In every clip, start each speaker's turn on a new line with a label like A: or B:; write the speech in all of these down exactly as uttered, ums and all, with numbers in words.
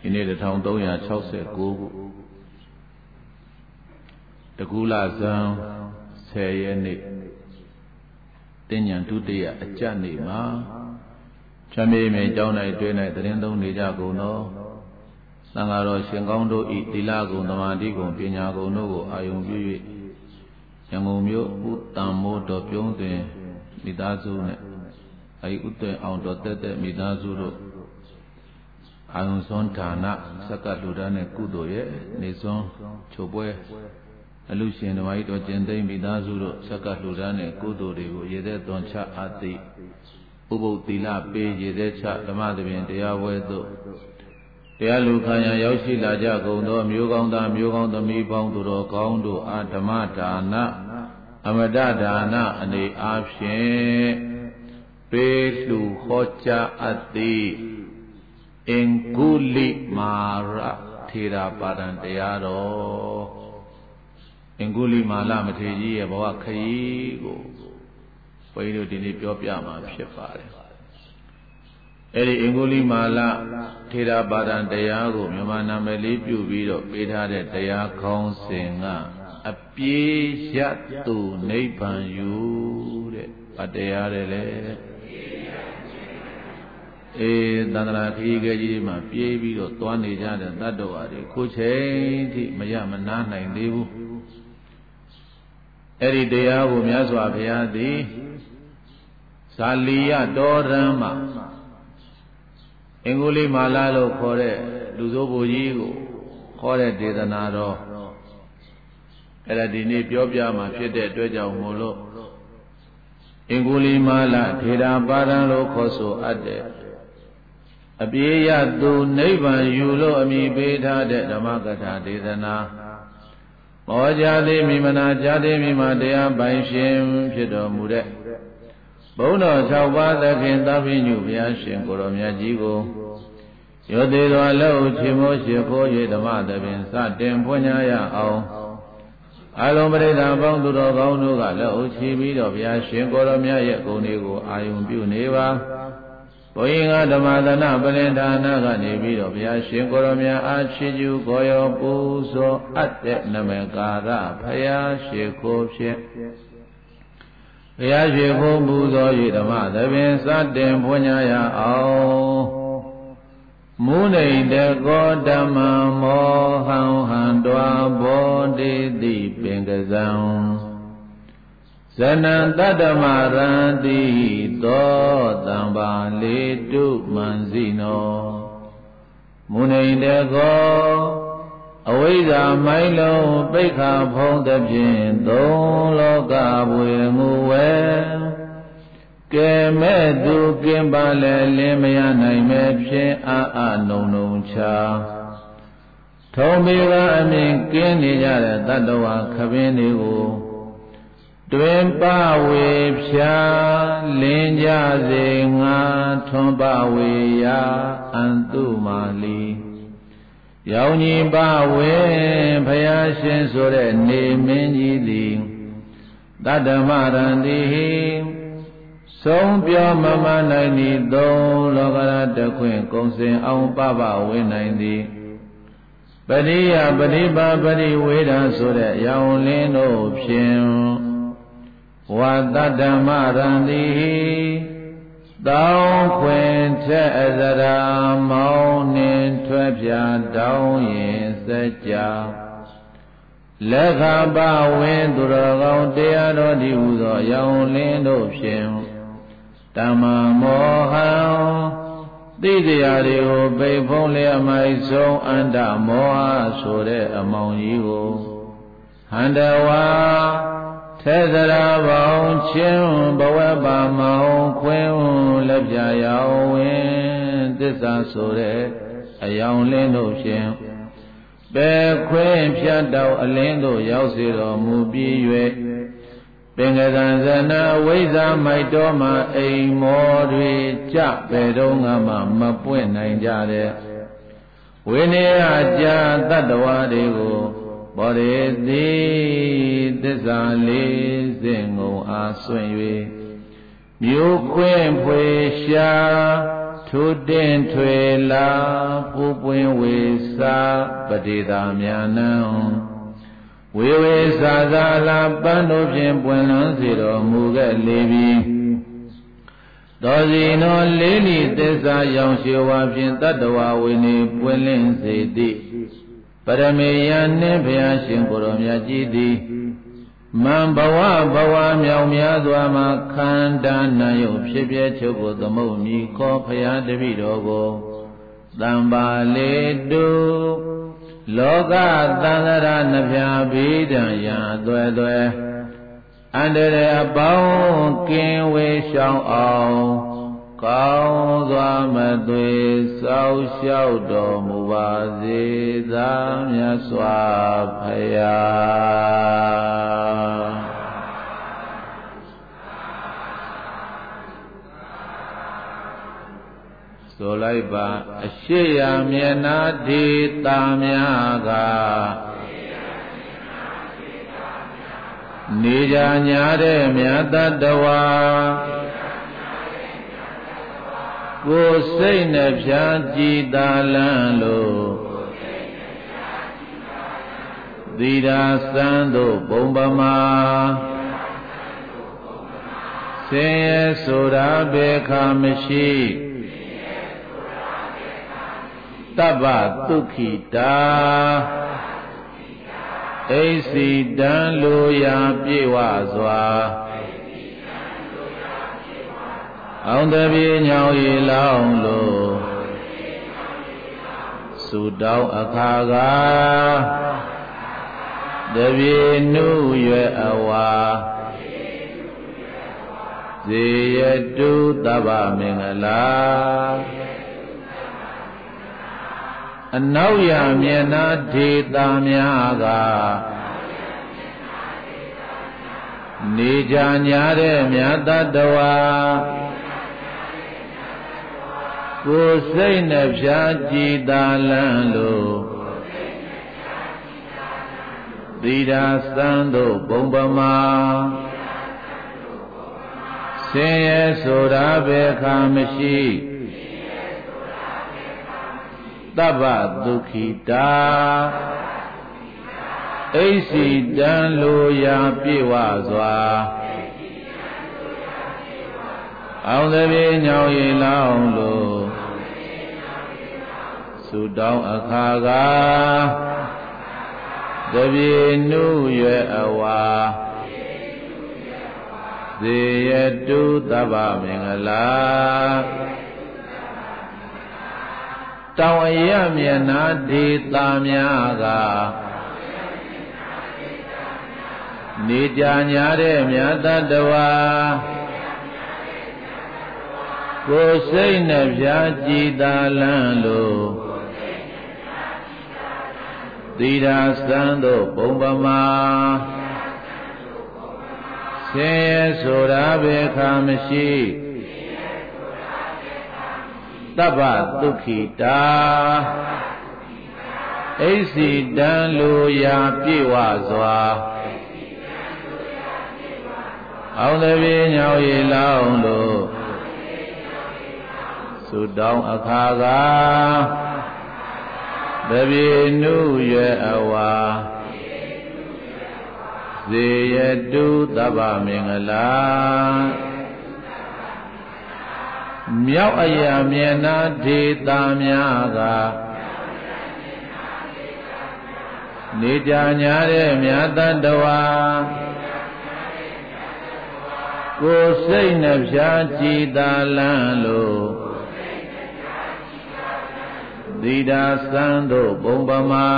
A: ဒီနေ့တစ်ထောင်သုံးရာ၆၉ခုတကူလဇန်ဆယ်ရက်နေ့တင်ညာဒုတိယအကျနေ့မှာချမ်းမြေမြေကျောင်း၌တွေ့၌တရင်သုံးနေကြကုန်သောသံဃာတော်ရှင်ကောင်းတို့ဤသီလဂုဏ်သမာဓိဂုဏ်ပညာဂုဏ်တို့ကိုအာယုံပြု၍ရန်ကုန်မြို့ဥတ္တမိုးတော်ပြုံးတွင်မိသားစုနဲ့အဲဒီဥတ္တအောင်တော်တက်တဲ့မိသားစုတို့အာယုံစွန်းဌာနစက္ကလူဒန်းနဲ့ကုသိုလ်ရဲ့နေစွန်းချုပ်ပွဲအလူရှင်ဓမ္မကြီးတော်ကျင်သိမ့်မိသားစုတို့စက္ကလူဒန်းနဲ့ကုသိုလ်တွေကိုရည်သက်သွန်ချအပ်သည့်ဥပုပ်သီလပေးရည်သက်ချဓမ္မသဘင်တရားပွဲသို့တရားလူခံရရောက်ရှိလာကြကုန်သောမျိုးကောင်းသားမျိုးကောင်းသမီးပေါင်းသူတော်ကောင်းတို့အားဓမ္မဒါနအမတဒါနအနေအားဖြင့်ပေးလှူဟောကြားအပ်သည့်အင်္ဂုလိမာရထေရပါဒံတရားတော်အင်္ဂုလိမာလမထေရကြီးရဲ့ဘဝခရီးကိုဘုန်းကြီးတို့ဒီနေ့ပြောပြမှာဖြစ်ပါတယ်အဲ့ဒီအင်္ဂုလိမာလထေရပါဒံတရားကိုမြန်မာနာမည်လေးပြုပြီးတော့ပေးထားတဲ့တရားခေါင်းစဉ်ကအပြေရတုနိဗ္ဗာန်ယူတဲ့ဗတ်တရားတယ်လေအေးသန္တရာခရီးခဲကြီးမှာပြေးပြီးတော့သွားနေကြတဲ့တတ္တဝါတွေခုချိန်ထိမရမနာနိုင်သေးဘူးအဲ့ဒီတရားကိုမြတ်စွာဘုရားသည်ဇာလီယတော်ရံမှာအင်္ဂုလိမာလာလို့ခေါ်တဲ့လူစိုးဘူကြီးကိုခေါ်တဲ့ဒေသနာတော်အဲ့ဒါဒီနေ့ပြောပြမှာဖြစ်တဲ့အတွက်ကြောင့်မို့လို့အင်္ဂုလိမာလထေရပါဒံလို့ခေါ်ဆိုအပ်တဲ့အပြေယသူနိဗ္ဗာန်ယူလို့အမိပေးထားတဲ့ဓမ္မကထာဒေသနာမောကြသည်မိမနာကြသည်မိမတရားပိုင်ရှင်ဖြစ်တော်မူတဲ့ဘုန်းတော်၆ပါးသခင်သဗ္ဗညုဘုရားရှင်ကိုရောမြတ်ကြီးကိုရောသေးသောလက်ဥချေမိုးရှိခိုး၍ဓမ္မသဘင်စတင်ဖွင့်ညာရအောင်အလုံးပရိသတ်ပေါင်းသူတော်ကောင်းတို့ကလက်ဥချီပြီးတော့ဘုရားရှင်ကိုရောမြတ်ရဲ့ဂုဏ်တွေကိုအာယုံပြုနေပါဘုရင်ကဓမ္မသနာပရိဒါနကနေပြီးတော့ဘုရားရှင်ကိုရောမြတ်အားချီးကျူးကိုရောပူဇော်အပ်တဲ့နမကာရဘုရားရှင်ကိုဖြင့်ဘုရားရှိခိုးမူသော၍ဓမ္မသဘင်စတင်ဖွင့်ညာရအောင်မူနေတကောဓမ္မမောဟံဟံတွာဘောတိတိပင်ကဇံဇနံတတ္တမရံတိသောတံပါလေတုမံစီနောမူနေတကောအဝိဇ္ဇာမိုင်းလုံးပိဋ္ဌာဖုံးသဖြင့်သုံးလောကဘွေငူဝဲကဲမဲ့သူကင်းပါလေလင်းမရနိုင်မဲ့ဖြင့်အာအနုံနုံချာထုံးပြီးကအမြင်ကင်းနေကြတဲ့တတ္တဝါခပင်းတွေကိုတွင်ပဝေဖြာလင်းကြစေငါထွန်ပဝေယာအန္တုမာလီရောင်ကြီးပဝေဘုရားရှင်ဆိုတဲ့နေမင်းကြီးသည်တတ္တမရံတိဆုံးပြောမမနိုင်သည်သုံးလောကရတခွင့်ကုံစင်အောင်ပပဝေနိုင်သည်ပရိယပရိပါပရိဝေဒံဆိုတဲ့ရောင်လင်းတို့ဖြင့်ဝါတတ္တမရံတိတောင်းခွင်ထက်အစရာမောင်းနှင်ထွက်ပြတောင်းရင်စัจ जा လက်ခပဝင်းသူတော်ကောင်းတရားတော်ဒီဟူသောရောင်လင်းတို့ဖြင့်တမ္မာမောဟံသိတရားတွေကိုပိတ်ဖုံးလျက်မိုက်ဆုံးအန္တမောဟဆိုတဲ့အမောင်ကြီးကိုဟန္တဝါသေသရာပေါင်းချင်းဘဝပါမောင်ခွင်းလက်ပြရောက်ဝင်သစ္စာဆိုတဲ့အယောင်လင်းတို့ဖြင့်ပေခွင်းဖြတ်တော်အလင်းတို့ရောက်စေတော်မူပြီး၍ပင်ကသံဇနာဝိဇ္ဇာမိုက်တော်မှာအိမ်မောတွေကြပေတော့ငါမှမပွင့်နိုင်ကြတဲ့ဝိနည်းအကြတတ္တဝါတွေကိုဘောရေတိသစ္စာလေးစဉ်ငုံအားဆွင့်၍မြို့ခွင့်ဖွေရှာထိုတင်ထွေလာပူပွင့်ဝေစာပတိတာများနံဝေဝေစာသာလာပန်းတို့ဖြင့်ပွင့်လန်းစေတော်မူခဲ့လေပြီတော်စီနောလေးလီသစ္စာရောင်ရှိဝါဖြင့်တတ္တဝဝိနေပွင့်လင်းစေသည်ပရမေယံနှင့်ဘုရားရှင်ကိုယ်တော်မြတ်ကြီးသည်မံဘဝဘဝမြောင်များစွာမှာခန္ဓာနာယုတ်ဖြစ်ပြချုပ်ကိုသမုတ်မြည်ခေါ်ဘုရားတပည့်တော်ကိုတံပါလေတုလောကသံဃာနှဖျားဘိဒံယံအသွဲသွဲအန္တရာယ်အပေါင်းကင်းဝေရှောင်းအောင်ကောင်းစွာမသွေစောက်ရှောက်တော်မူပါစေသာမြတ်စွာဘုရားဆိုလိုက်ပါအရှိယမျက်နာဒေတာများကနေကြညာတဲ့မြတ်တတဝါကိုယ်စိတ်နှဖျားကြည်သာလန်းလို့သီရာစံတို့ဘုံပမာဆင်းရဲဆိုတာဘေခါမရှိတပ္ပသုခိတာအိစီတံလိုရာပြေဝစွာအောင်တပြေညောင်ရီလောင်းလို့သုတောင်းအခါကတပြေနုရွယ်အဝါဇေယတုတဗ္ဗမင်္ဂလာအနောက်ရမျက်နာဒေတာများကနေကြညာတဲ့မြတ်တတဝါကိုယ်စိတ်နှဖျားကြည်သာလန်းလို့သီရာစံတို့ဘုံပမာဆင်းရဲဆိုတာဘေခါမရှိတပ္ပသုခိတာအိစီတံလိုရာပြေဝစွာအောင်သပြေညောင်ရီလောင်းလို့သုတောင်းအခါကတပြေနုရွယ်အဝါဇေယတုတဗ္ဗမင်္ဂလာတောင်အရမျက်နာဒေတာများကနေကြညာတဲ့မြတ်တတဝါကိုယ်စိတ်နှဖျားကြည်သာလန်းလို့သီရာစံတို့ဘုံပမာဆင်းရဲဆိုတာဘေခါမရှိတပ္ပသုခိတာအိစီတံလိုရာပြေဝစွာအောင်တပြေညောင်ရီလောင်းလို့သုတောင်းအခါကတပြေနုရွယ်အဝါဇေယတုတဗ္ဗမင်္ဂလာမြောက်အရာမျက်နာဒေတာများကနေကြညာတဲ့မြတ်တတဝါကိုယ်စိတ်နှဖျားကြည်သာလန်းလို့သီရာစံတို့ဘုံပမာ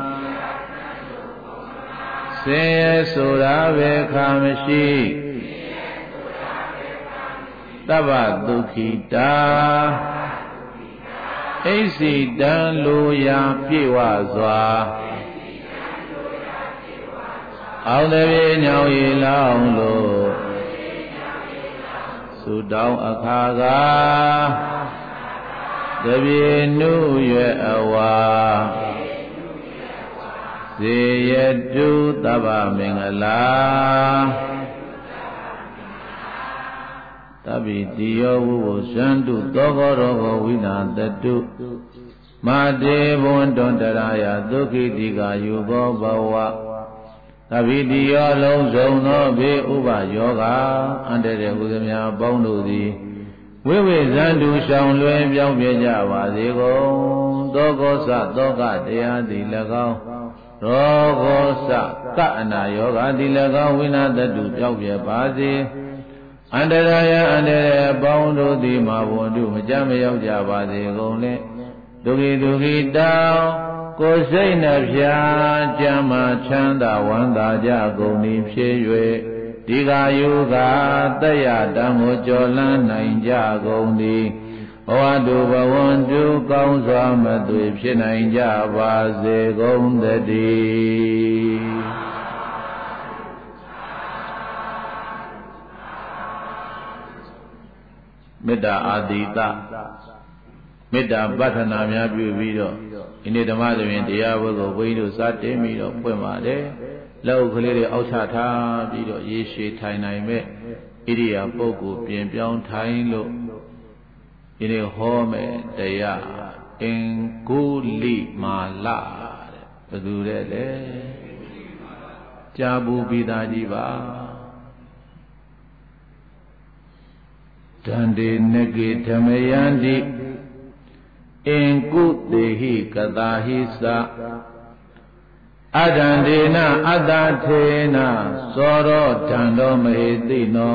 A: ဆင်းရဲဆိုတာဘေခါမရှိတဗ္ဗသုခိတာအိစီတံလိုရာပြေဝစွာအောင်တပြေညောင်ရီလောင်းလို့သုတောင်းအခါကတပြေနုရွယ်အဝါဇေယတုတဗ္ဗမင်္ဂလာတပိတိယောဝုဇန္တုသောကောရောဂဝိနာတတုမာတေဘဝန္တန္တရာယဒုက္ခိတိကာယုကောဘဝတပိတိယောလုံးစုံသောဘေးဥပယောဂအန္တရေဟုသမျှပေါင်းတို့သည်ဝိဝိဇန္တုရှောင်လွယ်ပြောင်းပြကြပါစေကုန်သောကောသသောကတရားသည်၎င်းရောဂောသကအနာယောဂသည်၎င်းဝိနာတတုပြောင်းပြပါစေအန္တရာယအန္တရေအပေါင်းတို့သည်မာဘဝန္တုမကြမရောက်ကြပါစေကုန်လေဒုက္ခိဒုက္ခိတောကိုယ်စိတ်နှဖျားကြမ်းမှချမ်းသာဝမ်းသာကြကုန်သည်ဖြစ်၍ဒီဃာယုကတယတံကိုကြော်လန်းနိုင်ကြကုန်သည်ဘဝတုဘဝန္တုကောင်းစွာမသွေဖြစ်နိုင်ကြပါစေကုန်သတည်းမေတ္တာအာတိတမေတ္တာပဋ္ဌနာများပြုပြီးတော့ဒီနေ့ဓမ္မသဘင်တရားဘုကိုဘုန်းကြီးတို့စတင်ပြီးတော့ဖွင့်ပါတယ်လက်အုပ်ကလေးတွေအောက်ချထားပြီးတော့ရေရှည်ထိုင်နိုင်မဲ့ဣရိယာပုဂ္ဂိုလ်ပြင်ပြောင်းထိုင်လို့ဒီနေ့ဟောမယ်တရားအင်ကုလိမာလတဲ့ဘယ်သူလဲလဲကြာဘူးပြီးသားကြီးပါတန္တေနကေဓမယန္တိအင်ကုတေဟိကတာဟိသအတန္တေနအတ္တထေနသောရောတံတော်မဟိတိနော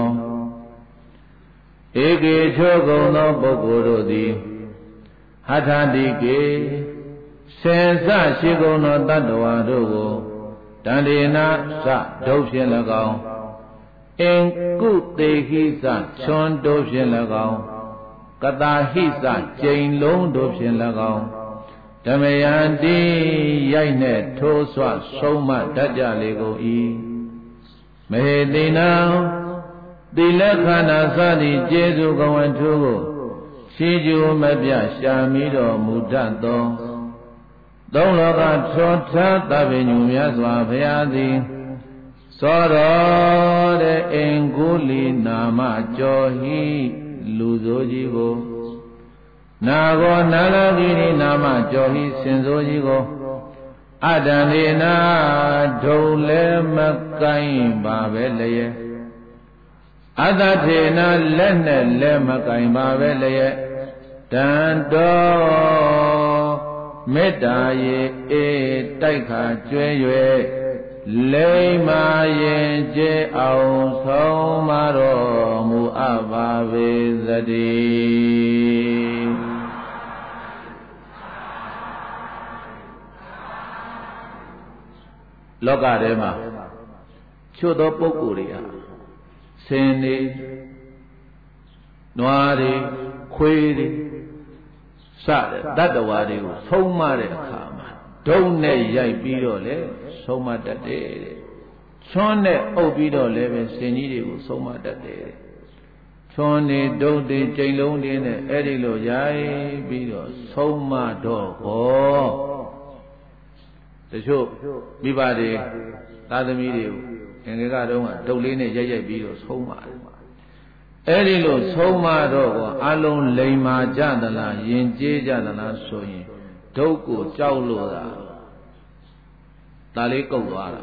A: ဧကေချောကုံသောပုဂ္ဂိုလ်တို့သည်ဟထတိကေစေစရှိကုံသောတတ္တဝါတို့ကိုတန္တေနသဒုဖြင့်၎င်းအင်ကုတေဟိသချွန်တို့ဖြင့်၎င်းကတာဟိသကျိန်လုံးတို့ဖြင့်၎င်းဓမ္မယန္တိရိုက်နှင့်ထိုးဆွဆုံးမတတ်ကြလေကုန်၏မဟေတိနံသီလခန္ဓာစသည်ကျေစုကဝံထုကိုရှိကျူမပြရှာမိတော်မူတတ်သောသုံးလောကထောထားတပင်ညူများစွာဘုရားသည်သောတော်တဲ့အင်ကုလီနာမကျော်ဟိလူဆိုကြီးကိုနာဂောနာလဂိရိနာမကျော်ဟိစင်ဆိုကြီးကိုအတ္တန္တေနာဒုံလည်းမကိုင်းပါပဲလျက်အတ္တထေနာလက်နဲ့လည်းမကိုင်းပါပဲလျက်တန်တော်မေတ္တာရေအေးတိုက်ခါကျွဲ၍လိမ္မာရင်ကျဲအောင်ဆုံးမတော်မူအပ်ပါပေသတည်းလောကထဲမှာချို့သောပုဂ္ဂိုလ်တွေဟာဆင်းနေနွားတွေခွေးတွေစတဲ့တတ္တဝါတွေကိုဆုံးမတဲ့အခါမှာဒုံနဲ့ရိုက်ပြီးတော့လေဆုံးမတတ်တယ်တဲ့ချွန်းနဲ့အုပ်ပြီးတော့လည်းပဲစင်ကြီးတွေကိုဆုံးမတတ်တယ်တဲ့ချွန်းနေဒုံတွေကျိန်လုံးတွေနဲ့အဲ့ဒီလိုရိုက်ပြီးတော့ဆုံးမတော့ဟောတချို့မိဘတွေသာသမီတွေကိုငယ်ငယ်ကတုန်းကဒုတ်လေးနဲ့ရိုက်ရိုက်ပြီးတော့ဆုံးပါတယ်အဲ့ဒီလိုဆုံးမတော့ကောအလုံးလိမ်မာကြသလားယဉ်ကျေးကြသလားဆိုရင်ဒုတ်ကိုကြောက်လို့သာဒါလေးကုတ်သွားတာ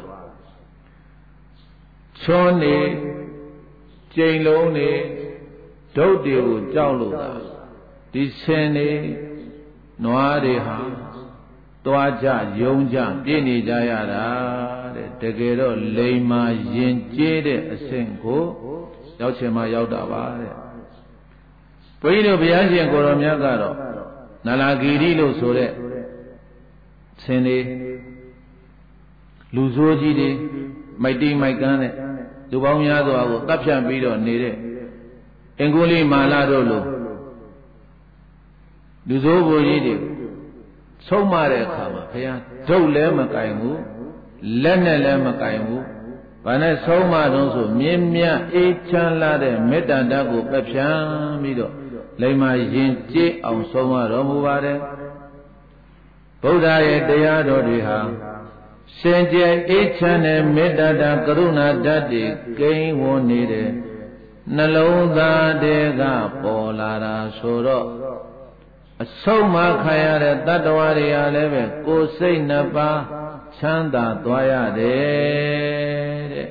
A: ချွန်းနေကျိန်လုံးနေဒုတ်တွေကိုကြောက်လို့သာဒီဆင်းနေနွားတွေဟာသွားကြယုံကြပြည့်နေကြရတာတဲ့တကယ်တော့လိမ်မာယဉ်ကျေးတဲ့အဆင့်ကိုရောက်ချင်မှရောက်တာပါတဲ့ဘုန်းကြီးတို့ဘုရားရှင်ကိုရောမြတ်ကတော့နလာဂီရိလို့ဆိုတဲ့ဆင်းနေလူဆိုးကြီးတွေမိုက်တိမိုက်ကန်းတဲ့လူပေါင်းများစွာကိုတပ်ဖြတ်ပြီးတော့နေတဲ့အင်္ဂုလိမာလာတို့လိုလူဆိုးဘုရားကြီးတွေဆုံးမတဲ့အခါမှာဘုရားဒုတ်လည်းမကင်ဘူးလက်နဲ့လည်းမကင်ဘူးဘာနဲ့ဆုံးမတော့ဆိုမြင်းမြတ်အေးချမ်းလာတဲ့မေတ္တာဓာတ်ကိုပက်ဖြန်းပြီးတော့လိမ္မာရင်ကျေးအောင်ဆုံးမတော်မူပါတယ်ဗုဒ္ဓရဲ့တရားတော်တွေဟာစင်ကြယ်အေးချမ်းတဲ့မေတ္တာဓာတ်ကရုဏာဓာတ်တွေကိန်းဝန်းနေတဲ့နှလုံးသားတွေကပေါ်လာတာဆိုတော့အဆုံးမခံရတဲ့တတ္တဝါတွေအားလည်းပဲကိုယ်စိတ်နှစ်ပါးချမ်းသာသွားရတယ်တဲ့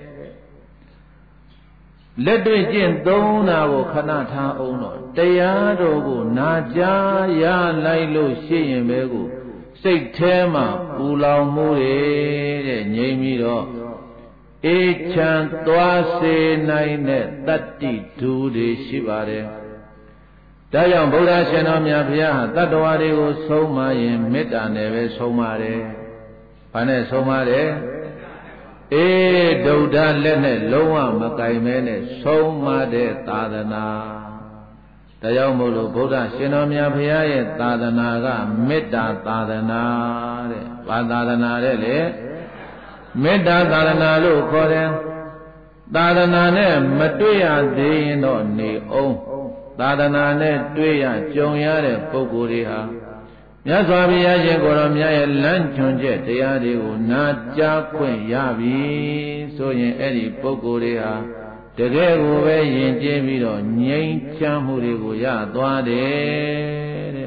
A: လက်တွေ့ကျင့်သုံးတာကိုခဏထားအောင်တော့တရားတော်ကိုနာကြားရလိုက်လို့ရှိရင်ပဲကိုစိတ်ထဲမှာပူလောင်မှုတွေတဲ့ငြိမ်းပြီးတော့အေးချမ်းသွားစေနိုင်တဲ့တတ္တိဓုတွေရှိပါတယ်ဒါကြောင့်ဗုဒ္ဓရှင်တော်မြတ်ဘုရားဟာတတ္တဝါတွေကိုဆုံးမရင်မေတ္တာနဲ့ပဲဆုံးပါတယ်ဘာနဲ့ဆုံးပါတယ်အေးဒုဒ္ဓလက်နဲ့လုံးဝမကင်မဲနဲ့ဆုံးမတဲ့သာသနာဒါကြောင့်မို့လို့ဗုဒ္ဓရှင်တော်မြတ်ဘုရားရဲ့သာသနာကမေတ္တာသာသနာတဲ့ဘာသာသနာတဲ့လေမေတ္တာသာသနာလို့ခေါ်တယ်သာသနာနဲ့မတွေ့ရသေးရင်တော့နေအောင်သာသနာနဲ့တွေ့ရကြုံရတဲ့ပုဂ္ဂိုလ်တွေဟာမြတ်စွာဘုရားရှင်ကိုယ်တော်မြတ်ရဲ့လမ်းညွှန်ချက်တရားတွေကိုနာကြားခွင့်ရပြီဆိုရင်အဲ့ဒီပုဂ္ဂိုလ်တွေဟာတကယ်ကိုပဲယဉ်ကျေးပြီးတော့ငြိမ်းချမ်းမှုတွေကိုရသွားတယ်တဲ့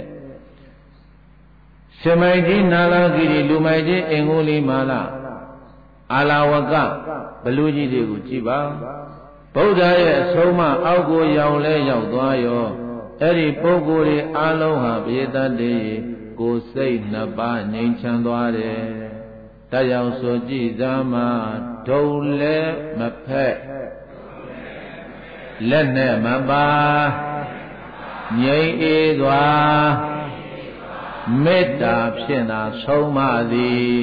A: ရှင်မိုင်ကြီးနာလာဂိရိလူမိုင်ကြီးအင်္ဂုလိမာလအာလာဝကဘလူကြီးတွေကိုကြည်ပါဗုဒ္ဓရဲ့အဆုံးအမအောက်ကိုရောက်လဲရောက်သွားရောအဲ့ဒီပုဂ္ဂိုလ်တွေအလုံးဟာပိဋကတေကိုယ်စိတ်နှစ်ပါးငြိမ်းချမ်းသွားတယ်တရားဆိုကြည်သာမှာဒုံလဲမဖက်လက်နဲ့မပါငြိမ်းအေးသွားမေတ္တာဖြင့်သာဆုံးမသည်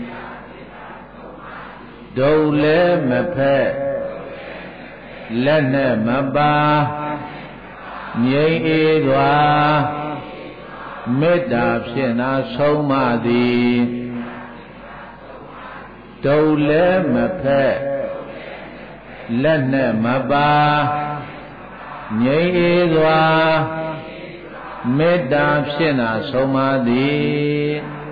A: ဒုံလဲမဖက်လက်နဲ့မပါငြိမ်းအေးသွားမေတ္တာဖြင့်သာဆုံးမသည်ဒုံလဲမဖက်လက်နဲ့မပါငြိမ်းအေးသွားမေတ္တာဖြင့်သာဆုံးမသည်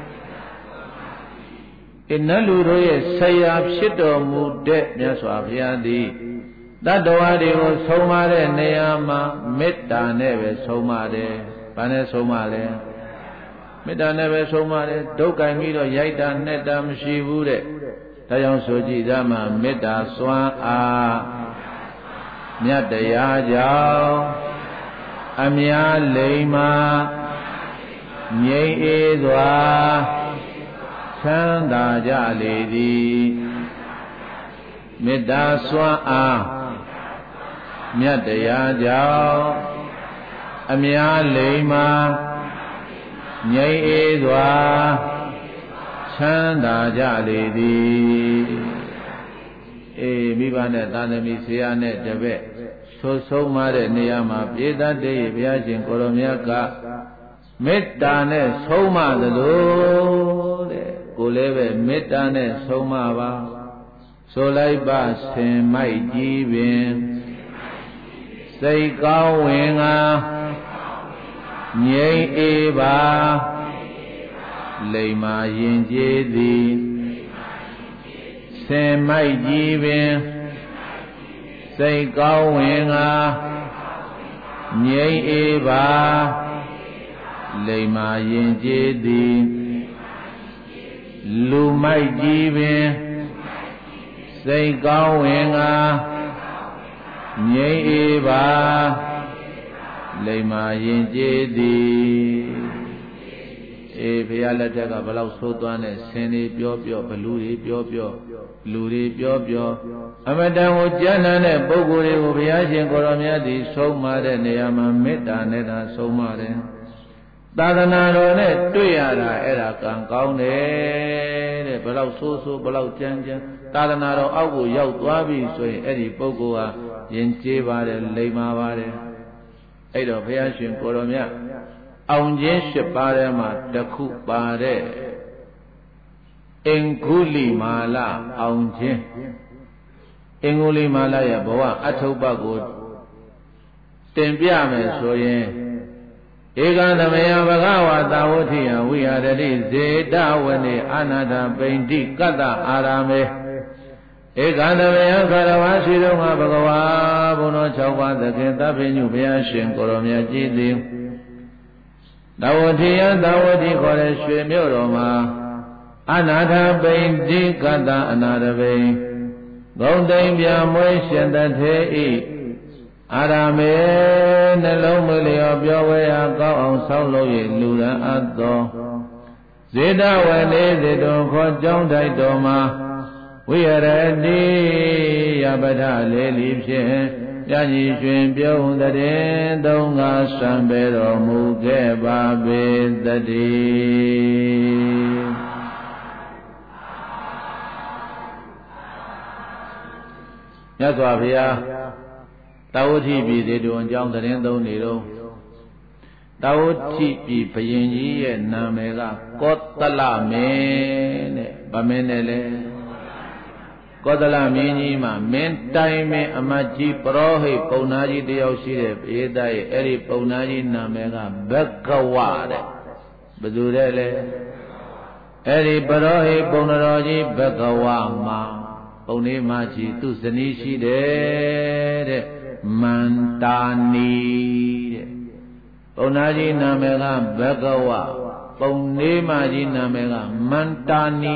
A: အနတ်လူတို့ရဲ့ဆရာဖြစ်တော်မူတဲ့မြတ်စွာဘုရားသည်တတ္တဝါတွေကိုဆုံးမတဲ့နေရာမှာမေတ္တာနဲ့ပဲဆုံးမတယ်။ဘာနဲ့ဆုံးမလဲ။မေတ္တာနဲ့ပဲဆုံးမတယ်။ဒုက္ခပြီးတော့ရိုက်တာနှက်တာမရှိဘူးတဲ့။ဒါကြောင့်ဆိုကြည်သားမှာမေတ္တာစွမ်းအားမြတ်တရားကြောင့်အများလိမ္မာငြိမ်းအေးစွာချမ်းသာကြလေသည်မေတ္တာစွမ်းအားမြတ်တရားကြောင့်အများလိမ္မာငြိမ်းအေးစွာချမ်းသာကြလေသည်အေးမိဘနဲ့သာသမီဆရာနဲ့တပည့်ဆိုဆုံးမတဲ့နေရာမှာပြေတတ်တဲ့ဘုရားရှင်ကိုရောမြတ်ကမေတ္တာနဲ့ဆုံးမသလိုတဲ့ကိုလည်းပဲမေတ္တာနဲ့ဆုံးမပါဆိုလိုက်ပါဆင်မိုက်ကြီးပင်စိတ်ကောင်းဝင်ငါငြိမ်းအေးပါလိမ္မာရင်ကျေးသည်ဆင်မိုက်ကြီးပင်စိတ်ကောင်းဝင်ငါငြိမ်းအေးပါလိမ္မာရင်ကျေးသည်လူမိုက်ကြီးပင်စိတ်ကောင်းဝင်ငါငြိမ်းအေးပါလိမ္မာရင်ကျေးသည်အေးဘုရားလက်ထက်ကဘလောက်ဆိုးသွမ်းတဲ့ဆင်းတွေပြောပြောဘလူတွေပြောပြောလူတွေပြောပြောအမတန်ကိုကြမ်းတမ်းတဲ့ပုဂ္ဂိုလ်တွေကိုဘုရားရှင်ကိုရောမြတ်သည်ဆုံးမတဲ့နေရာမှာမေတ္တာနဲ့သာဆုံးမတယ်သာသနာတော်နဲ့တွေ့ရတာအဲ့ဒါကံကောင်းတယ်တဲ့ဘလောက်ဆိုးဆိုးဘလောက်ကြမ်းကြမ်းသာသနာတော်အောက်ကိုရောက်သွားပြီဆိုရင်အဲ့ဒီပုဂ္ဂိုလ်ဟာယဉ်ကျေးပါတယ်လိမ္မာပါတယ်အဲ့တော့ဘုရားရှင်ကိုရောမြတ်အောင်ခြင်း၈ပါးထဲမှာတစ်ခုပါတဲ့အင်္ဂုလိမာလအောင်ခြင်းအင်္ဂုလိမာလရဲ့ဘဝအထုပ္ပကိုတင်ပြမယ်ဆိုရင်ဧကသမယဘဂဝါသာဝတိယဝိဟာရတိဇေတဝနေအာနာတာပိန္တိကတ္တအာရမေဧကန္တဝေယကာရဝါရှိတော်မှာဘဂဝါဘုန်းတော်၆ပါးသခင်သဗ္ဗညုဘုရားရှင်ကိုရောမြတ်ကြည်သည်တဝတိယတဝတိခေါ်တဲ့ရွှေမြို့တော်မှာအနာထပိန်တိကတအနာရပိန်ဂုံတိန်ပြမွေးရှင်တထေဤအာရမေနှလုံးမလျော်ပြောဝဲရာကောင်းအောင်ဆောက်လုပ်၍လူရန်အပ်သောဇေတဝနေစေတုံခေါ်ကြောင်းတိုက်တော်မှာဝိရတိယပထလေးလီဖြင့်ပြညီရွှင်ပြုံးတဲ့သုံးငါစံပေတော်မူခဲ့ပါပေသတည်းမြတ်စွာဘုရားတဝတိပြည်စေတုံအကြောင်းသတင်းသုံးနေတော့တဝတိပြည်ဘုရင်ကြီးရဲ့နာမည်ကကောသလမင်းတဲ့ဗမင်းနဲ့လေကောသလမင်းကြီးမှာမင်းတိုင်းမင်းအမတ်ကြီးပရောဟိတ်ပုံနာကြီးတယောက်ရှိတဲ့ဘေးသားရဲ့အဲ့ဒီပုံနာကြီးနာမည်ကဘဂဝတဲ့ဘယ်သူတဲ့လဲအဲ့ဒီပရောဟိတ်ပုံတော်ကြီးဘဂဝမှာပုံလေးမကြီးသူဇနီးရှိတယ်တဲ့မန္တာနီတဲ့ပုံနာကြီးနာမည်ကဘဂဝပုံလေးမကြီးနာမည်ကမန္တာနီ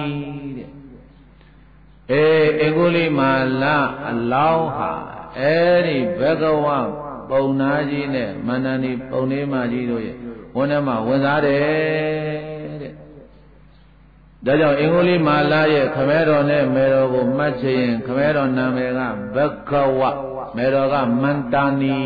A: အေအင်္ဂုလိမာလအလောင်းဟာအဲ့ဒီဘဂဝပုံနာကြီးနဲ့မန္တန်ဒီပုံလေးမကြီးတို့ရဲ့ဝန်းထဲမှာဝင်စားတယ်တဲ့ဒါကြောင့်အင်္ဂုလိမာလရဲ့ခမဲတော်နဲ့မေတော်ကိုမှတ်ချင်ခမဲတော်နာမည်ကဘဂဝမေတော်ကမန္တန်ဒီ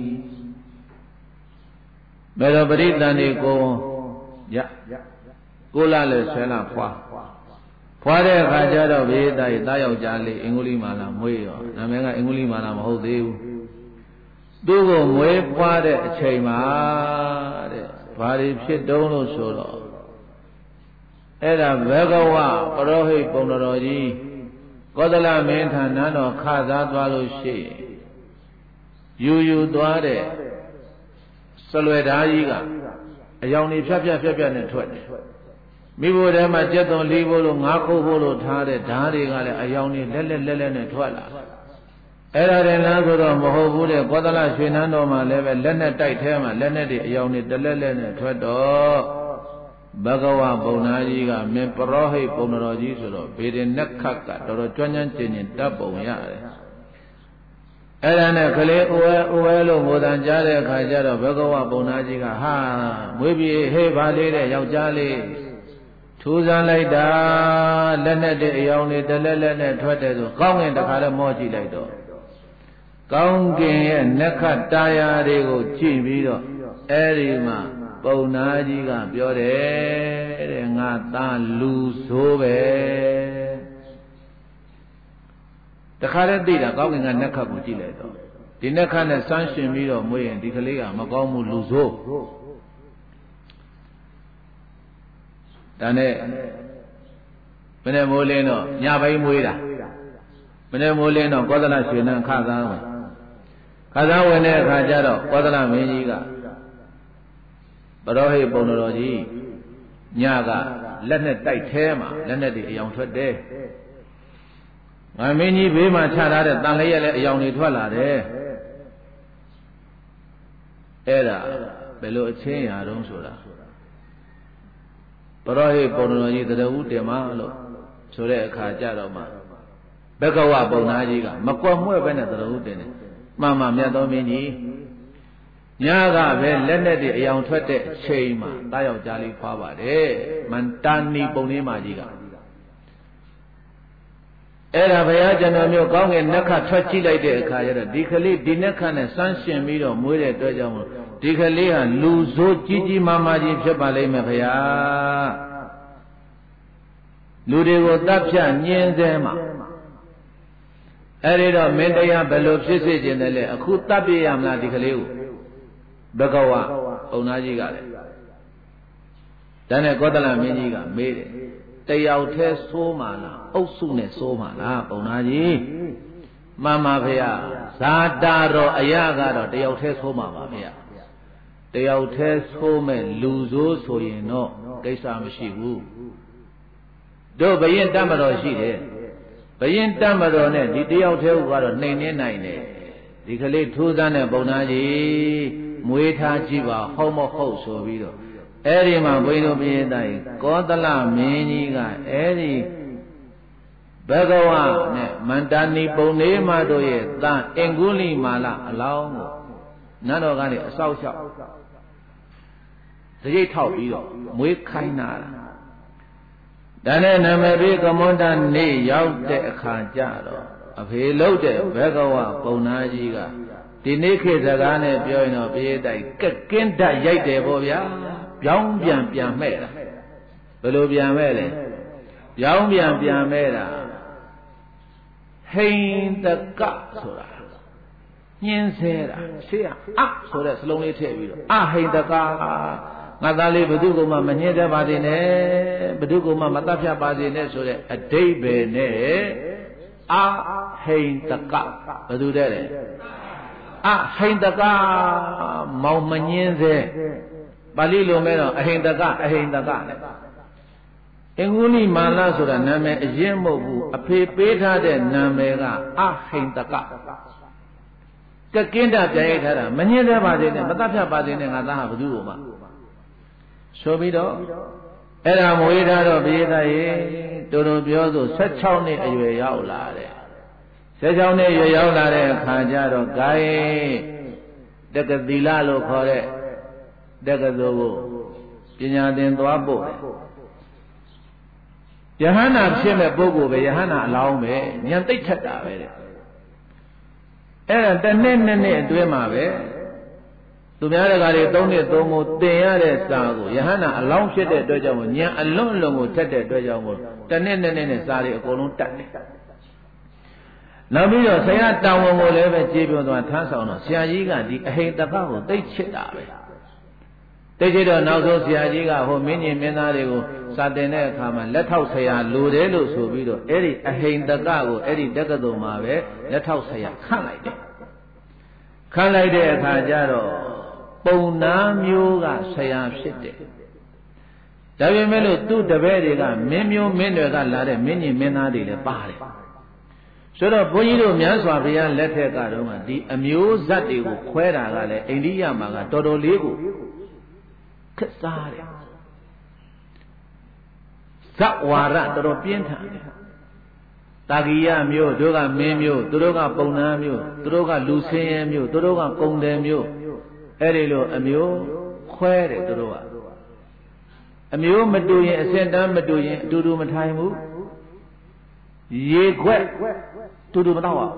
A: မေတော်ပရိသန္တိကိုရကိုလာလဲဆွဲလာဖွာဖွာတဲ့အခါကျတော့ဘေးသားရဲ့သားယောက်ျားလေးအင်္ဂုလိမာလာမွေးရောနာမည်ကအင်္ဂုလိမာလာမဟုတ်သေးဘူးသူ့ကိုမွေးဖွာတဲ့အချိန်မှာတဲ့ဘာတွေဖြစ်တုံးလို့ဆိုတော့အဲ့ဒါဘဂဝပရောဟိတ်ပုံတော်ကြီးကောသလမင်းထံနန်းတော်ခစားသွားလို့ရှိရင်ယူယူသွားတဲ့စလွယ်ဓာကြီးကအယောင်တွေဖြတ်ဖြတ်ဖြတ်ဖြတ်နဲ့ထွက်တယ်မိဘထဲမှာကြက်သွန်လေးဖို့လို့ငါးခုဖို့လို့ထားတဲ့ဓာတွေကလည်းအယောင်တွေလက်လက်လက်လက်နဲ့ထွက်လာအဲ့ဒါရင်လားဆိုတော့မဟုတ်ဘူးတဲ့ကောသလရွှေနန်းတော်မှာလည်းပဲလက်နဲ့တိုက်ထဲမှာလက်နဲ့တွေအယောင်တွေတလက်လက်နဲ့ထွက်တော့ဘဂဝပုံနာကြီးကမင်းပရောဟိတ်ပုံတော်ကြီးဆိုတော့ဘေဒင်နက်ခတ်ကတော်တော်ကြွမ်းကြမ်းကျင်ကျင်တပ်ပုံရတယ်အဲ့ဒါနဲ့ကလေးအိုဲအိုဲလို့ငိုတန်ကြားတဲ့အခါကျတော့ဘဂဝပုံနာကြီးကဟာမွေးပြေဟေးပါလေးတဲ့ယောက်ျားလေးထူးဆန်းလိုက်တာလက်နဲ့တဲ့အယောင်တွေတလက်လက်နဲ့ထွက်တယ်ဆိုကောင်းကင်တခါလည်းမောကြည့်လိုက်တော့ကောင်းကင်ရဲ့နက္ခတ်တာယာတွေကိုကြည့်ပြီးတော့အဲ့ဒီမှာပုံနာကြီးကပြောတယ်တဲ့ငါသားလူဆိုးပဲတခါလည်းသိတာကောင်းကင်ကနက္ခတ်ကိုကြည့်လိုက်တော့ဒီနက္ခတ်နဲ့စမ်းရှင်ပြီးတော့မွေးရင်ဒီကလေးကမကောင်းဘူးလူဆိုးဒါနဲ့မနေ့မိုးလင်းတော့ညပိုင်းမွေးတာမနေ့မိုးလင်းတော့ကောသလရွှေနန်းခစားဝင်ခစားဝင်တဲ့အခါကျတော့ကောသလမင်းကြီးကပရောဟိတ်ပုံတော်ကြီးညကလက်နဲ့တိုက်ထဲမှာလက်နဲ့တွေအယောင်ထွက်တယ်ငါမင်းကြီးဘေးမှာချထားတဲ့တန်လေးရဲ့လည်းအယောင်တွေထွက်လာတယ်အဲ့ဒါဘယ်လိုအချင်းရာတုံးဆိုတာပရောဟိတ်ပုံတော်ကြီးတရဝုတင်မလို့ဆိုတဲ့အခါကြတော့မှဘဂဝပုံနာကြီးကမကွက်မွဲ့ပဲနဲ့တရဝုတင်တယ်မှန်မှမြတ်သောမင်းကြီးညကပဲလက်နဲ့တည်းအယောင်ထွက်တဲ့အချိန်မှာတားယောက်ျားလေးဖွာပါတယ်မန္တာနီပုံလေးမကြီးကအဲ့ဒါဘုရားကျွန်တော်မျိုးကောင်းကင်နက္ခထွက်ကြည့်လိုက်တဲ့အခါကျတော့ဒီကလေးဒီနက္ခနဲ့စမ်းရှင်ပြီးတော့မွေးတဲ့အတွက်ကြောင့်ဒီကလေးဟာလူဆိုးကြီးကြီးမားမားကြီးဖြစ်ပါလိမ့်မယ်ဗျာလူတွေကိုတတ်ဖြတ်ညှင်းဆဲမှာအဲ့ဒီတော့မင်းတရားဘယ်လိုဖြစ်စေခြင်းလဲအခုတတ်ပြရမလားဒီကလေးကိုဘဂဝပုံနာကြီးကလည်းဒါနဲ့ကောသလမင်းကြီးကမေးတယ်တယောက်တည်းဆိုးမှလားအုပ်စုနဲ့ဆိုးမှလားပုံနာကြီးမှန်ပါဗျာဇာတာတော်အရာကတော့တယောက်တည်းဆိုးမှပါဗျာတယောက်တည်းဆိုးမဲ့လူဆိုးဆိုရင်တော့ကိစ္စမရှိဘူးတို့ဘယင်တတ်မတော်ရှိတယ်ဘယင်တတ်မတော်နဲ့ဒီတယောက်တည်းကတော့နှိမ်နေနိုင်တယ်ဒီကလေးထိုးစမ်းတဲ့ပုံနာကြီးမွေးထားကြည့်ပါဟုတ်မဟုတ်ဆိုပြီးတော့အဲ့ဒီမှာဘုန်းကြီးတို့ပြည့်တိုင်းကောသလမင်းကြီးကအဲ့ဒီဘဂဝါနဲ့မန္တနီပုံနေမတို့ရဲ့သားအင်္ဂုလိမာလအလောင်းကိုနတ်တော်ကနေအဆောက်အအုံတရိပ်ထောက်ပြီးတော့မွေးခိုင်းတာဒါနဲ့နာမည်ပြီးကမွန်တနေရောက်တဲ့အခါကျတော့အဖေလို့တဲ့ဘဂဝါပုံနာကြီးကဒီနေ့ခေတ်စကားနဲ့ပြောရင်တော့ပြေးတိုက်ကက်ကင်းတတ်ရိုက်တယ်ပေါ့ဗျာပြောင်းပြန်ပြန်မဲ့တာဘယ်လိုပြန်မဲ့လဲပြောင်းပြန်ပြန်မဲ့တာဟိန်တကဆိုတာညင်းဆဲတာရှေ့ကအဆိုတဲ့စလုံးလေးထည့်ပြီးတော့အဟိန်တကငါသားလေးဘု து ကမှမညင်းတတ်ပါစေနဲ့ဘု து ကမှမတတ်ဖြတ်ပါစေနဲ့ဆိုတဲ့အဓိပ္ပာယ်နဲ့အဟိန်တကဘယ်သူတဲ့လဲအဟိန်တကမောင်မညင်းစေပါဠိလိုမဲ့တော့အဟိန်တကအဟိန်တကနဲ့အင်္ဂုလိမာလဆိုတာနာမည်အရင်မဟုတ်ဘူးအဖေပေးထားတဲ့နာမည်ကအဟိန်တကကကင်းတာပြန်ရိုက်ထားတာမညင်းသေးပါသေးနဲ့မတတ်ဖြတ်ပါသေးနဲ့ငါသားဟာဘု து ကိုမှဆိုပြီးတော့အဲ့ဒါမွေးထားတော့ပြေးသားရေတူတူပြောဆို၁၆နှစ်အရွယ်ရောက်လာတယ်၁၆နှစ်ရွယ်ရောက်လာတဲ့အခါကျတော့ဂိုင်းတက္ကသီလလို့ခေါ်တဲ့တက္ကသိုလ်ကိုပညာသင်သွားပို့တယ်ယဟန္တာဖြစ်မဲ့ပုဂ္ဂိုလ်ပဲယဟန္တာအလောင်းပဲဉာဏ်သိပ်ထက်တာပဲတဲ့အဲ့ဒါတစ်နှစ်နှစ်နှစ်အတွင်းမှာပဲသူများတကာတွေသုံးနှစ်သုံးဖို့သင်ရတဲ့စာကိုယဟန္တာအလောင်းဖြစ်တဲ့အတွက်ကြောင့်ဉာဏ်အလွန်အလွန်ကိုထက်တဲ့အတွက်ကြောင့်မို့တစ်နှစ်နှစ်နှစ်နဲ့စာတွေအကုန်လုံးတတ်တယ်နောက်ပြီးတော့ဆရာတာဝန်ကိုလည်းပဲကြေးပြောသွားထမ်းဆောင်တော့ဆရာကြီးကဒီအဟိတကကိုသိချစ်တာပဲသိချစ်တော့နောက်ဆုံးဆရာကြီးကဟိုမင်းကြီးမင်းသားတွေကိုစာတင်တဲ့အခါမှာလက်ထောက်ဆရာလိုတယ်လို့ဆိုပြီးတော့အဲ့ဒီအဟိတကကိုအဲ့ဒီတက္ကသိုလ်မှာပဲလက်ထောက်ဆရာခန့်လိုက်တယ်ခန့်လိုက်တဲ့အခါကျတော့ပုံနာမျိုးကဆရာဖြစ်တယ်ဒါပေမဲ့လို့သူ့တပည့်တွေကမင်းမျိုးမင်းတွေကလာတဲ့မင်းကြီးမင်းသားတွေလည်းပါတယ်ဆိုတော့ဘုန်းကြီးတို့မြတ်စွာဘုရားလက်ထက်ကတော့ဒီအမျိုးဇတ်တွေကိုခွဲတာကလည်းအိန္ဒိယမှာကတော်တော်လေးကိုခက်စားတယ်ဇတ်ဝါရတော်တော်ပြင်းထန်တယ်တာဂိယမျိုးတို့ကမင်းမျိုးသူတို့ကပုံနာမျိုးသူတို့ကလူဆင်းရဲမျိုးသူတို့ကကုံတယ်မျိုးအဲ့ဒီလိုအမျိုးခွဲတယ်သူတို့ကအမျိုးမတူရင်အစင်တန်းမတူရင်အတူတူမထိုင်ဘူးရေခွက်တူတူမတော့ပါ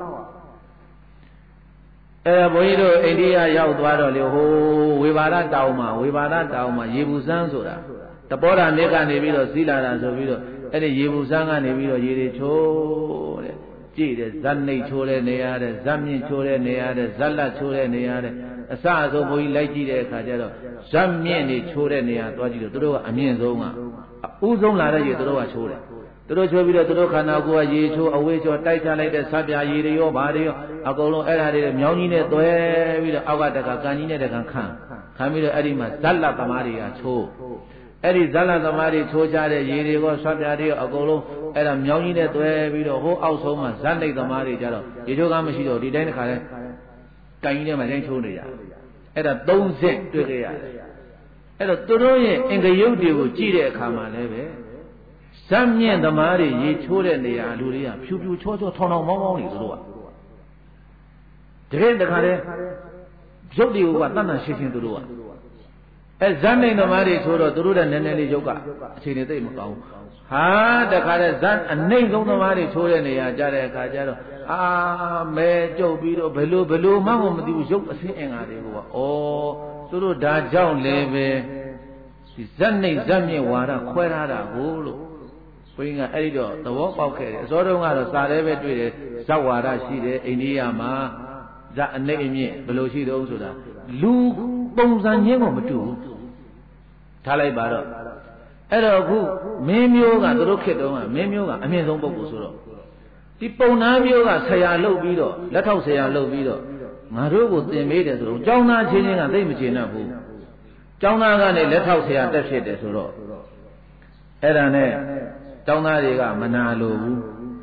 A: အဲဘုန်းကြီးတို့အိန္ဒိယရောက်သွားတော့လေဟိုဝေဘာရတောင်မှာဝေဘာရတောင်မှာရေဘူးစမ်းဆိုတာတပောဓာမြစ်ကနေပြီးတော့စီးလာတာဆိုပြီးတော့အဲ့ဒီရေဘူးစမ်းကနေပြီးတော့ရေတွေချိုးတဲ့ကြည့်တယ်ဇတ်နှိတ်ချိုးတဲ့နေရာတဲ့ဇတ်မြင့်ချိုးတဲ့နေရာတဲ့ဇတ်လက်ချိုးတဲ့နေရာတဲ့အစအဆုံးဘုန်းကြီးလိုက်ကြည့်တဲ့အခါကျတော့ဇတ်မြင့်နေချိုးတဲ့နေရာသွားကြည့်တော့သူတို့ကအမြင့်ဆုံးကအဦးဆုံးလာတဲ့ရေသူတို့ကချိုးတယ်သူတို့ချိုးပြီးတော့သူတို့ခန္ဓာကိုယ်ကရေချိုးအဝေးချိုးတိုက်ချလိုက်တဲ့ဆပ်ပြာရေတွေရောဘာတွေရောအကုန်လုံးအဲ့ဒါတွေမြောင်းကြီးနဲ့သွဲပြီးတော့အောက်ကတကကန်ကြီးနဲ့တကန်ခံခံပြီးတော့အဲ့ဒီမှာဇတ်လက်သမားတွေကချိုးအဲ့ဒီဇတ်လက်သမားတွေချိုးကြတဲ့ရေတွေကဆပ်ပြာတွေအကုန်လုံးအဲ့ဒါမြောင်းကြီးနဲ့သွဲပြီးတော့ဟိုအောက်ဆုံးမှာဇတ်နှိတ်သမားတွေကြတော့ရေချိုးကားမရှိတော့ဒီတိုင်းတစ်ခါလဲကန်ကြီးနဲ့မှတိုင်းချိုးနေကြအဲ့ဒါသုံးစစ်တွေ့ကြရတယ်အဲ့တော့သူတို့ရဲ့အင်္ဂယုတ်တွေကိုကြည့်တဲ့အခါမှာလည်းပဲဇတ်မြင့်သမားတွေရေချိုးတဲ့နေရာလူတွေကဖြူဖြူချောချောထောင်ထောင်မောင်းမောင်းနေသူတို့ကတကယ်တခါတည်းရုပ်တွေကတတ်တန်ရှင်းရှင်းသူတို့ကအဲဇတ်နိုင်သမားတွေချိုးတော့သူတို့တဲ့နည်းနည်းလေးရုပ်ကအချိန်နဲ့သိမကောင်းဘူးဟာတခါတည်းဇတ်အနှိမ့်ဆုံးသမားတွေချိုးတဲ့နေရာကြတဲ့အခါကျတော့အာမဲကြုတ်ပြီးတော့ဘယ်လိုဘယ်လိုမှမသိဘူးရုပ်အစင်းအင်္ဂါတွေကဩသူတို့ဒါကြောင့်လည်းပဲဒီဇတ်နိုင်ဇတ်မြင့်ဝါဒခွဲထားတာကိုလို့ဘုန်းကြီးကအဲ့ဒီတော့သဘောပေါက်ခဲ့တယ်အစောတုန်းကတော့စာထဲပဲတွေ့တယ်ဇတ်ဝါဒရှိတယ်အိန္ဒိယမှာဇတ်အနှိမ့်အမြင့်ဘယ်လိုရှိတုံးဆိုတာလူပုံစံချင်းကိုမတူဘူးထားလိုက်ပါတော့အဲ့တော့အခုမင်းမျိုးကသူတို့ခေတ်တုန်းကမင်းမျိုးကအမြင့်ဆုံးပုဂ္ဂိုလ်ဆိုတော့ဒီပုံနာမျိုးကဆရာလုပ်ပြီးတော့လက်ထောက်ဆရာလုပ်ပြီးတော့ငါတို့ကိုသင်ပေးတယ်ဆိုတော့ကျောင်းသားချင်းချင်းကသိမချင်တတ်ဘူးကျောင်းသားကနေလက်ထောက်ဆရာတက်ဖြစ်တယ်ဆိုတော့အဲ့ဒါနဲ့ကျောင်းသားတွေကမနာလိုဘူး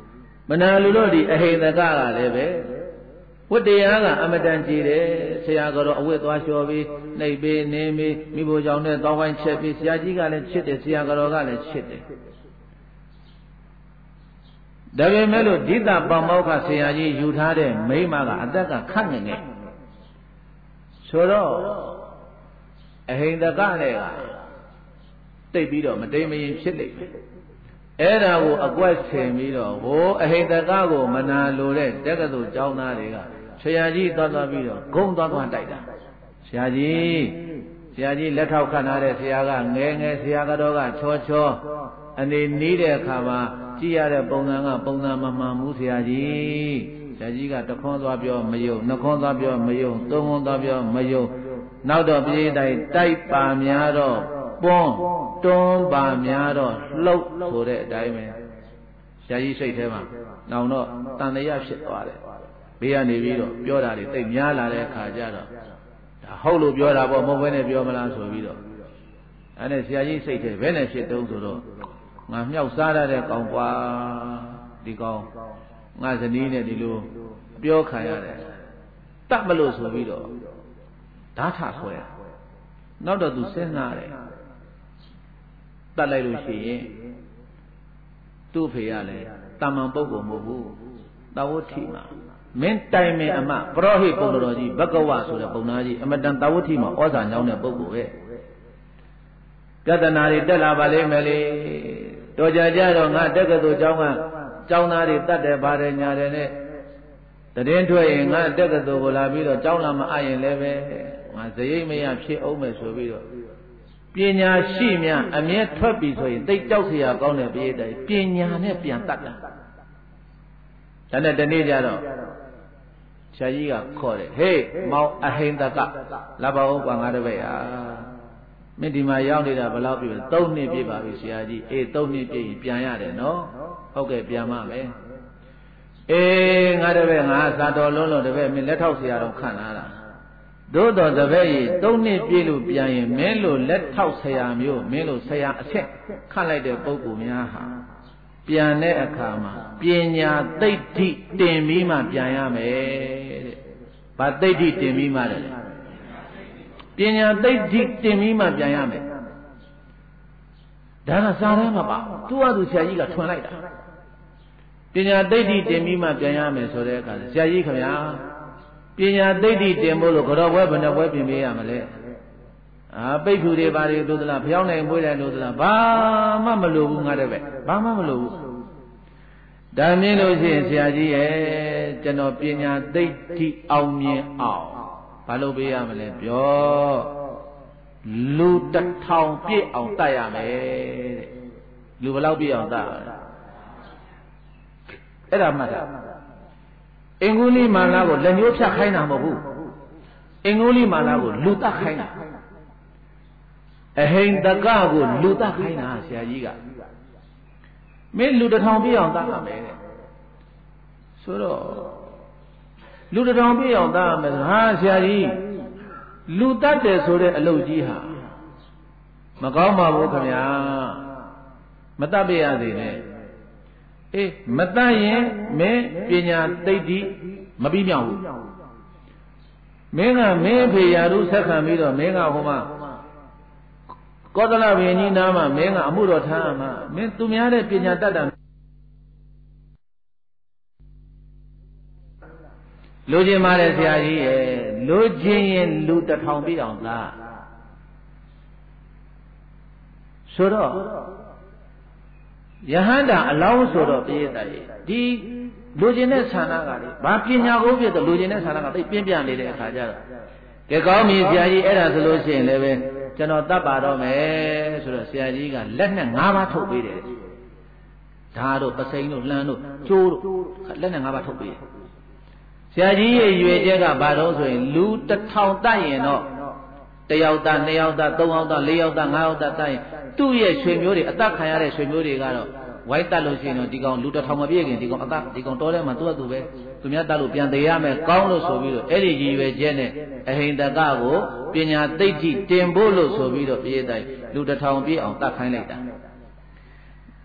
A: မနာလူတို့ဒီအဟိတကကလည်းပဲဝတ္တရားကအမတန်ကြည်တယ်ဆရာကတော့အဝတ်သွားလျှော်ပြီးနှိပ်ပြီးနင်းပြီးမိဖို့ကြောင့်နဲ့တောင်းပိုင်းချက်ပြီးဆရာကြီးကလည်းချစ်တယ်ဆရာကတော့ကလည်းချစ်တယ်ဒါပေမဲ့လို့ဒီတာပေါမောက္ခဆရာကြီးယူထားတဲ့မိမကအသက်ကခက်ငငယ်ဆိုတော့အဟိတကလည်းကတိတ်ပြီးတော့မတိမ်မရင်ဖြစ်လိမ့်မယ်အဲ့ဒါကိုအကွက်ဆင်ပြီးတော့ဟိုအဟိတကကိုမနာလိုတဲ့တက္ကသိုလ်ကျောင်းသားတွေကဆရာကြီးသွားသွားပြီးတော့ဂုံသွားသွားတိုက်တာဆရာကြီးဆရာကြီးလက်ထောက်ခံထားတဲ့ဆရာကငယ်ငယ်ဆရာကတော့ကချောချောအနေနီးတဲ့အခါမှာကြည့်ရတဲ့ပုံစံကပုံစံမမှန်ဘူးဆရာကြီးဆရာကြီးကတခွန်းသွားပြောမယုံနှစ်ခွန်းသွားပြောမယုံသုံးခွန်းသွားပြောမယုံနောက်တော့ပြေးတိုင်းတိုက်ပါများတော့ပွန်းတွန်းပါများတော့လှုပ်ဆိုတဲ့အတိုင်းပဲဆရာကြီးစိတ်ထဲမှာနောင်တော့တန်တရားဖြစ်သွားတယ်ဘေးကနေပြီးတော့ပြောတာတွေတိတ်များလာတဲ့အခါကျတော့ဒါဟုတ်လို့ပြောတာပေါ့မဟုတ်ဘဲနဲ့ပြောမလားဆိုပြီးတော့အဲ့ဒါဆရာကြီးစိတ်ထဲဘယ်နဲ့ဖြစ်တုံးဆိုတော့ငါမြောက်စားရတဲ့ကောင်ကွာဒီကောင်ငါဇနီးနဲ့ဒီလိုပြောခံရတယ်တတ်မလို့ဆိုပြီးတော့ဓာထဆွဲနောက်တော့သူစဉ်းစားတယ်တတ်လိုက်လို့ရှိရင်သူ့ဖေရလဲတာမန်ပုဂ္ဂိုလ်မဟုတ်ဘူးတဝဋ္ဌိမှာမင်းတိုင်မင်အမပရောဟိတ်ပုံတော်ကြီးဘဂဝါဆိုတဲ့ပုံသားကြီးအမတန်တဝဋ္ဌိမှာဩဇာညောင်းတဲ့ပုဂ္ဂိုလ်ပဲပြဿနာတွေတက်လာပါလိမ့်မယ်လေတော်ကြကြတော့ငါတက္ကသိုလ်ကျောင်းကကျောင်းသားတွေတတ်တယ်ပါတယ်ညာတယ်နဲ့တည်င်းထွက်ရင်ငါတက္ကသိုလ်ကိုလာပြီးတော့ကျောင်းလာမအပ်ရင်လည်းပဲငါဇရိတ်မရဖြစ်အောင်မယ်ဆိုပြီးတော့ပညာရှိများအမြဲထွက်ပြီဆိုရင်သိကြောက်เสียကောင်းတဲ့ပရိသတ်ပညာနဲ့ပြန်တတ်တာဒါနဲ့ဒီနေ့ကျတော့ဆရာကြီးကခေါ်တယ်ဟေးမောင်အဟိန္တကလာပါဦးကွာငါတပည့်ဟာမင်းဒီမှာရောက်နေတာဘယ်လောက်ပြီလဲသုံးနှစ်ပြည့်ပါပြီဆရာကြီးအေးသုံးနှစ်ပြည့်ရင်ပြန်ရတယ်နော်ဟုတ်ကဲ့ပြန်ပါမယ်အေးငါတပည့်ငါသာတော်လုံးလုံးတပည့်မင်းလက်ထောက်ဆရာတော်ခန့်လာတာသို့တော်တပည့်ကြီးသုံးနှစ်ပြည့်လို့ပြန်ရင်မင်းလိုလက်ထောက်ဆရာမျိုးမင်းလိုဆရာအဆက်ခန့်လိုက်တဲ့ပုဂ္ဂိုလ်များဟာပြန်တဲ့အခါမှာပညာသိဋ္ဌိတင်ပြီးမှပြန်ရမယ်တဲ့။ဘာသိဋ္ဌိတင်ပြီးမှလဲ။ပညာသိဋ္ဌိတင်ပြီးမှပြန်ရမယ်။ဒါကစာထဲမှာပါ။သူ့အတူဆရာကြီးကထွန်လိုက်တာ။ပညာသိဋ္ဌိတင်ပြီးမှပြန်ရမယ်ဆိုတဲ့အခါဆရာကြီးခင်ဗျာပညာသိဋ္ဌိတင်ဖို့လို့ကြောဘွဲဘယ်နှဘွဲပြင်ပေးရမလဲ။အာပိတ်ဖြူတွေပါတွေလို့သလားဖျောင်းနိုင်မွေးတယ်လို့သလားဘာမှမလိုဘူးငါတပည့်ဘာမှမလိုဘူးဒါမြင်လို့ရှိရင်ဆရာကြီးရဲ့ကျွန်တော်ပညာသိဋ္ဌိအောင်မြင်အောင်ဘာလုပ်ပေးရမလဲပြောလူတစ်ထောင်ပြည့်အောင်တတ်ရမယ်တဲ့လူဘယ်လောက်ပြည့်အောင်တတ်အဲ့ဒါမှတ်တာအင်္ဂုလိမာလာကိုလက်ညှိုးဖြတ်ခိုင်းတာမဟုတ်ဘူးအင်္ဂုလိမာလာကိုလူတတ်ခိုင်းတာအဟိန္တကကိုလူတတ်ခိုင်းတာဆရာကြီးကမင်းလူတစ်ထောင်ပြည့်အောင်တတ်ရမယ်တဲ့ဆိုတော့လူတစ်ထောင်ပြည့်အောင်တတ်ရမယ်ဆိုဟာဆရာကြီးလူတတ်တယ်ဆိုတဲ့အလုပ်ကြီးဟာမကောင်းပါဘူးခင်ဗျာမတတ်ပြရသေးနဲ့အေးမတတ်ရင်မင်းပညာသိဋ္ဌိမပြီးမြောက်ဘူးမင်းကမင်းဖေရာတို့ဆက်ခံပြီးတော့မင်းကဟိုမှာကောသလဘင်ကြီးနားမှာမင်းကအမှုတော်ထားမှာမင်းသူများတဲ့ပညာတတ်တာလိုချင်ပါတယ်ဆရာကြီးရဲ့လိုချင်ရင်လူတစ်ထောင်ပြည့်အောင်သားဆိုတော့ယဟန္တာအလောင်းဆိုတော့ပြည့်တဲ့ဒီလိုချင်တဲ့ဆန္ဒကလေဘာပညာကိုပြည့်တော့လိုချင်တဲ့ဆန္ဒကသိပြင်းပြနေတဲ့အခါကျတော့ကဲကောင်းပြီဆရာကြီးအဲ့ဒါဆိုလို့ရှိရင်လည်းပဲကျွန်တော်တတ်ပါတော့မယ်ဆိုတော့ဆရာကြီးကလက်နဲ့၅ပါးထုတ်ပေးတယ်ဓာတ်တို့ပစိန်တို့လှမ်းတို့ကျိုးတို့လက်နဲ့၅ပါးထုတ်ပေးတယ်ဆရာကြီးရဲ့ရွယ်ချက်ကဘာလို့ဆိုရင်လူတစ်ထောင်တတ်ရင်တော့တစ်ယောက်သားနှစ်ယောက်သားသုံးယောက်သားလေးယောက်သားငါးယောက်သားတတ်ရင်သူ့ရဲ့ရွှေမျိုးတွေအသက်ခံရတဲ့ရွှေမျိုးတွေကတော့ဝိုင်းတက်လို့ရှိရင်တော့ဒီကောင်လူတစ်ထောင်မပြည့်ခင်ဒီကောင်အသက်ဒီကောင်တော်ထဲမှာသူ့အတူပဲသူများတက်လို့ပြန်သေးရမယ်ကောင်းလို့ဆိုပြီးတော့အဲ့ဒီရည်ရွယ်ချက်နဲ့အဟိန္တကကိုပညာသိဋ္ဌိတင်ဖို့လို့ဆိုပြီးတော့ပြည့်တိုင်းလူတစ်ထောင်ပြည့်အောင်တတ်ခိုင်းလိုက်တာဆ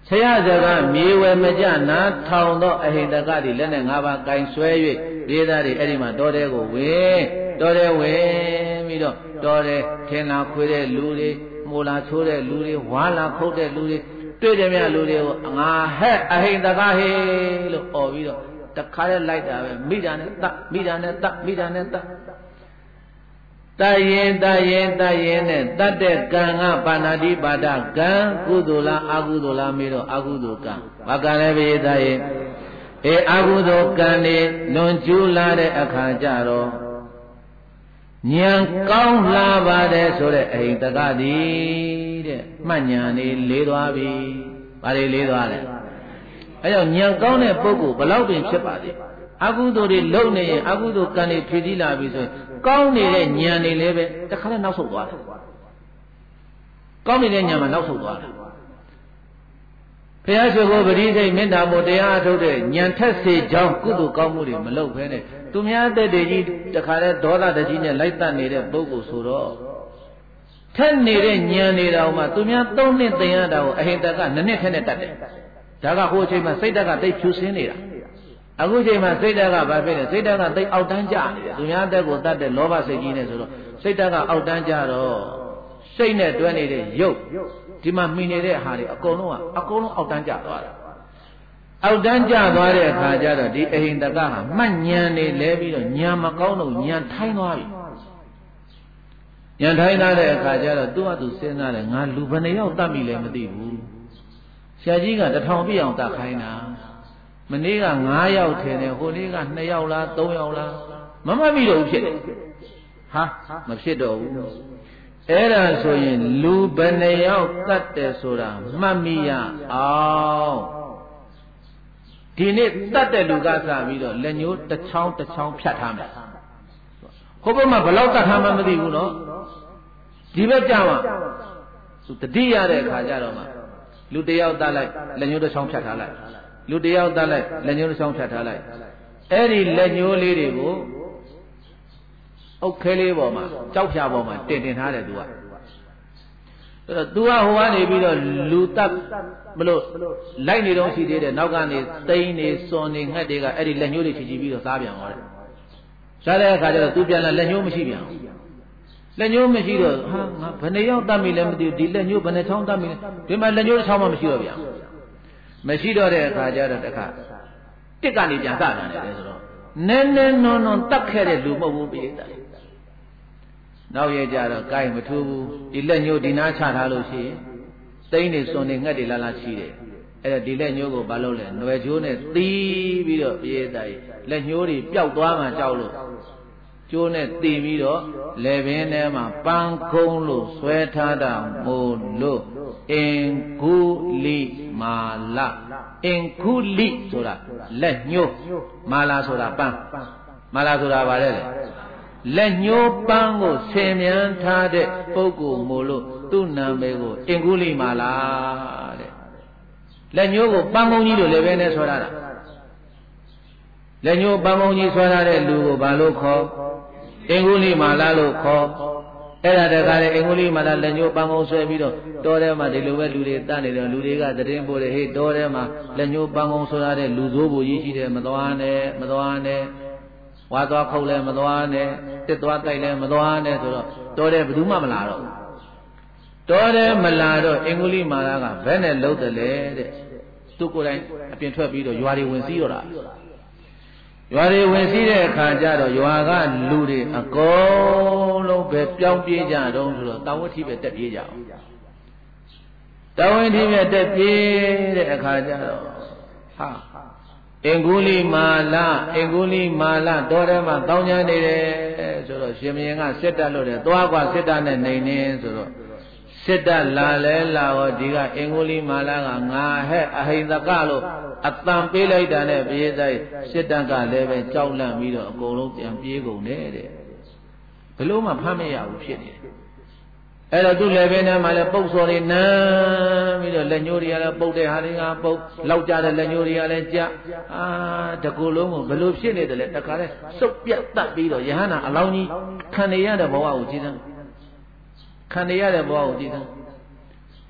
A: ဆရာစကားမြေဝဲမကြနာထောင်တော့အဟိတကတွေလက်နဲ့ငါးပါးကင်ဆွဲ၍ပြေးသားတွေအဲ့ဒီမှာတော်တဲ့ကိုဝင်တော်တဲ့ဝင်ပြီးတော့တော်တဲ့ထင်လာခွေးတဲ့လူတွေမိုးလာချိုးတဲ့လူတွေဝါလာခုတ်တဲ့လူတွေတွေ့တယ်မြလူတွေကိုငါဟဲ့အဟိတကဟေးလို့អော်ပြီးတော့တခါတည်းလိုက်တာပဲမိတာနဲ့တမိတာနဲ့တမိတာနဲ့တတရင်တရင်တရင်နဲ့တတ်တဲ့ကံကပါဏာတိပါဒကံကုသိုလ်လားအကုသိုလ်လားမေးတော့အကုသိုလ်ကံဘာကံလဲပြေတရင်အေးအကုသိုလ်ကံနေလွန်ကျူးလာတဲ့အခါကျတော့ဉာဏ်ကောင်းလာပါတယ်ဆိုတဲ့အဟိတကသည်တဲ့မှတ်ဉာဏ်လေးလေးသွားပြီဘာတွေလေးသွားလဲအဲကြောင့်ဉာဏ်ကောင်းတဲ့ပုဂ္ဂိုလ်ဘလောက်ပင်ဖြစ်ပါသေးအကုသိုလ်တွေလုံနေရင်အကုသိုလ်ကံတွေဖြည့်ဆည်းလာပြီဆိုရင်ကောင်းနေတဲ့ဉာဏ်တွေလည်းပဲတခါနဲ့နောက်ဆုတ်သွားတယ်ကောင်းနေတဲ့ဉာဏ်မှာနောက်ဆုတ်သွားတယ်ဘုရားရှိခိုးပရိသေမေတ္တာမို့တရားအထုတ်တဲ့ဉာဏ်ထက်စေကြောင်းကုသိုလ်ကောင်းမှုတွေမလုပ်ဘဲနဲ့သူများအသက်တွေကြီးတခါနဲ့ဒေါသတကြီးနဲ့လိုက်တတ်နေတဲ့ပုဂ္ဂိုလ်ဆိုတော့ထက်နေတဲ့ဉာဏ်တွေတောင်မှသူများသုံးနှစ်သင်ရတာကိုအဟိတကနှစ်နှစ်ထက်နဲ့တတ်တယ်ဒါကဟိုအချိန်မှာစိတ်ဓာတ်ကသိဖြူစင်းနေတာအခုချိန်မှာစိတ်ဓာတ်ကဘာဖြစ်လဲစိတ်ဓာတ်ကသိအောက်တန်းကျနေတယ်သူများအသက်ကိုတတ်တဲ့လောဘစိတ်ကြီးနဲ့ဆိုတော့စိတ်ဓာတ်ကအောက်တန်းကျတော့စိတ်နဲ့တွဲနေတဲ့ရုပ်ဒီမှာမိနေတဲ့ဟာတွေအကုန်လုံးကအကုန်လုံးအောက်တန်းကျသွားတာအောက်တန်းကျသွားတဲ့အခါကျတော့ဒီအဟိတကဟာမှတ်ဉာဏ်နေလဲပြီးတော့ဉာဏ်မကောင်းတော့ဉာဏ်ထိုင်းသွားပြီဉာဏ်ထိုင်းသွားတဲ့အခါကျတော့သူ့ဟာသူစဉ်းစားတယ်ငါလူဘယ်နှယောက်တတ်ပြီလဲမသိဘူးဆရာကြီးကတထောင်ပြည့်အောင်တတ်ခိုင်းတာမနေ့ကငါးယောက်ထင်တယ်ဟိုနေ့ကနှစ်ယောက်လားသုံးယောက်လားမမှတ်မိတော့ဘူးဖြစ်တယ်ဟာမဖြစ်တော့ဘူးအဲ့ဒါဆိုရင်လူဘယ်နှယောက်တတ်တယ်ဆိုတာမှတ်မိရအောင်ဒီနေ့တတ်တဲ့လူကစပြီးတော့လက်ညှိုးတစ်ချောင်းတစ်ချောင်းဖြတ်ထားမယ်ဟိုဘက်မှာဘယ်လောက်တတ်ထားမှမသိဘူးနော်ဒီဘက်ကြမှာသူတတိရတဲ့အခါကျတော့မှလူတယောက်တတ်လိုက်လက်ညှိုးတစ်ချောင်းဖြတ်ထားလိုက်လူတယောက်တတ်လိုက်လက်ညှိုးတစ်ချောင်းဖြတ်ထားလိုက်အဲ့ဒီလက်ညှိုးလေးတွေကိုအုတ်ခဲလေးပေါ်မှာကြောက်ဖြာပေါ်မှာတင်တင်ထားတယ်သူကအဲ့တော့သူကဟိုကနေပြီးတော့လူတက်မလို့လိုက်နေတော့ရှိသေးတယ်နောက်ကနေသိန်းနေစွန်နေငှက်တွေကအဲ့ဒီလက်ညှိုးတွေချီချီပြီးတော့စားပြန်သွားတယ်စားတဲ့အခါကျတော့သူပြန်လာလက်ညှိုးမရှိပြန်ဘူးလက်ညှိုးမရှိတော့ဟာငါဘယ်နှယောက်တတ်မိလဲမသိဘူးဒီလက်ညှိုးဘယ်နှချောင်းတတ်မိလဲဒီမှာလက်ညှိုးတစ်ချောင်းမှမရှိတော့ပြန်မရှိတော့တဲ့အခါကျတော့တခါတစ်ကနေပြန်စပြန်တယ်ဆိုတော့နည်းနည်းနွန်းနွန်းတတ်ခဲ့တဲ့လူမဟုတ်ဘူးပြိတ္တာနောက်ရကြတော့ကိုင်းမထူးဘူးဒီလက်ညှိုးဒီနားချထားလို့ရှိရင်သိန်းနေစွန်နေငှက်တွေလာလာရှိတယ်အဲ့ဒါဒီလက်ညှိုးကိုဘာလုပ်လဲຫນွယ်ချိုးနဲ့သီးပြီးတော့ပြိတ္တာလက်ညှိုးတွေပျောက်သွားမှကြောက်လို့ကျိုးနဲ့တည်ပြီးတော့လေပင်ထဲမှာပန်းကုန်းလို့ဆွဲထားတာမို့လို့အင်ကုလိမာလအင်ကုလိဆိုတာလက်ညှိုးမာလာဆိုတာပန်းမာလာဆိုတာဗါလဲလက်ညှိုးပန်းကိုဆင်မြန်းထားတဲ့ပုဂ္ဂိုလ်မို့လို့သူ့နာမည်ကိုအင်ကုလိမာလာတဲ့လက်ညှိုးကိုပန်းကုန်းကြီးလို့လေပင်ထဲဆွဲထားတာလက်ညှိုးပန်းကုန်းကြီးဆွဲထားတဲ့လူကိုဘာလို့ခေါ်အင်္ဂုလိမာလာလို့ခေါ်အဲ့ဒါတကားလေအင်္ဂုလိမာလာလက်ညှိုးပန်းကုန်းဆွဲပြီးတော့တောထဲမှာဒီလိုပဲလူတွေတတ်နေတယ်လူတွေကသတင်းပို့တယ်ဟေ့တောထဲမှာလက်ညှိုးပန်းကုန်းဆွဲရတဲ့လူဆိုးဘူကြီးရှိတယ်မသွားနဲ့မသွားနဲ့ဝါသွားခုတ်လဲမသွားနဲ့တစ်သွားတိုက်လဲမသွားနဲ့ဆိုတော့တောထဲဘယ်သူမှမလာတော့တောထဲမလာတော့အင်္ဂုလိမာလာကဘယ်နဲ့လှုပ်တယ်လဲတဲ့သူကိုယ်တိုင်အပြင်ထွက်ပြီးတော့ရွာတွေဝင်စည်းတော့တာရွာတွေဝင်စည်းတဲ့အခါကျတော့ရွာကလူတွေအကုန်လုံးပဲပြောင်းပြေးကြတော့ဆိုတော့တာဝတိပဲတက်ပြေးကြအောင်တာဝတိပဲတက်ပြေးတဲ့အခါကျတော့ဟာအင်္ဂုလိမာလအင်္ဂုလိမာလတော်ထဲမှာတောင်းချမ်းနေတယ်ဆိုတော့ရှင်မင်းကစစ်တပ်လို့တယ်သွားกว่าစစ်တပ်နဲ့နေနေဆိုတော့စစ်တပ်လာလဲလာတော့ဒီကအင်္ဂုလိမာလကငါဟဲ့အဟိတကလို့အတန်ပေးလိုက်တာနဲ့ပြေးတိုင်းစစ်တပ်ကလည်းပဲကြောက်လန့်ပြီးတော့အကုန်လုံးပြန်ပြေးကုန်တယ်တဲ့ဘလို့မှဖမ်းမရဘူးဖြစ်နေတယ်အဲ့တော့သူ့လည်းပဲနဲ့မှလည်းပုတ်စော်နေနမ်းပြီးတော့လက်ညှိုးတွေကလည်းပုတ်တဲ့ဟာတွေကပုတ်လောက်ကြတဲ့လက်ညှိုးတွေကလည်းကြအာတကူလုံးကိုဘလို့ဖြစ်နေတယ်လဲတခါလဲစုပ်ပြတ်တတ်ပြီးတော့ယဟန္တာအလောင်းကြီးခံနေရတဲ့ဘဝကိုကြည်စမ်းခံနေရတဲ့ဘဝကိုကြည်စမ်း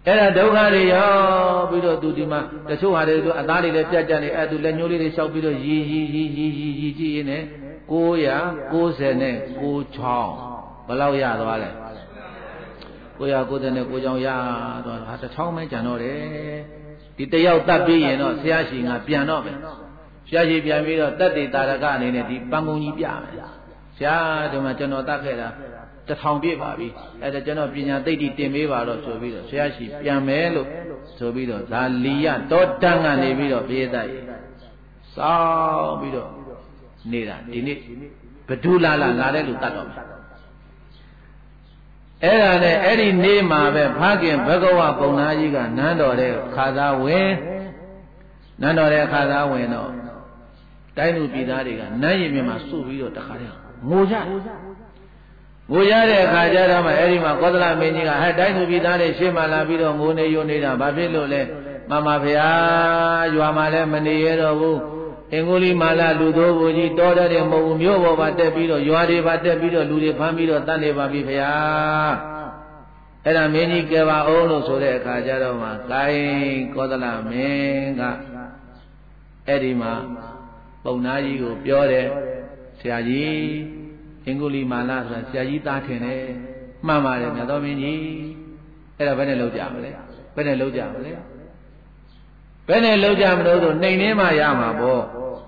A: အဲ့ဒါဒုက္ခတွေရောက်ပြီးတော့သူဒီမှာတချို့ဟာတွေသူအသားတွေလည်းပြတ်ကြနေအဲ့သူလက်ညှိုးလေးတွေလျှောက်ပြီးတော့ရီရီရီရီရီရီကြည့်ရင်းနဲ့ကိုးရာကိုးဆယ်နဲ့ကိုးချောင်းဘယ်လောက်ရသွားလဲကိုးရာကိုးဆယ်နဲ့ကိုးချောင်းရသွားဟာတစ်ချောင်းပဲကျန်တော့တယ်ဒီတယောက်တတ်ပြီးရင်တော့ဆရာရှိငါပြန်တော့မယ်ဆရာရှိပြန်ပြီးတော့တတ်တေတာရကအနေနဲ့ဒီပန်းကုံကြီးပြမယ်ဆရာဒီမှာကျွန်တော်တတ်ခဲ့တာတထောင်ပြည့်ပါပြီအဲ့ဒါကျွန်တော်ပညာသိတိတင်ပေးပါတော့ဆိုပြီးတော့ဆရာရှိပြန်မယ်လို့ဆိုပြီးတော့ဇာလီယတောတန်းကနေပြီးတော့ပြေးတတ်ရေစောင်းပြီးတော့နေတာဒီနေ့ဘဒုလာလာလာတဲ့လူတတ်တော့မယ်အဲ့ဒါနဲ့အဲ့ဒီနေ့မှာပဲဖခင်ဘဂဝါပုံနာကြီးကနန်းတော်တဲ့ခါသားဝင်နန်းတော်တဲ့ခါသားဝင်တော့တိုင်းလူပြည်သားတွေကနန်းရင်မြမှာစုပြီးတော့တခါတည်းငိုကြငိုရတဲ့အခါကျတော့မှအဲ့ဒီမှာကောသလမင်းကြီးကဟဲ့တိုင်းသူပြည်သားတွေရှေ့မှာလာပြီးတော့ငိုနေယိုနေတာဘာဖြစ်လို့လဲမမဖေဟာရွာမှာလည်းမနေရတော့ဘူးအင်္ဂုလိမာလာလူသောဘူကြီးတောတဲ့မဟုတ်ဘူးမြို့ပေါ်မှာတက်ပြီးတော့ရွာတွေပါတက်ပြီးတော့လူတွေဖမ်းပြီးတော့တတ်နေပါပြီဖေဟာအဲ့ဒါမင်းကြီးကဲပါအောင်လို့ဆိုတဲ့အခါကျတော့မှဂိုင်းကောသလမင်းကအဲ့ဒီမှာပုံနာကြီးကိုပြောတယ်ဆရာကြီးအင်္ဂုလိမာလာဆိုတာဆရာကြီးသားထင်တယ်မှန်ပါတယ်မြတ်တော်မင်းကြီးအဲ့ဒါဘယ်နဲ့လောက်ကြမလဲဘယ်နဲ့လောက်ကြမလဲဘယ်နဲ့လောက်ကြမလို့ဆိုနှိမ်နှင်းမှရမှာပေါ့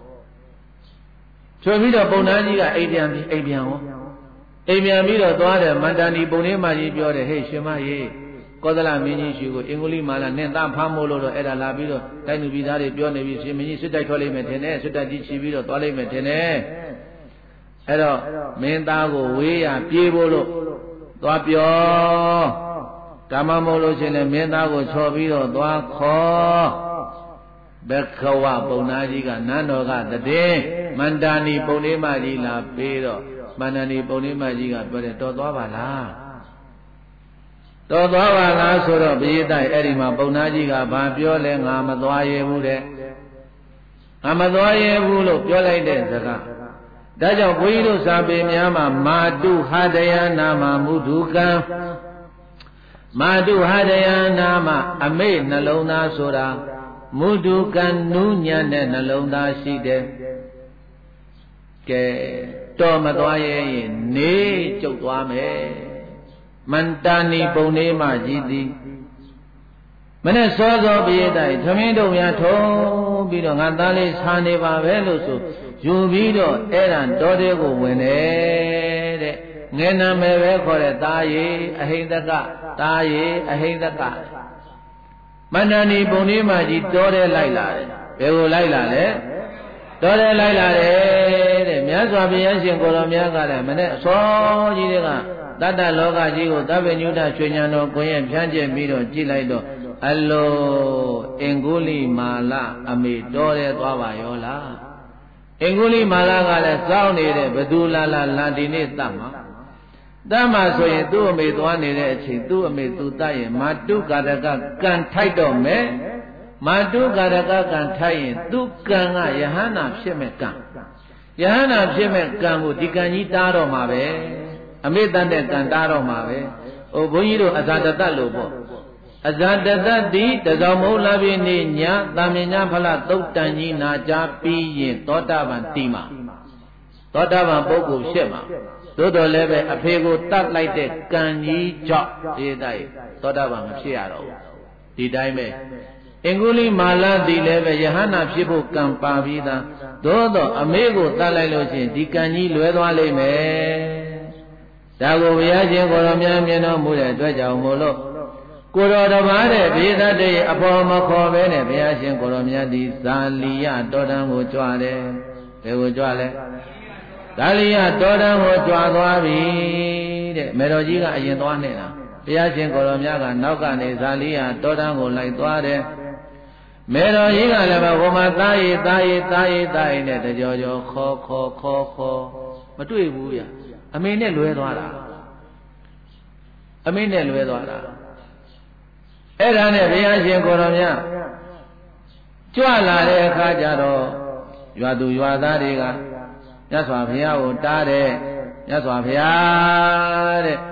A: ဆိုပြီးတော့ပုံနာကြီးကအိမ်ပြန်ပြီးအိမ်ပြန်ဟောအိမ်ပြန်ပြီးတော့သွားတယ်မန္တန်ဒီပုံလေးမကြီးပြောတယ်ဟေ့ရှင်မကြီးကောသလမင်းကြီးရှိကိုအင်္ဂုလိမာလာနဲ့သားဖမ်းမို့လို့တော့အဲ့ဒါလာပြီးတော့တိုင်းလူပြည်သားတွေပြောနေပြီရှင်မင်းကြီးစစ်တိုက်ထွက်လိမ့်မယ်ထင်တယ်စစ်တိုက်ကြီးချီပြီးတော့သွားလိမ့်မယ်ထင်တယ်အဲ့တော့မင်းသားကိုဝေးရပြေးဖို့လို့သွားပြောဓမ္မမို့လို့ရှင်လည်းမင်းသားကိုချော်ပြီးတော့သွားခေါ်ဘခဝပုံနာကြီးကနန်းတော်ကတည်မန္တန်ဒီပုံလေးမကြီးလာပေးတော့မန္တန်ဒီပုံလေးမကြီးကပြောတယ်တော်သွားပါလားတော်သွားပါလားဆိုတော့ဘုရားတိုက်အဲ့ဒီမှာပုံနာကြီးကဘာပြောလဲငါမသွားရဘူးတဲ့ငါမသွားရဘူးလို့ပြောလိုက်တဲ့စကားဒါကြောင့်ဘုန်းကြီးတို့စာပေများမှာမာတုဟတယနာမမုဒုကံမာတုဟတယနာမအမေ့နှလုံးသားဆိုတာမုဒုကံနူးညံ့တဲ့နှလုံးသားရှိတယ်ကဲတော်မသွားရဲ့ရင်နေကျုပ်သွားမယ်မန္တန်ဒီပုံလေးမှကြီးသည်မနဲ့စောစောပြေးတိုင်းသမင်းတို့များထုံးပြီးတော့ငါသားလေးဆာနေပါပဲလို့ဆိုယူပြီးတော့အဲ့ဒါတော်တဲ့ကိုဝင်တယ်တဲ့ငယ်နာမယ်ပဲခေါ်တဲ့သားရည်အဟိတကသားရည်အဟိတကမန္တန်ဒီပုံလေးမှကြီးတော်တဲ့လိုက်လာတယ်ဘယ်ကိုလိုက်လာလဲတော်တဲ့လိုက်လာတယ်တဲ့မြတ်စွာဘုရားရှင်ကိုယ်တော်များကလည်းမနဲ့အစောကြီးတွေကတတ္တလောကကြီးကိုသဗ္ဗညုတရွှေဉာဏ်တော်ကိုယ်ရဲ့ဖြန့်ကျက်ပြီးတော့ကြည့်လိုက်တော့အလိုအင်္ဂုလိမာလအမေတော်တဲ့သွားပါရောလားအင်္ဂုလိမာလကလည်းစောင့်နေတဲ့ဘသူလာလာလာဒီနေ့တတ်မှာတတ်မှာဆိုရင်သူ့အမေသွားနေတဲ့အချိန်သူ့အမေသူတတ်ရင်မာတုကာရကကံထိုက်တော့မယ်မာတုကာရကကံထိုက်ရင်သူ့ကံကယဟန္တာဖြစ်မဲ့ကံယဟန္တာဖြစ်မဲ့ကံကိုဒီကံကြီးတားတော့မှာပဲအမေတတ်တဲ့ကံတားတော့မှာပဲဟိုဘုန်းကြီးတို့အဇာတတလို့ပေါ့အဇာတတတိတဇောမဟုတ်လားပြီနေညသာမညဖလသုတ်တန်ကြီးနာကြပြီးရင်သောတာပန်တိမှာသောတာပန်ပုဂ္ဂိုလ်ရှစ်မှာသို့တော်လည်းပဲအဖေကိုတတ်လိုက်တဲ့ကံကြီးကြောင့်ဒီတိုင်းသောတာပန်မဖြစ်ရတော့ဘူးဒီတိုင်းပဲအင်္ဂုလိမာလတိလည်းပဲယဟန္တာဖြစ်ဖို့ကံပါပြီးသားသို့တော့အမေကိုတတ်လိုက်လို့ချင်းဒီကံကြီးလွဲသွားလိမ့်မယ်ဒါကိုဘုရားရှင်ကိုယ်တော်များမြင်တော်မူတဲ့အတွက်ကြောင့်မို့လို့ကိုတော်တပါးတဲ့ဘေးသတ္တေအပေါ်မခေါ်ပဲနဲ့ဘုရားရှင်ကိုတော်မြတ်ဒီဇာလီယတောတန်းကိုကြွတယ်ဘယ်ကိုကြွလဲဇာလီယတောတန်းကိုကြွသွားပြီတဲ့မေတော်ကြီးကအရင်သွားနေတာဘုရားရှင်ကိုတော်မြတ်ကနောက်ကနေဇာလီယတောတန်းကိုလိုက်သွားတယ်မေတော်ကြီးကလည်းဘုမသားရည်သားရည်သားရည်သားရည်နဲ့တကြောကြောခေါ်ခေါ်ခေါ်ခေါ်မတွေ့ဘူးရအမေနဲ့လွဲသွားတာအမေနဲ့လွဲသွားတာအဲ့ဒါနဲ့ဘုရားရှင်ကိုယ်တော်မြတ်ကြွလာတဲ့အခါကျတော့ရွာသူရွာသားတွေကမြတ်စွာဘုရားကိုတားတယ်မြတ်စွာဘုရားတဲ့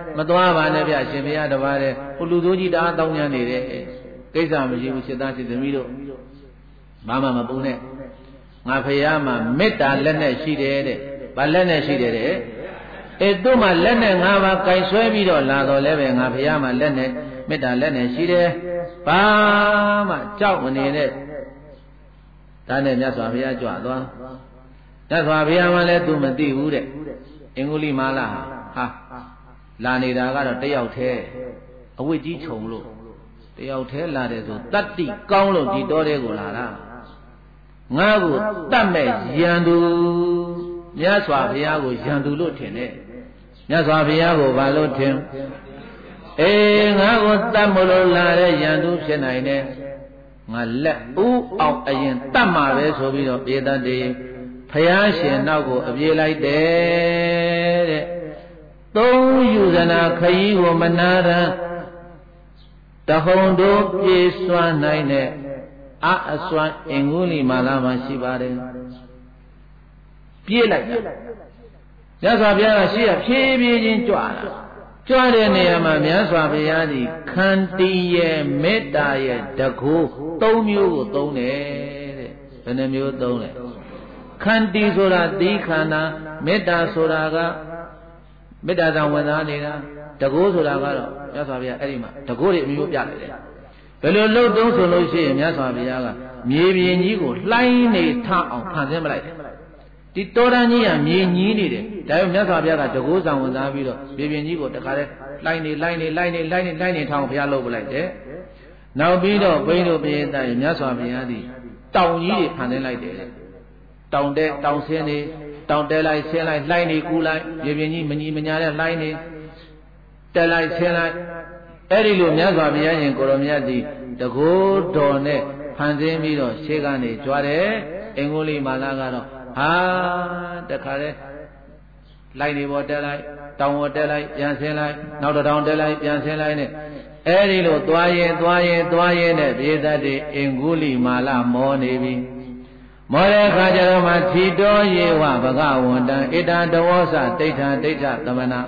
A: မသွားပါနဲ့ဗျရှင်ဘုရားတပါးတဲ့ဟိုလူသိုးကြီးတအားတောင်းညံနေတယ်ကိစ္စမရှိဘူးစစ်သားစစ်သမီးတို့ဘာမှမပူနဲ့ငါဖရာမှာမေတ္တာလက်နဲ့ရှိတယ်တဲ့ဘာလက်နဲ့ရှိတယ်တဲ့အဲသူ့မှာလက်နဲ့ငါးပါးကင်ဆွဲပြီးတော့လာတော့လဲပဲငါဖရာမှာလက်နဲ့မေတ္တာလက်နဲ့ရှိတယ်ဘာမှကြောက်မနေနဲ့ဒါနဲ့မြတ်စွာဘုရားကြွသွားမြတ်စွာဘုရားမှလည်းသူမသိဘူးတဲ့အင်္ဂုလိမာလဟာလာနေတာကတော့တယောက်တည်းအဝိကြီးခြုံလို့တယောက်တည်းလာတယ်ဆိုတတ္တိကောင်းလို့ဒီတော်တဲ့ကိုလာတာငါ့ကိုတတ်မဲ့ရန်သူမြတ်စွာဘုရားကိုရန်သူလို့ထင်တယ်မြတ်စွာဘုရားကိုဘာလို့ထင်အေးငါ့ကိုတတ်မလို့လာတဲ့ရန်သူဖြစ်နိုင်တယ်ငါလက်ဦးအောင်အရင်တတ်မှာပဲဆိုပြီးတော့ပြေတတ်တယ်ဘုရားရှင်နောက်ကိုအပြေးလိုက်တယ်တဲ့သုံးယူဇနာခရီးကိုမနာရန်တဟုန်တို့ပြေစွမ်းနိုင်တဲ့အအစွမ်းအင်္ဂုလိမာလာမှာရှိပါတယ်ပြေးလိုက်တာမြတ်စွာဘုရားကရှိရဖြည်းဖြည်းချင်းကြွလာကြွတဲ့နေရာမှာမြတ်စွာဘုရားဒီခန္တီရဲ့မေတ္တာရဲ့တကူသုံးမျိုးကိုသုံးတယ်တဲ့ဘယ်နှမျိုးသုံးလဲခန္တီဆိုတာသီးခန္ဓာမေတ္တာဆိုတာကမေတ္တာတောင်ဝင်သားနေတာတကူဆိုတာကတော့မြတ်စွာဘုရားအဲ့ဒီမှာတကူတွေအမျိုးပြလိုက်တယ်ဘယ်လိုလုပ်တုံးဆိုလို့ရှိရင်မြတ်စွာဘုရားကမြေပြင်ကြီးကိုလှိုင်းနေထအောင်ဖန်ဆင်းမလိုက်တယ်ဒီတောတန်းကြီးကမြေကြီးနေတယ်ဒါပေမဲ့မြတ်စွာဘုရားကတကူဆောင်ဝင်သားပြီးတော့မြေပြင်ကြီးကိုတခါတည်းလှိုင်းနေလှိုင်းနေလှိုင်းနေလှိုင်းနေလှိုင်းနေထအောင်ဘုရားလုပ်ပလိုက်တယ်နောက်ပြီးတော့ဘိန်းတို့ပြေးတဲ့မြတ်စွာဘုရားဒီတောင်ကြီးတွေဖန်ဆင်းလိုက်တယ်တောင်တဲတောင်ဆင်းနေတောင်တဲလိုက်ဆင်းလိုက်လှိုင်းနေကူးလိုက်မြေပြင်ကြီးမညီမညာတဲ့လှိုင်းနေတဲလိုက်ဆင်းလိုက်အဲ့ဒီလိုမြတ်စွာဘုရားရှင်ကိုရောမြတ်ဒီတကိုးတော်နဲ့ဖန်ဆင်းပြီးတော့ရှေ့ကနေကြွားတယ်အင်္ဂုလိမာလာကတော့ဟာတခါတည်းလိုက်နေပေါ်တက်လိုက်တောင်ပေါ်တက်လိုက်ပြန်ဆင်းလိုက်နောက်တောင်တက်လိုက်ပြန်ဆင်းလိုက်နဲ့အဲ့ဒီလိုသွားရင်သွားရင်သွားရင်နဲ့ပြေးတတ်တဲ့အင်္ဂုလိမာလာမောနေပြီမောတဲ့အခါကျတော့မှထီတော်ယေဝဘဂဝန္တံဣတံတဝောစတိဋ္ဌံဒိဋ္ဌသမနာ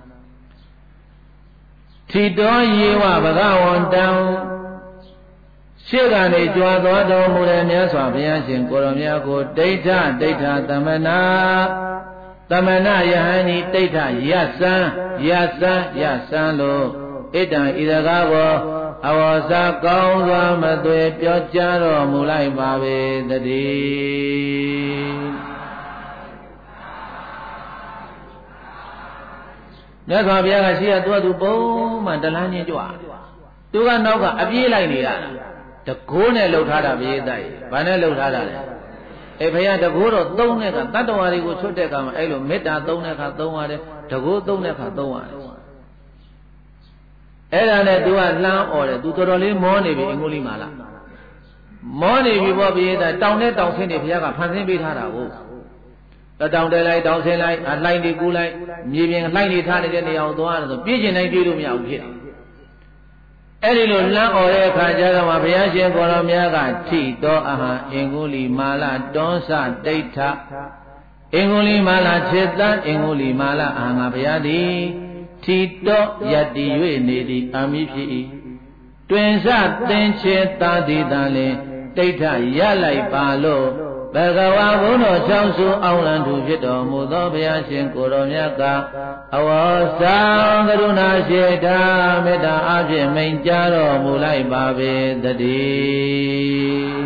A: ထီတော်ယေဝဘဂဝန္တံရှေ့ကနေကြွားသွားတော်မူတဲ့မြတ်စွာဘုရားရှင်ကိုရောမြတ်ကိုဒိဋ္ဌဒိဋ္ဌသမနာသမဏယဟန်ဤဒိဋ္ဌယသံယသံယသံလို့ဣတံဤတကားကိုအဝေါ်စာကောင်းစွာမသွေပြောကြားတော်မူလိုက်ပါပေတည်းမြတ်စွာဘုရားကရှိရသူ့သူပုံမှန်တလန်းချင်းကြွသူကနောက်ကအပြေးလိုက်နေရတာတကိုးနဲ့လှုပ်ထားတာပြေးတိုက်ဘာနဲ့လှုပ်ထားတာလဲအေးဘုရားတကိုးတော့သုံးတဲ့ကတတ္တဝါတွေကိုချွတ်တဲ့ကမှာအဲ့လိုမေတ္တာသုံးတဲ့ခါသုံးရတယ်တကိုးသုံးတဲ့ခါသုံးရတယ်အဲ့ဒါနဲ့ तू ကလှမ်းអော်တယ် तू တော်တော်လေးမောနေပြီအင်္ဂုလိမာလာမောနေပြီပေါ့ပြေးတာတောင်နဲ့တောင်ဆင်းနေဘုရားကဖန်ဆင်းပေးထားတာကိုတောင်တဲလိုက်တောင်ဆင်းလိုက်အလှိုင်းဒီကူးလိုက်မြေပြင်လှိုင်းနေထားနေတဲ့နေရာကိုသွားရတယ်ဆိုပြေးကျင်တိုင်းပြေးလို့မရဘူးဖြစ်တယ်အဲ့ဒီလိုလမ်းអော်တဲ့အခါကျတော့မှဘုရားရှင်ကိုရောမြတ်ကထိတော်အဟံအင်္ဂုလိမာလာတွန်းစဒိဋ္ဌအင်္ဂုလိမာလာခြေတန်းအင်္ဂုလိမာလာအာငါဘုရားသည်ထိတော်ယတ္တိ၍နေသည်အာမိဖြစ်၏တွင်စသင်္ချေသာတိတံလင်ဒိဋ္ဌရလိုက်ပါလို့ဘဂဝါဘုန်းတော်ချောင်းစုအောင်လံသူဖြစ်တော်မူသောဘုရားရှင်ကိုရောမြတ်ကအဝေါ်သံကရုဏာရှိတာမေတ္တာအဖြင့်မိန်ကြားတော်မူလိုက်ပါပေတည်း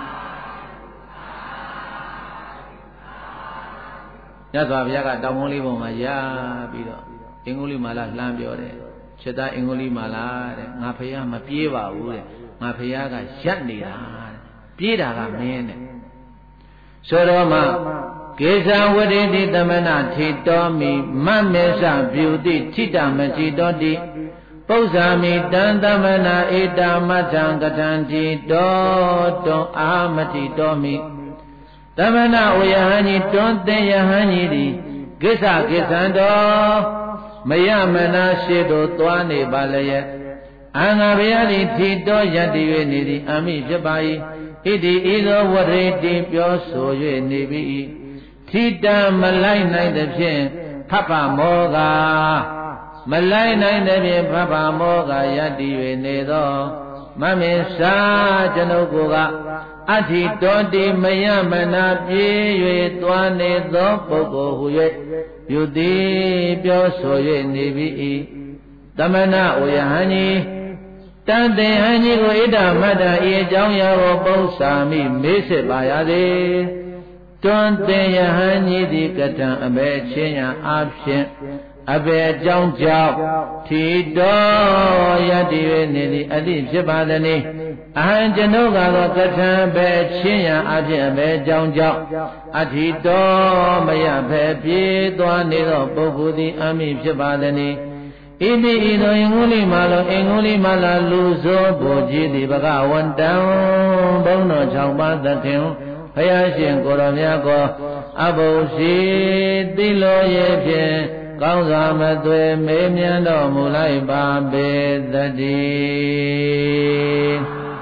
A: မြတ်စွာဘုရားကတောင်ကုန်းလေးပေါ်မှာရပြီးတော့အင်္ဂုလိမာလာလှမ်းပြောတယ်ခြေသားအင်္ဂုလိမာလာတဲ့ငါဖယားမပြေးပါဘူးတဲ့ငါဖယားကရက်နေတာတဲ့ပြေးတာကမင်းတဲ့ဆိုတော့မှကေဇံဝတိတိသမဏထိတောမိမမေသပြုတိထိတမတိတောတိပု္ပ္ပာမိတံသမဏဧတာမထံကထံတိတောတွန်အာမတိတောမိသမဏဝယဟန်ကြီးတွန်သင်ယဟန်ကြီးသည်ကိစ္စကိစ္စံတော်မယမနာရှိတို့သွားနေပါလျက်အာငါဘုရားသည်ထိတောယတ္တိ၍နေသည်အမိဖြစ်ပါ၏ဣတိဤသောဝရေတိပြောဆို၍နေပြီထိတံမလိုက်နိုင်သဖြင့်ခပ္ပမောကမလိုက်နိုင်တဲ့ဖြင့်ဖဖမောကယတ္တိ၍နေသောမမေသာကျွန်ုပ်ကိုကအဋ္ဌိတောတိမယမနာပြေး၍သွားနေသောပုဂ္ဂိုလ်ဟု၍ပြုသည်ပြောဆို၍နေပြီတမနာဝယဟန်ကြီးတန်တေဟန်ကြီးကိုဣဒ္ဓမတ္တဤအကြောင်းရာကိုပု္ပ္ပာမိမေးစစ်ပါရသည်တွန်တေယဟန်ကြီးသည်ကတံအဘယ်ချင်းရာအဖြစ်အဘယ်အကြောင်းကြောင့်ထီတော်ယတ္တိ၍နေသည်အတိဖြစ်ပါသည်။အဟံကျွန်ုပ်ကတော့ကထံပဲချင်းရာအဖြစ်အဘယ်အကြောင်းကြောင့်အထီတော်မရဖဲပြေးသွားနေသောပုဂ္ဂိုလ်သည်အမိဖြစ်ပါသည်။ဣတိဤသို့အင်္ဂုလိမာလောအင်္ဂုလိမာလာလူဆိုဘုကြီးသည်ဘဂဝန္တံဘုံတော်၆ပါးသခင်ဘုရားရှင်ကိုရောမြတ်ကိုအဘုရှိတိလိုရဲ့ဖြင့်ကောင်းစွာမသွေမေးမြန်းတော်မူလိုက်ပါပေသတည်း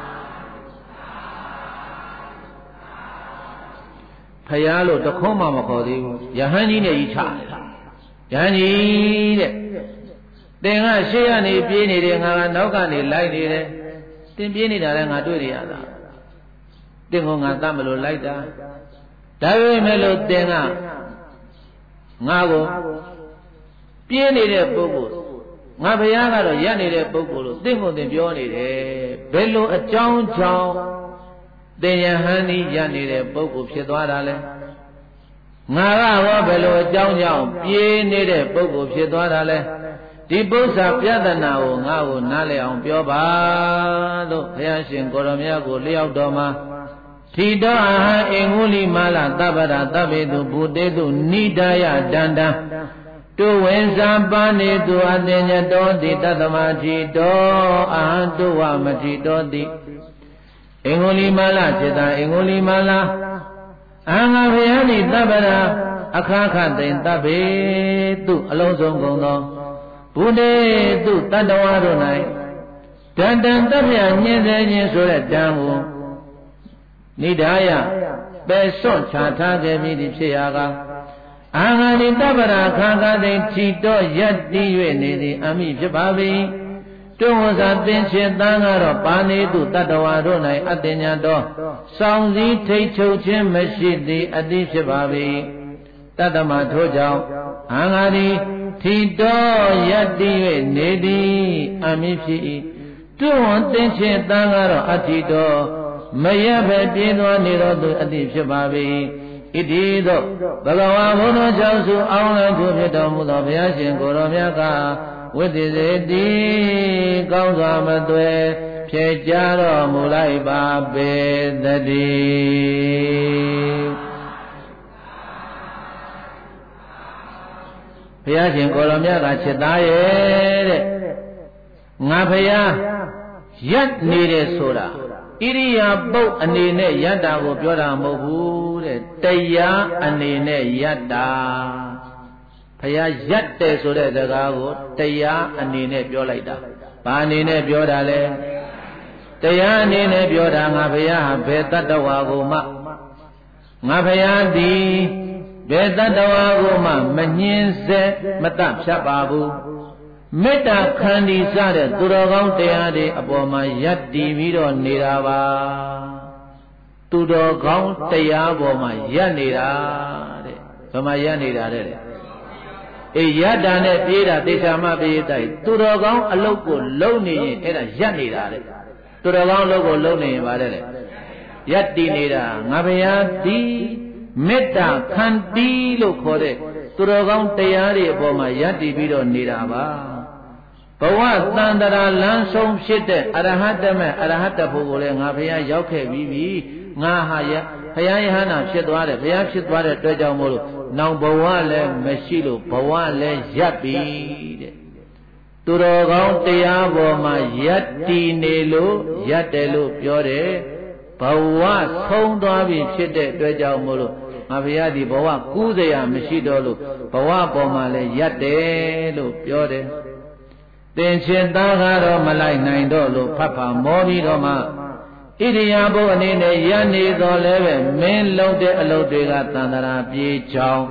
A: ဖယားလို့တခွန်းမှမခေါ်သေးဘူးယဟန်ကြီးနဲ့ကြီးချတယ်ယဟန်ကြီးတဲ့တင်ကရှေ့ကနေပြေးနေတယ်ငါကနောက်ကနေလိုက်နေတယ်တင်ပြေးနေတာလည်းငါတွေ့ရရတာတင်ကငါတတ်မလို့လိုက်တာဒါပေမဲ့လို့တင်ကငါကိုပြေးနေတဲ့ပုဂ္ဂိုလ်ငါဘုရားကတော့ရက်နေတဲ့ပုဂ္ဂိုလ်လို့သင်ကိုသင်ပြောနေတယ်ဘယ်လိုအကြောင်းကြောင့်သင်ယဟန်ဒီရက်နေတဲ့ပုဂ္ဂိုလ်ဖြစ်သွားတာလဲငါကဟောဘယ်လိုအကြောင်းကြောင့်ပြေးနေတဲ့ပုဂ္ဂိုလ်ဖြစ်သွားတာလဲဒီပု္ပ္ပာပြဒနာကိုငါ့ကိုနားလည်အောင်ပြောပါလို့ဘုရားရှင်ကိုရောမြတ်ကိုလျှောက်တော်မှာထီတော်အဟံအင်္ဂုလိမာလသဗ္ဗရာသဗ္ဗေတုဘုတေတုနိဒာယတန္တံတုဝိဇာပါနေတုအတေညတောတိတတမတိတောအဟံတုဝမတိတောတိအင်္ဂုလိမာလจิตာအင်္ဂုလိမာလအဟံဘုရားနိသဗ္ဗရာအခါခတိန်တဗ္ဗေတုအလုံးစုံကုန်သောဘုဒေတုတတ္တဝါတို့၌တန်တန်တပြညင်းစေခြင်းဆိုတဲ့တန်ကိုနိဒာယပယ်စွန့်ချထားခဲ့ပြီဖြစ်ရာကအာငါနိတပ္ပရာခန္ဓာတိထီတော့ယက်တည်၍နေသည်အမိဖြစ်ပါ၏တွန်းဝဇာသင်္ချေတန်းကတော့ပါနေသူတတ္တဝါတို့၌အတ္တညာတော်စောင့်စည်းထိတ်ချုပ်ခြင်းမရှိသည်အတိဖြစ်ပါ၏တတ္တမထို့ကြောင့်အာငါသည်ထီတော့ယက်တည်၍နေသည်အမိဖြစ်၏တွန်းဝသင်္ချေတန်းကတော့အတ္တိတော်မရပဲပြေးသွားနေတော့သူအတိဖြစ်ပါ၏ဣတိသောဘဂဝါဘုန်းတော်ကြောင့်စုအောင်လံသူဖြစ်တော်မူသောဘုရားရှင်ကိုယ်တော်မြတ်ကဝိသေစေတိကောင်းစွာမသွဲဖြေကြတော်မူလိုက်ပါပေသတည်းဘုရားရှင်ကိုယ်တော်မြတ်ကချက်သားရဲ့တဲ့ငါဘုရားရက်နေတယ်ဆိုတာဣရိယာပုတ်အနေနဲ့ယတ္တာကိုပြောတာမဟုတ်ဘူးတဲ့တရားအနေနဲ့ယတ္တာဘုရားယက်တယ်ဆိုတဲ့စကားကိုတရားအနေနဲ့ပြောလိုက်တာဘာအနေနဲ့ပြောတာလဲတရားအနေနဲ့ပြောတာငါဘုရားဟာဘယ်တတ္တဝါကိုမှငါဘုရားသည်ဘယ်တတ္တဝါကိုမှမညှင်းဆဲမတတ်ဖြတ်ပါဘူးမေတ္တာခန္ဒီစတဲ့သူတော်ကောင်းတရားတွေအပေါ်မှာယက်တည်ပြီးတော့နေတာပါသူတော်ကောင်းတရားပေါ်မှာယက်နေတာတဲ့ဘယ်မှာယက်နေတာတဲ့အေးယက်တာနဲ့ပြေးတာတေချာမပြေးတိုက်သူတော်ကောင်းအလုတ်ကိုလုံနေရင်အဲ့ဒါယက်နေတာတဲ့သူတော်ကောင်းအလုတ်ကိုလုံနေရင်ဗါတဲ့ယက်တည်နေတာငါဘုရားဒီမေတ္တာခန္တီလို့ခေါ်တဲ့သူတော်ကောင်းတရားတွေအပေါ်မှာယက်တည်ပြီးတော့နေတာပါဘဝတန်တရာလမ်းဆုံးဖြစ်တဲ့အရဟတမေအရဟတဖို့ကိုလည်းငါဘုရားရောက်ခဲ့ပြီးပြီငါဟာယဘုရားယဟနာဖြစ်သွားတယ်ဘုရားဖြစ်သွားတဲ့အတွက်ကြောင့်မို့လို့နောင်ဘဝလည်းမရှိလို့ဘဝလည်းရပ်ပြီတဲ့သူတော်ကောင်းတရားပေါ်မှာယက်တည်နေလို့ယက်တယ်လို့ပြောတယ်ဘဝဆုံးသွားပြီဖြစ်တဲ့အတွက်ကြောင့်မို့လို့ငါဘုရားဒီဘဝကူးစရာမရှိတော့လို့ဘဝပေါ်မှာလည်းယက်တယ်လို့ပြောတယ်သင်္ချင်သားကတော့မလိုက်နိုင်တော့လို့ဖတ်ဖာမောပြီးတော့မှဣရိယာပုအနေနဲ့ရနေတော်လဲပဲမင်းလုံးတဲ့အလုပ်တွေကတန်တရာပြေးချောင်း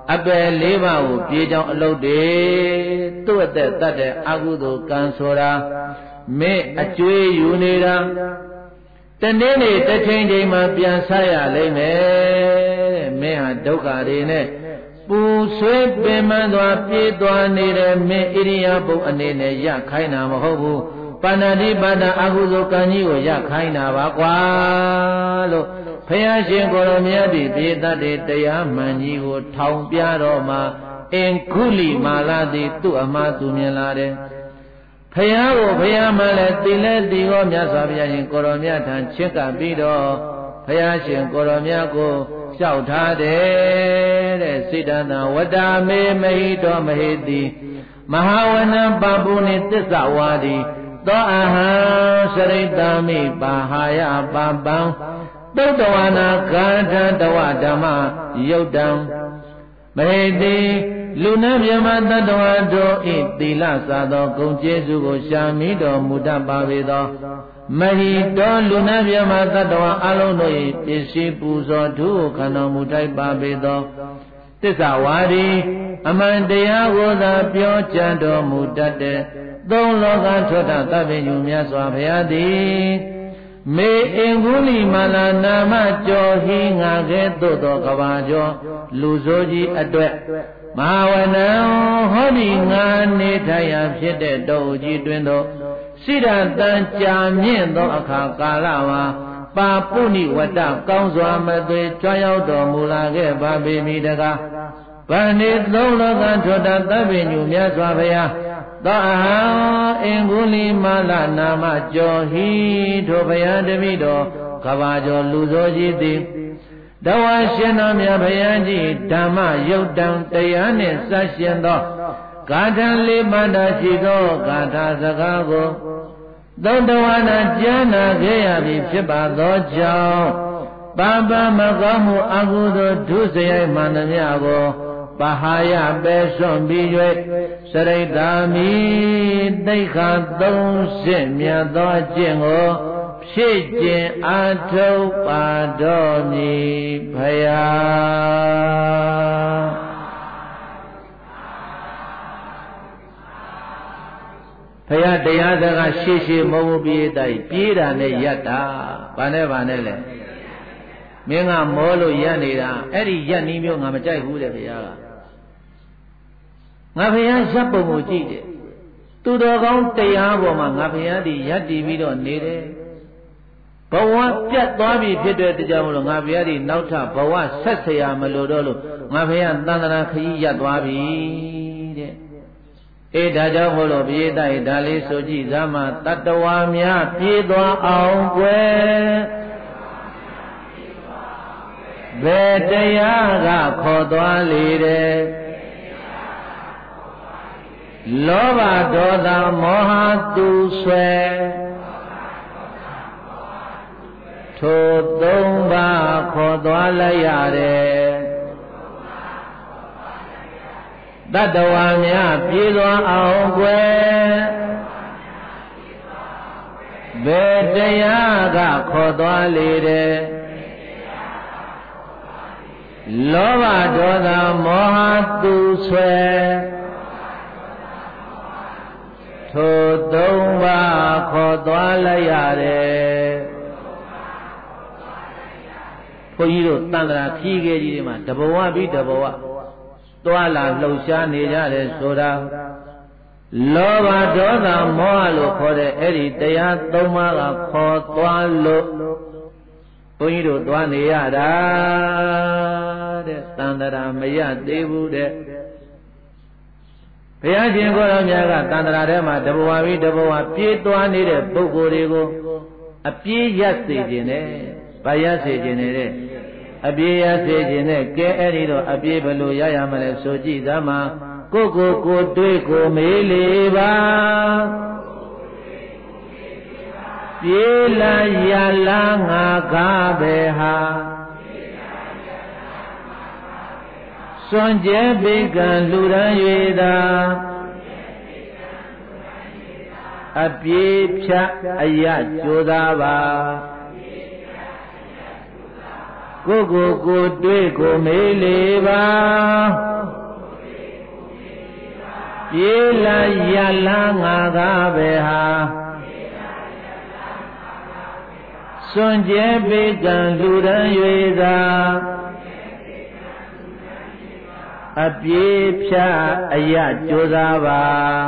A: အပယ်လေးပါးကိုပြေကြောင်းအလုပ်တွေသူ့အသက်တတ်တဲ့အကုသိုလ်ကံဆိုတာမင်းအကျွေးယူနေတာတနေ့နေ့တစ်ချိန်ချိန်မှာပြန်ဆရလိမ့်မယ်တဲ့မင်းဟာဒုက္ခတွေနဲ့ပူဆွေးပင်ပန်းစွာပြေးသွားနေတဲ့မင်းဣရိယာပုအနေနဲ့ရခိုင်းတာမဟုတ်ဘူးပါဏာတိပါဒအကုသိုလ်ကံကြီးကိုရခိုင်းတာပါကွာလို့ဘုရားရှင်ကိုရောမြတ်ဒီပြေတတ်တဲ့တရားမှန်ကြီးကိုထောင်ပြတော့မှအင်ကုလိမာလာသည်သူ့အမှားသူမြင်လာတယ်ဘုရားကိုဘုရားမှလည်းသိလဲသိရောမြတ်စွာဘုရားရှင်ကိုရောမြတ်ထံချစ်ကပ်ပြီးတော့ဘုရားရှင်ကိုရောမြတ်ကိုလျှောက်ထားတယ်တဲ့စိတ္တနာဝတ္တမေမဟိတောမဟိတိမဟာဝနံပပုနိသစ္စာဝါဒီသောအဟံစရိတ္တမိပါဟာယပပံသုတ္တဝနာကာထတဝဓမ္မယုတ်တံမဟိတိလူနာမြမတတ္တဝါတို့ဤသီလစာသောဂုဏ်ကျေးဇူးကိုရှာမိတော်မူတတ်ပါပေသောမဟိတောလူနာမြမတတ္တဝါအလုံးတို့၏ပစ္စည်းပူဇော်ထုခံတော်မူထိုက်ပါပေသောသစ္စာဝါဒီအမှန်တရားကိုသာပြောကြံတော်မူတတ်တဲ့သုံးလောကထွတ်တသဗ္ဗညုမြတ်စွာဘုရားသည်မေအင်္ဂုလိမာလာနာမကျော်ဟိငါကဲ့သို့သောကဘာကျော်လူဆိုးကြီးအတွက်မဟာဝနံဟောဒီငါနေထိုင်ရာဖြစ်တဲ့တောကြီးတွင်သောစိရတံကြာမြင့်သောအခါကာလမှာပါပုဏိဝတ္တကောင်းစွာမသွေကြွရောက်တော်မူလာခဲ့ပါပေမည်တကားဗန္နေသုံးလောကထွတ်တသဗ္ဗညုမြတ်စွာဘုရားသောအဟံအင်္ဂုလိမာလနာမကျော်ဟိထိုဘုရားတပိတော်ကဘာကျော်လူဆိုကြီးသည်တဝါရှင်တော်မြတ်ဘုရားကြီးဓမ္မယုတ်တံတရားနှင့်ဆက်ရှင်သောဂါထာလေးပါးသာရှိသောဂါထာစကားကိုသုံးတဝါနာကြားနာခဲ့ရပြီဖြစ်ပါသောကြောင့်ပပမကောင်းမှုအကုသိုလ်ဒုစရိုက်မှန်သမျှကိုပဟာယပဲစွန့်ပြီး၍စရိတ္တာမိသိက္ခာသုံးစစ်မြတ်သောအကျင့်ကိုဖြည့်ကျင်အားထုတ်ပါတော်မူဖယားဖယားတရားစကားရှေ့ရှေ့မဟုတ်ပြေးတိုင်းပြေးတာနဲ့ရက်တာဘာနဲ့ဘာနဲ့လဲမင်းကမောလို့ရက်နေတာအဲ့ဒီရက်နီးမျိုးငါမကြိုက်ဘူးတဲ့ဖယားကငါဖယားရပ်ပုံကိုကြည့်တယ်သူတော်ကောင်းတရားပေါ်မှာငါဖယားဒီရပ်တည်ပြီးတော့နေတယ်ဘဝပြတ်သွားပြီဖြစ်တဲ့တရားမလို့ငါဖယားဒီနောက်ထဘဝဆက်ဆရာမလို့တော့လို့ငါဖယားသန္တရာခကြီးရပ်သွားပြီတဲ့အေးဒါကြောင့်မို့လို့ပြေးတိုက်ဒါလေးဆိုကြည့်ဇာမတတ္တဝါများပြေးသွားအောင်ကွယ်ဘယ်တရားကခေါ်သွားလေတဲ့လောဘဒေါသမောဟသူဆွဲထိုသုံးပါးခေါ်သွားလိုက်ရတယ်တတ္တဝါများပြေးသွားအောင်ကွယ်ဘယ်တရားကခေါ်သွားလေတဲ့လောဘဒေါသမောဟသူဆွဲထိုသုံးပါးခေါ်သွားလိုက်ရတယ်ဘုန်းကြီးတို့တန်ត្រာခီးခဲ့ကြီးတွေမှာတဘဝပြီးတဘဝသွားလာလှုပ်ရှားနေကြတယ်ဆိုတာလောဘဒေါသမောဟလို့ခေါ်တဲ့အဲ့ဒီတရားသုံးပါးကခေါ်သွားလို့ဘုန်းကြီးတို့သွားနေရတာတဲ့တန်ត្រာမရသေးဘူးတဲ့ဘုရားရှင်ကိုယ်တော်မြတ်ကတန်ត្រာထဲမှာတဘဝပြီးတဘဝပြေးသွားနေတဲ့ပုဂ္ဂိုလ်တွေကိုအပြေးရပ်စေခြင်းနဲ့ဗာရပ်စေခြင်းနဲ့တဲ့အပြေးရပ်စေခြင်းနဲ့ကဲအဲ့ဒီတော့အပြေးဘယ်လိုရရမလဲဆိုကြည့်သမှာကိုယ်ကိုယ်ကိုတွေးကိုမေးလေပါပြေးလာရလာငါကားပဲဟာစွန့်ကြဲပိကံလူရန်၍သာအပြေးဖြတ်အယကြိုးသားပါကိုကိုကိုတွေ့ကိုမေးလေပါပြေးလာရလာငါကားပဲဟာစွန့်ကြဲပေကံလူရန်၍သာအပြေးဖြာအယကြိုးစားပါ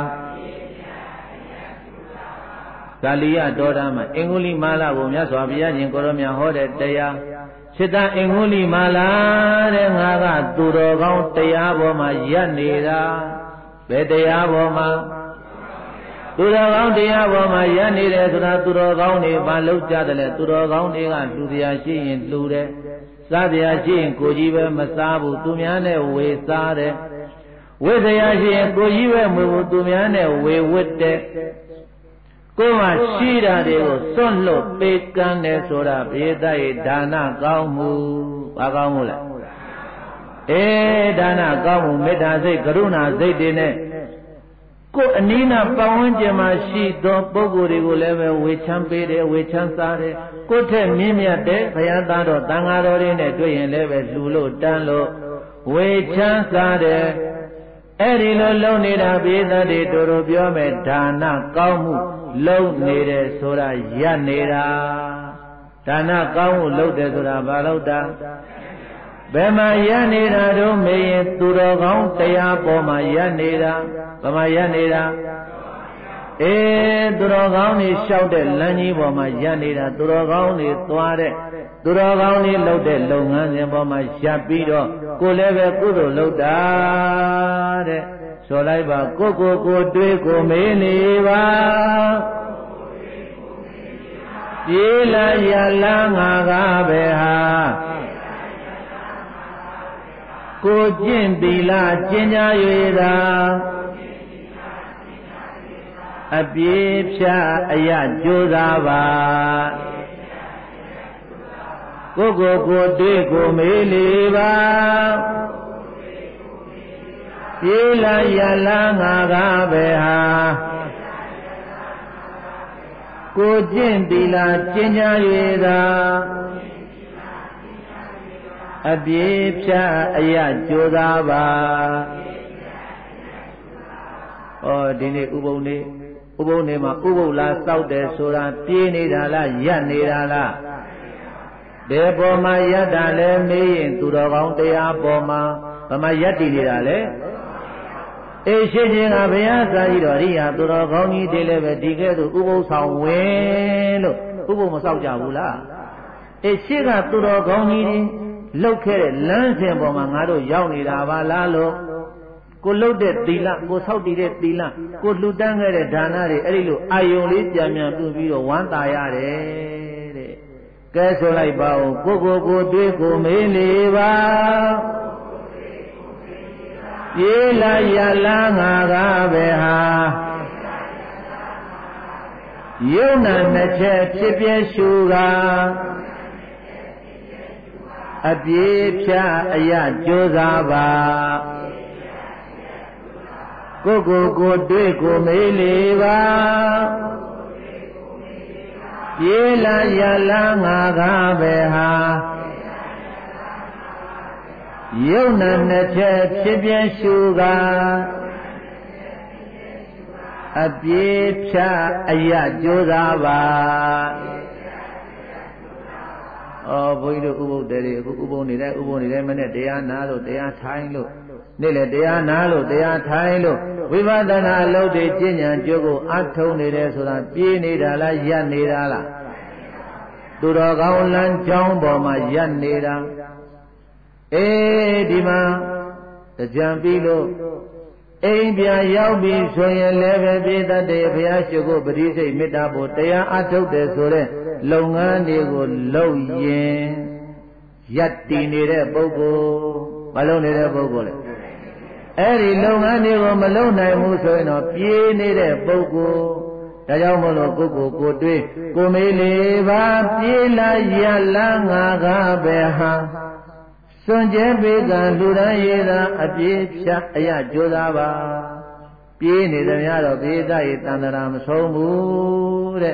A: ဂါလိယတော်ဓမ္မအင်္ဂုလိမာလာကိုမြတ်စွာဘုရားရှင်ကိုရောမြတ်ဟောတဲ့တရားစိတ္တအင်္ဂုလိမာလာတဲ့ငါကသူတော်ကောင်းတရားပေါ်မှာရပ်နေတာဘယ်တရားပေါ်မှာသူတော်ကောင်းတရားပေါ်မှာရပ်နေတယ်ဆိုတာသူတော်ကောင်းတွေဘာလုပ်ကြတယ်လဲသူတော်ကောင်းတွေကလူတရားရှိရင်လူတယ်စားတရားရှိရင်ကိုကြီးပဲမစားဘူးသူများနဲ့ဝေစားတယ်ဝိတရားရှိရင်ကိုကြီးပဲမဟုတ်ဘူးသူများနဲ့ဝေဝတ်တယ်ကိုယ်မှာရှိတာတွေကိုစွန့်လွတ်ပေးကမ်းတယ်ဆိုတာဘေးသားရဲ့ဒါနကောင်းမှုဘာကောင်းမှုလဲအေးဒါနကောင်းမှုမေတ္တာစိတ်ကရုဏာစိတ်တွေနဲ့ကိုယ်အနည်းနာပတ်ဝန်းကျင်မှာရှိသောပုဂ္ဂိုလ်တွေကိုလည်းပဲဝေချမ်းပေးတယ်ဝေချမ်းစားတယ်ကိုယ်ထက်မြင့်မြတ်တဲ့ဘုရားသားတော်တန်ဃာတော်တွေနဲ့တွေ့ရင်လည်းပဲလှူလို့တန်းလို့ဝေချမ်းစားတယ်အဲ့ဒီလိုလုံနေတာဘေးသားတွေတို့တို့ပြောမယ်ဒါနကောင်းမှုလုံနေတယ်ဆိုတာရပ်နေတာဒါနကောင်းမှုလုပ်တယ်ဆိုတာဘာလို့တာဘယ်မှာရပ်နေတာတို့မေးရင်သူတော်ကောင်းတရားပေါ်မှာရပ်နေတာဘယ်မှာရပ်နေတာအေးသူတော်ကောင်းတွေလျှောက်တဲ့လမ်းကြီးပေါ်မှာရပ်နေတာသူတော်ကောင်းတွေသွားတဲ့သူတော်ကောင်းတွေလုပ်တဲ့လုပ်ငန်းစဉ်ပေါ်မှာရပ်ပြီးတော့ကိုယ်လည်းပဲကုသိုလ်လုပ်တာတဲ့ဆိုလိုက်ပါကိုကိုကိုတွေးကိုမေးနေပါပြေးလာရလာငါကားပဲဟာကိုကျင့်သီလကျင့်ကြ၍သာအပြေးဖြာအယကြိုးစားပါကိုကိုကိုတွေးကိုမေးလေပါပြေးလာရလာငါကားပဲဟာကိုကျင့်သီလကျင့်ကြ၍သာအပြေးဖြာအယကြိုးစားပါဩဒီနေ့ဥပုံနေဥပုံနေမှာဥပုပ်လားစောက်တယ်ဆိုတာပြေးနေတာလားရပ်နေတာလားဘယ်ပေါ်မှာရပ်တာလဲမေးရင်သူတော်ကောင်းတရားပေါ်မှာဗမာရပ်တည်နေတာလဲအေးရှိချင်းကဘုရားစာကြီးတော်ရိယာသူတော်ကောင်းကြီးတွေလည်းပဲဒီကဲ့သို့ဥပုပ်ဆောင်ဝင်လို့ဥပုပ်မစောက်ကြဘူးလားအေးရှိကသူတော်ကောင်းကြီးတွေလောက်ခဲ့တဲ့လမ်းစဉ်ပေါ်မှာငါတို့ရောက်နေတာပါလားလို့ကိုလှုပ်တဲ့သီလကိုဆောက်တည်တဲ့သီလကိုလှူဒန်းခဲ့တဲ့ဒါနတွေအဲ့ဒီလိုအာယုံလေးပြန်ပြန်ပြုပြီးတော့ဝမ်းသာရတယ်တဲ့ကဲဆိုလိုက်ပါဦးကိုကိုကိုတွေးကိုမေးလေပါပြေးလာရလာငါကားပဲဟာယုံနာနှစ်ချက်ဖြစ်ပြရှုကားအပြေးဖြာအယကြိုးစားပါကိုကိုကိုတွေးကိုမေးလေပါပြေးလာရလာငါကားပဲဟာယုံနာနှစ်ချက်ဖြစ်ပြရှုကားအပြေးဖြာအယကြိုးစားပါဩဘုန်းကြီးတို့ဥပုပ်တယ်တွေအခုဥပုပ်နေတဲ့ဥပုပ်နေတဲ့မနဲ့တရားနာလို့တရားထိုင်လို့နေ့လေတရားနာလို့တရားထိုင်လို့ဝိပဿနာအလုပ်တွေကျင့်ကြံကြိုးကိုအထုံနေတယ်ဆိုတာပြေးနေတာလားရပ်နေတာလားသူတော်ကောင်းလမ်းကြောင်းပေါ်မှာရပ်နေတာအေးဒီမှာကြံပြီးလို့အိမ်ပြန်ရောက်ပြီဆိုရင်လည်းပဲပြည်တတ်တယ်ဘုရားရှိခိုးပရိစိတ်မေတ္တာဖို့တရားအထုတ်တယ်ဆိုတဲ့လုပ်ငန်းတွေကိုလုပ်ရင်ရပ်တည်နေတဲ့ပုဂ္ဂိုလ်မလုပ်နေတဲ့ပုဂ္ဂိုလ်လေအဲ့ဒီလုပ်ငန်းတွေကိုမလုပ်နိုင်ဘူးဆိုရင်တော့ပြေးနေတဲ့ပုဂ္ဂိုလ်ဒါကြောင့်မို့လို့ကိုကိုကိုတွေးကိုမေးလေပါပြေးလာရလာငါကားပဲဟာစွန့်ကြဲပေကံလူရန်ရည်သာအပြေးဖြတ်အယကြိုးစားပါပြေးနေသမျှတော့ဘေးသားရဲ့တန်တရာမဆုံးဘူးတဲ့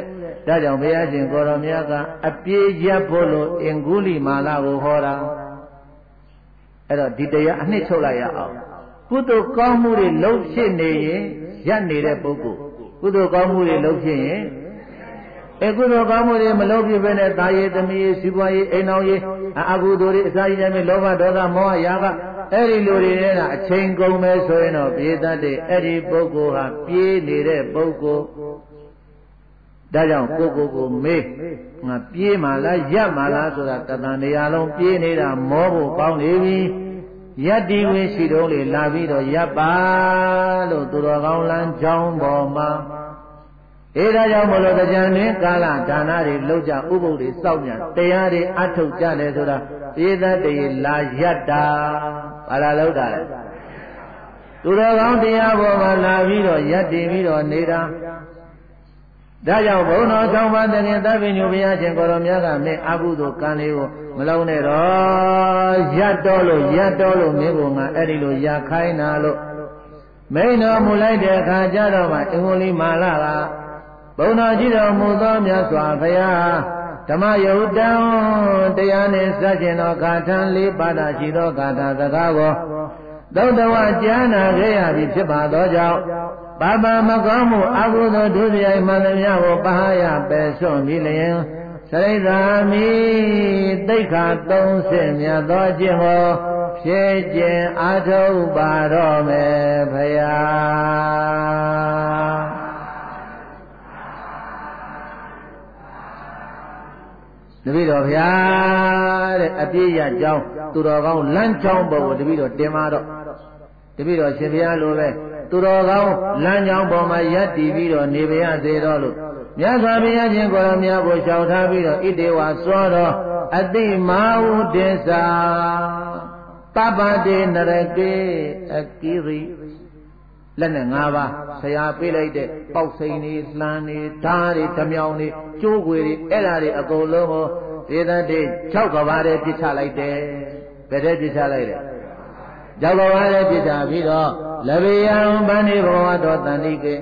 A: ဒါကြောင့်ဘုရားရှင်ကိုရောမြတ်ကအပြေးရပ်ဖို့လို့အင်္ဂုလိမာလကိုဟောတာအဲ့တော့ဒီတရားအနှစ်ချုပ်လိုက်ရအောင်ကုသိုလ်ကောင်းမှုတွေလုပ်ဖြစ်နေရင်ရပ်နေတဲ့ပုဂ္ဂိုလ်ကုသိုလ်ကောင်းမှုတွေလုပ်ဖြစ်ရင်အကုသိုလ်ကောင်းမှုတွေမလုပ်ဖြစ်ဘဲနဲ့တာရည်သမီးရေးစီးပွားရေးအိမ်အောင်ရေးအကုသိုလ်တွေအစာရည်တိုင်းလောဘဒေါသမောဟရာဂအဲ့ဒီလူတွေကအချိန်ကုန်မယ်ဆိုရင်တော့ပြေးတတ်တဲ့အဲ့ဒီပုဂ္ဂိုလ်ဟာပြေးနေတဲ့ပုဂ္ဂိုလ်ဒါကြောင့်ကိုကိုကိုမေးငါပြေးမှလားရပ်မှလားဆိုတာတသံတရားလုံးပြေးနေတာမောဖို့ကောင်းနေပြီယတ္တိဝိရှိတုံးလေလာပြီးတော့ရပ်ပါလို့သူတော်ကောင်းလမ်းကြောင်းပေါ်မှာအဲဒါကြောင့်မလို့တရားနဲ့ကာလဒါနတွေလောက်ကြဥပုပ်တွေစောင့်ကြတရားတွေအထုတ်ကြတယ်ဆိုတာပြေးတတ်တယ်လာရပ်တာဘာလာလောက်တာလဲသူတော်ကောင်းတရားပေါ်မှာလာပြီးတော့ယတ္တိပြီးတော့နေတာဒါကြောင့်ဘုန်းတော်ဆောင်ပါတဲ့ခင်သဗ္ဗညုဘုရားရှင်ကိုရောမြတ်ကမင်းအကုသိုလ်ကံလေးကိုမလုံးနဲ့တော့ရတ်တော်လို့ရတ်တော်လို့မင်းကငါအဲ့ဒီလိုရခိုင်းတာလို့မိန်တော်မူလိုက်တဲ့အခါကျတော့မှအင်္ဂုလိမာလကဘုန်းတော်ကြီးတော်မူသောမြတ်စွာဘုရားဓမ္မယုတ်တံတရားနှင့်စัจကျင်သောဂါထံလေးပါဒရှိသောဂါထာစကားကိုသုတ္တဝကြားနာခဲ့ရပြီဖြစ်ပါသောကြောင့်ပါပမကောင်းမှုအကုသိုလ်ဒုစရိုက်မှန်သမျှကိုပဟာယပယ်စွန့်ပြီးလျင်စရိတ်သာမိသိက္ခာသုံးဆင့်မြတ်သောကျင့်ကိုဖြည့်ကျင်အားထုတ်ပါတော့မယ်ဖယားတပည့်တော်ဗျာတဲ့အပြည့်ရကြောင်းသူတော်ကောင်းလမ်းကြောင်းပေါ်ကိုတပည့်တော်တင်ပါတော့တပည့်တော်ရှင်ဘုရားလိုပဲသူတော်ကောင်းလမ်းကြောင်းပေါ်မှာယက်တည်ပြီးတော့နေပါရစေတော့လို့မြတ်စွာဘုရားရှင်ကိုယ်တော်မြတ်ကိုရှောင်ထားပြီးတော့ဣတိဝါသောတော်အတိမာဟုတေသာပပတိနရကေအကိရိလက်နဲ့၅ပါးဆရာပေးလိုက်တဲ့ပေါက်စိန်တွေလှမ်းတွေဓားတွေဓမြောင်တွေကျိုးခွေတွေအဲ့ဓာတွေအကုန်လုံးကိုဒေသတိ၆ကဘာတဲ့ပြစ်ချလိုက်တယ်ဘယ်တဲ့ပြစ်ချလိုက်လဲ၆ကဘာတဲ့ပြစ်ချပြီးတော့လဗေယံဗန္ဒီဘဝတော်တန်တိကေ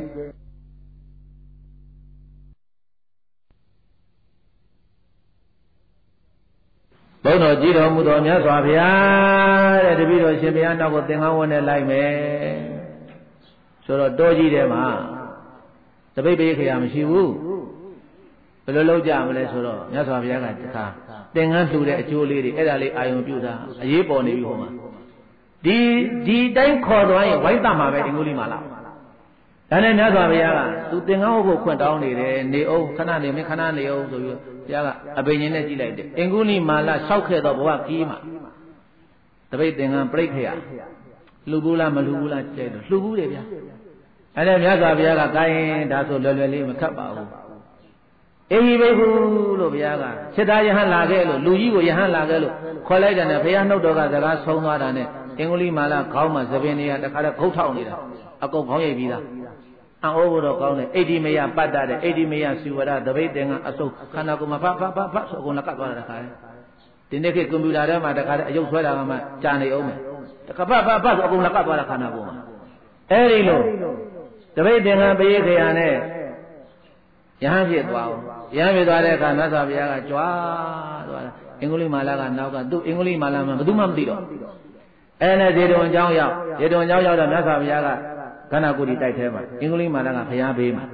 A: ဘုန်းတော်ကြည်တော်မူတော်မြတ်စွာဘုရားတဲ့တပည့်တော်ရှင်ဘုရားနောက်ကိုသင်္ကန်းဝတ်နဲ့လိုက်မယ်ဆိုတော့တောကြီးထဲမှာတပိတ်ပိတ်ခရာမရှိဘူးဘယ်လိုလုပ်ကြမလဲဆိုတော့မြတ်စွာဘုရားကတခါသင်္ကန်းလှူတဲ့အကျိုးလေးတွေအဲ့ဒါလေးအာယုံပြုတာအရေးပေါ်နေပြီဟိုမှာဒီဒီတိုင်းခေါ်သွားရင်ဝိုင်းတမှာပဲအင်္ဂုလိမာလာဒါနဲ့မြတ်စွာဘုရားကသူသင်္ကန်းဝတ်ဖို့ခွင့်တောင်းနေတယ်နေအောင်ခဏနေမင်းခဏနေအောင်ဆိုပြီးဘုရားကအဘိညာဉ်နဲ့ကြည့်လိုက်တယ်အင်္ဂုလိမာလာလျှောက်ခဲ့တော့ဘဝကီးမှာတပိတ်သင်္ကန်းပြိဋ္ဌာလှူဘူးလားမလှူဘူးလားကြဲတော့လှူဘူးတယ်ဗျာအဲ့ဒါမြတ်စွာဘုရားကကိုင်းဒါဆိုလွယ်လွယ်လေးမခတ်ပါဘူးအေဟိဘိက္ခုလို့ဘုရားကစိတ္တယဟန်လာခဲ့လို့လူကြီးကိုယဟန်လာခဲ့လို့ခေါ်လိုက်တယ်နဲ့ဘုရားနှုတ်တော်ကစကားဆုံးသွားတာနဲ့အင်္ဂုလိမာလာခေါင်းမှာသပင်တွေကတခါတည်းခုတ်ထောက်နေတာအကုန်ခေါင်းရိပ်ပြီးသားအံ့ဩဖို့တော့ကောင်းတယ်အိဋ္ဌိမယပတ်တတဲ့အိဋ္ဌိမယစီဝရသပိတ်သင်္ကအစုပ်ခန္ဓာကိုယ်မှာဖတ်ဖတ်ဖတ်ဖတ်ဆိုအကုန်လည်းကတ်သွားတာတခါတည်းဒီနေ့ခေတ်ကွန်ပျူတာထဲမှာတခါတည်းအယုတ်ဆွဲတာကမှကြာနေအောင်မယ်တခါဖတ်ဖတ်ဖတ်ဆိုအကုန်လည်းကတ်သွားတာခန္ဓာကိုယ်မှာအဲ့ဒီလိုတပိတ်သင်္ကပေးခရာနဲ့ယဟန်ဖြစ်သွားအောင်ယဟန်ဖြစ်သွားတဲ့အခါမြတ်စွာဘုရားကကြွားသွားတာအင်္ဂုလိမာလာကနောက်ကသူ့အင်္ဂုလိမာလာမှဘယ်သူမှမသိတော့အဲ့နဲ့ဇေတဝန်ကျောင်းရောက်ဇေတဝန်ကျောင်းရောက်တော့မြတ်စွာဘုရားကခန္ဓာကိုယ်ဒီတိုက်ထဲမှာအင်္ဂုလိမာလာကဘုရားဘေးမှာ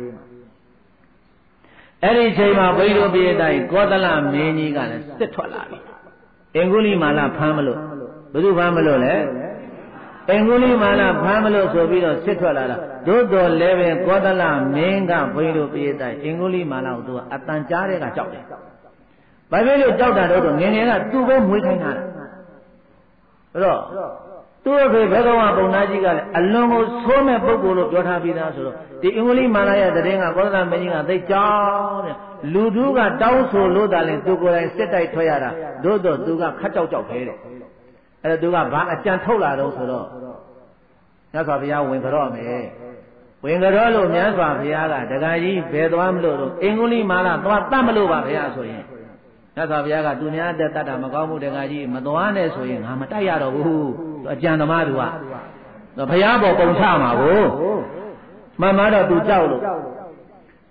A: အဲ့ဒီချိန်မှာဘုရားတို့ပြေးတိုင်းကောသလမင်းကြီးကလည်းစစ်ထွက်လာပြီအင်္ဂုလိမာလာဖမ်းမလို့ဘယ်သူဖမ်းမလို့လဲအင်္ဂုလိမာလာဖမ်းမလို့ဆိုပြီးတော့စစ်ထွက်လာတာသို့တော်လည်းပဲကောသလမင်းကဘုရားတို့ပြေးတိုင်းအင်္ဂုလိမာလာကိုသူကအတန်ကြားတဲ့ကကြောက်တယ်ဘာဖြစ်လို့ကြောက်တာတော့ငယ်ငယ်ကသူ့ပဲမွေးခိုင်းတာအဲ့တော့သူ့အဖေဘဂဝါပုံနာကြီးကလည်းအလွန်ကိုဆိုးမဲ့ပုဂ္ဂိုလ်လို့ပြောထားပြီးသားဆိုတော့ဒီအင်္ဂုလိမာလာရဲ့တရင်ကကောသလမင်းကြီးကသိကြောက်တဲ့လူသူကတောင်းဆိုလို့တာလဲသူကိုယ်တိုင်စစ်တိုက်ထွက်ရတာသို့တော့သူကခတ်ကြောက်ကြောက်ခဲတဲ့အဲ့တော့သူကဘာအကြံထုတ်လာတော့ဆိုတော့မြတ်စွာဘုရားဝင်ကြော့မယ်ဝင်ကြော့လို့မြတ်စွာဘုရားကဒကာကြီးဘယ်သွားမလို့တော့အင်္ဂုလိမာလာသွားတတ်မလို့ပါဘုရားဆိုရင်မြတ်စွာဘုရားကသူများတက်တတ်တာမကောင်းဘူးဒကာကြီးမသွားနဲ့ဆိုရင်ငါမတိုက်ရတော့ဘူးအကြံသမားသူကဘုရားပေါ်ပုံချမှာကိုမှန်မှတော့သူကြောက်လို့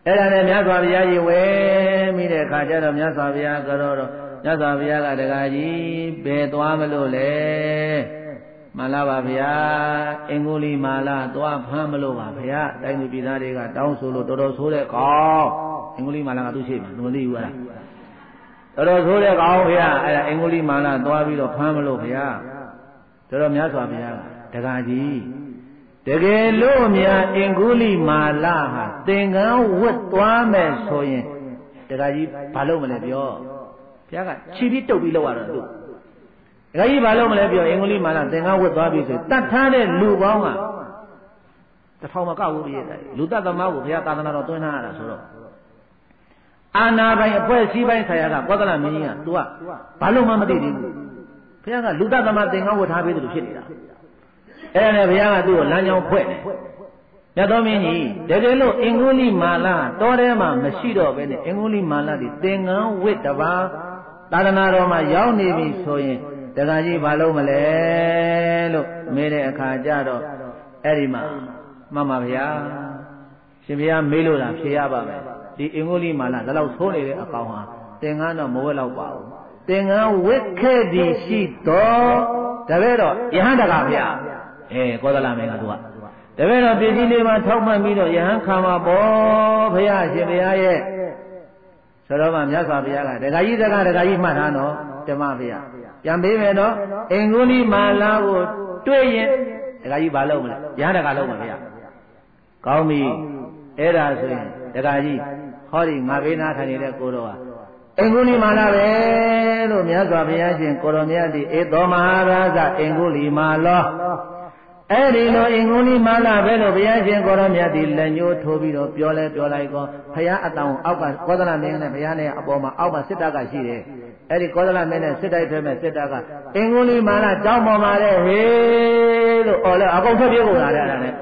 A: အဲ့ဒါနဲ့မြတ်စွာဘုရားကြီးဝဲမိတဲ့အခါကျတော့မြတ်စွာဘုရားကတော့မြတ်စွာဘုရားကတကားကြီးဘယ်သွားမလို့လဲမှန်လားပါဗျာအင်္ဂုလိမာလာသွားဖမ်းမလို့ပါဗျာတိုင်းသူပြည်သားတွေကတောင်းဆိုလို့တော်တော်ဆိုးတဲ့ကောင်အင်္ဂုလိမာလာကသူ့ရှိမှာသူမသိဘူးအဲ့ဒါတော်တော်ဆိုးတဲ့ကောင်ဗျာအဲ့ဒါအင်္ဂုလိမာလာသွားပြီးတော့ဖမ်းမလို့ဗျာတော်တော်မြတ်စွာဘုရားကတကားကြီးတကယ်လို့များအင်္ဂုလိမာလာဟာသင်္ကန်းဝတ်သွားမယ်ဆိုရင်တခါကြီးဘာလုပ်မလဲပြောဘုရားကခြေပြီးတုပ်ပြီးလောက်ရတော့သူတခါကြီးဘာလုပ်မလဲပြောအင်္ဂုလိမာလာသင်္ကန်းဝတ်သွားပြီဆိုတတ်ထားတဲ့လူပေါင်းကတစ်ထောင်မကဘူးပြည့်တယ်လူတတ်သမားကိုဘုရားသာသနာတော်သွင်းထားရတာဆိုတော့အာနာပိုင်အဖွဲ့စည်းပိုင်းဆရာကကောသလမင်းကြီးက तू ကဘာလို့မှမသိသေးဘူးဘုရားကလူတတ်သမားသင်္ကန်းဝတ်ထားပြီးသူဖြစ်နေတာအဲ့ဒါနဲ့ဘုရားကသူ့ကိုလမ်းကြောင်းဖွဲ့တယ်မြတ်သောမင်းကြီးတကယ်လို့အင်္ဂုလိမာလာတောထဲမှာမရှိတော့ဘဲနဲ့အင်္ဂုလိမာလာဒီသင်္ကန်းဝတ်တပါးသာသနာတော်မှာရောက်နေပြီဆိုရင်တခါကြီးဘာလို့မလဲလို့မေးတဲ့အခါကျတော့အဲ့ဒီမှာမှန်ပါဗျာရှင်ဘုရားမေးလို့လားဖြေရပါမယ်ဒီအင်္ဂုလိမာလာဒါလောက်ဆိုးနေတဲ့အကောင်ဟာသင်္ကန်းတော့မဝတ်တော့ပါဘူးသင်္ကန်းဝတ်ခဲ့သည်ရှိတော့တပည့်တော့ယဟန်တကာဗျာအဲကောသလမင်းကသူကတပည့်တော်ပြည်ကြီးလေးမှာထောက်မှတ်ပြီးတော့ယဟန်ခံပါပေါ့ဘုရားရှင်ဘုရားရဲ့ဆိုတော့မှမြတ်စွာဘုရားကဒကာကြီးဒကာဒကာကြီးမှတ်ထားနော်ဓမ္မဘုရားပြန်ပေးမယ်နော်အင်္ဂုလိမာလာကိုတွေ့ရင်ဒကာကြီးဘာလုပ်မလဲယဟန်တကာလုပ်မှာဘုရားကောင်းပြီအဲ့ဒါဆိုရင်ဒကာကြီးဟောဒီငါဘေးနာထိုင်နေတဲ့ကိုတော်ဟာအင်္ဂုလိမာလာပဲလို့မြတ်စွာဘုရားရှင်ကိုတော်မြတ်ဒီဧသောမဟာရာဇအင်္ဂုလိမာလောအဲ့ဒီလိုအင်္ဂုလိမာလာပဲလို့ဘုရားရှင်ကိုတော်မြတ်ဒီလက်ညှိုးထိုးပြီးတော့ပြောလဲပြောလိုက်ကောဘုရားအတောင်အောက်ကကောသလမင်းနဲ့ဘုရားနဲ့အပေါ်မှာအောက်မှာစစ်တပ်ကရှိတယ်အဲ့ဒီကောသလမင်းနဲ့စစ်တိုက်ထဲမဲ့စစ်တပ်ကအင်္ဂုလိမာလာကြောင်းပေါ်မှာတဲ့ဟေးလို့အော်လဲအကုန်ထွက်ပြေးကုန်လာတဲ့အဲ့ဒါနဲ့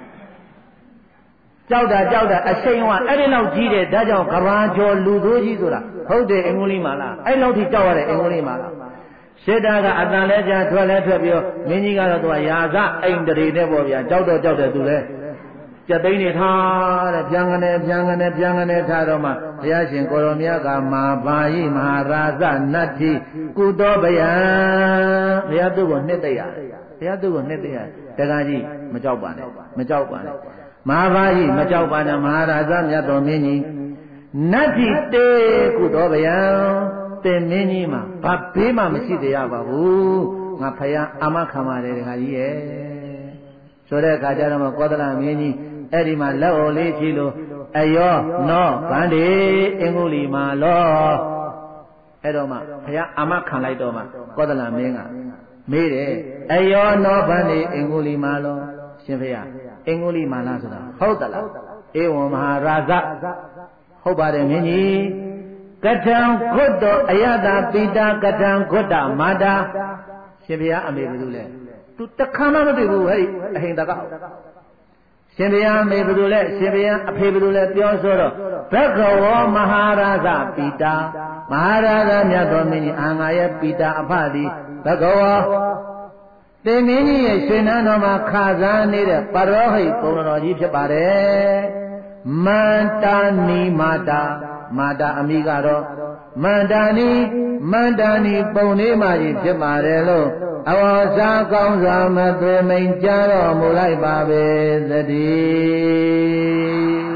A: ကြောက်တာကြောက်တာအရှိန်ဝအဲ့ဒီလောက်ကြီးတယ်ဒါကြောင့်ကဘာကျော်လူသိုးကြီးဆိုတာဟုတ်တယ်အင်္ဂုလိမာလာအဲ့လောက်ထိကြောက်ရတဲ့အင်္ဂုလိမာလာစစ်တာကအတန်လဲကြထွက်လဲထွက်ပြီးမင်းကြီးကတော့သူကရာဇအိမ်တရေနဲ့ပေါ့ဗျာကြောက်တော့ကြောက်တယ်သူလဲကြက်သိန်းနေထားတဲ့ပြန်ကနေပြန်ကနေပြန်ကနေထားတော့မှဘုရားရှင်ကိုရောမြတ်ကမာပါဠိမဟာရာဇနတ္တိကုသောဗျာဘုရားသူ့ကိုနှစ်သိရတယ်ဘုရားသူ့ကိုနှစ်သိရတခါကြီးမကြောက်ပါနဲ့မကြောက်ပါနဲ့မဟာပါဠိမကြောက်ပါနဲ့မဟာရာဇမြတ်တော်မင်းကြီးနတ္တိတေကုသောဗျာတင်မင်းကြီးမှာဘာဘေးမှမရှိသေးရပါဘူးငါဖယားအာမခံပါတယ်တခါကြီးရဲ့ဆိုတဲ့အခါကျတော့ကောသလမင်းကြီးအဲ့ဒီမှာလက်အိုလေးကြည့်လို့အယောနောဗန္ဒီအင်္ဂုလိမာလောအဲ့တော့မှဖယားအာမခံလိုက်တော့မှကောသလမင်းကမေးတယ်အယောနောဗန္ဒီအင်္ဂုလိမာလောရှင်ဖယားအင်္ဂုလိမာလာဆိုတာဟုတ်သလားဧဝံမဟာရာဇဟုတ်ပါတယ်မင်းကြီးကထံခွတ်တော်အယတာပိတာကထံခွတ်တာမာတာရှင်ဘုရားအမေဘယ်သူလဲသူတခါမှမသိဘူးဟဲ့အဟိန္ဒကရှင်ဘုရားအမေဘယ်သူလဲရှင်ဘုရားအဖေဘယ်သူလဲပြောဆိုတော့ဘဂဝောမဟာရာဇပိတာမဟာရာဇမြတ်တော်မင်းကြီးအာငါရဲ့ပိတာအဖသည်ဘဂဝောသင်မင်းကြီးရဲ့ရှင်နန်းတော်မှာခါစားနေတဲ့ပရောဟိတ်ပုံတော်ကြီးဖြစ်ပါတယ်မန္တာနီမာတာမာတာအမိကတော့မန္တာနီမန္တာနီပုံလေးမှကြီးဖြစ်ပါတယ်လို့အဝါစားကောင်းစွာမသွေမိန်ကြတော်မူလိုက်ပါပဲသတည်း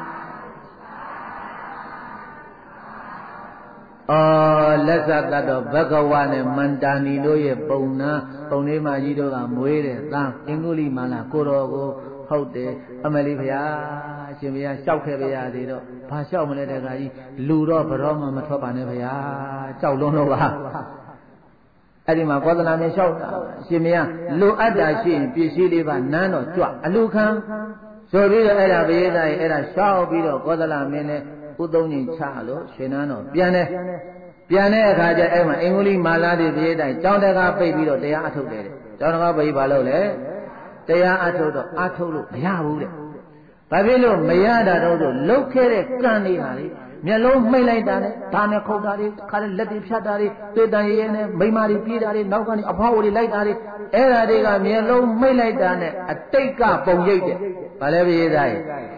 A: အော်လက်ဆက်တတ်တော့ဘဂဝါနဲ့မန္တာနီတို့ရဲ့ပုံနာပုံလေးမှကြီးတို့ကမွေးတဲ့သားအင်္ဂုလိမာလာကိုတော်ကိုဟုတ်တယ်အမလီဖျားရှင်ဘုရားလျှောက်ခဲ့ပါရသေးတော့ဘာလျှောက်မလဲတခါကြီးလူတော့ဘရောမှမထွက်ပါနဲ့ဖျားကြောက်လုံးတော့ပါအဲ့ဒီမှာကောသလမင်းလျှောက်တာရှင်ဘုရားလိုအပ်တာရှိရင်ပစ္စည်းလေးပါနန်းတော့ကြွအလူခံဆိုပြီးတော့အဲ့ဒါဘေးသားရင်အဲ့ဒါလျှောက်ပြီးတော့ကောသလမင်းနဲ့ဥသုံးကြီးချလို့ရှင်နန်းတော့ပြန်တယ်ပြန်တဲ့အခါကျအဲ့မှာအင်္ဂုလိမာလာတိဘေးတိုင်းကျောင်းတကားပိတ်ပြီးတော့တရားအထုတ်တယ်တဲ့ကျောင်းတကားပိတ်ဘာလို့လဲတရားအထုတ်တော့အထုတ်လို့မရဘူးတဲ့ဘာဖြစ်လို့မရတာတော့ဆိုလှုပ်ခဲ့တဲ့ကံတွေဟာလေမျက်လုံးမိတ်လိုက်တာနဲ့ဒါနဲ့ခုတ်တာတွေခါတဲ့လက်တွေဖြတ်တာတွေတွေ့တန်ရဲနဲ့မိမာတွေပြေးတာတွေနောက်ကနေအဖွားဝတွေလိုက်တာတွေအဲ့ဒါတွေကမျက်လုံးမိတ်လိုက်တာနဲ့အတိတ်ကပုံရိပ်တဲ့ဘာလဲပြေးသားရဲ့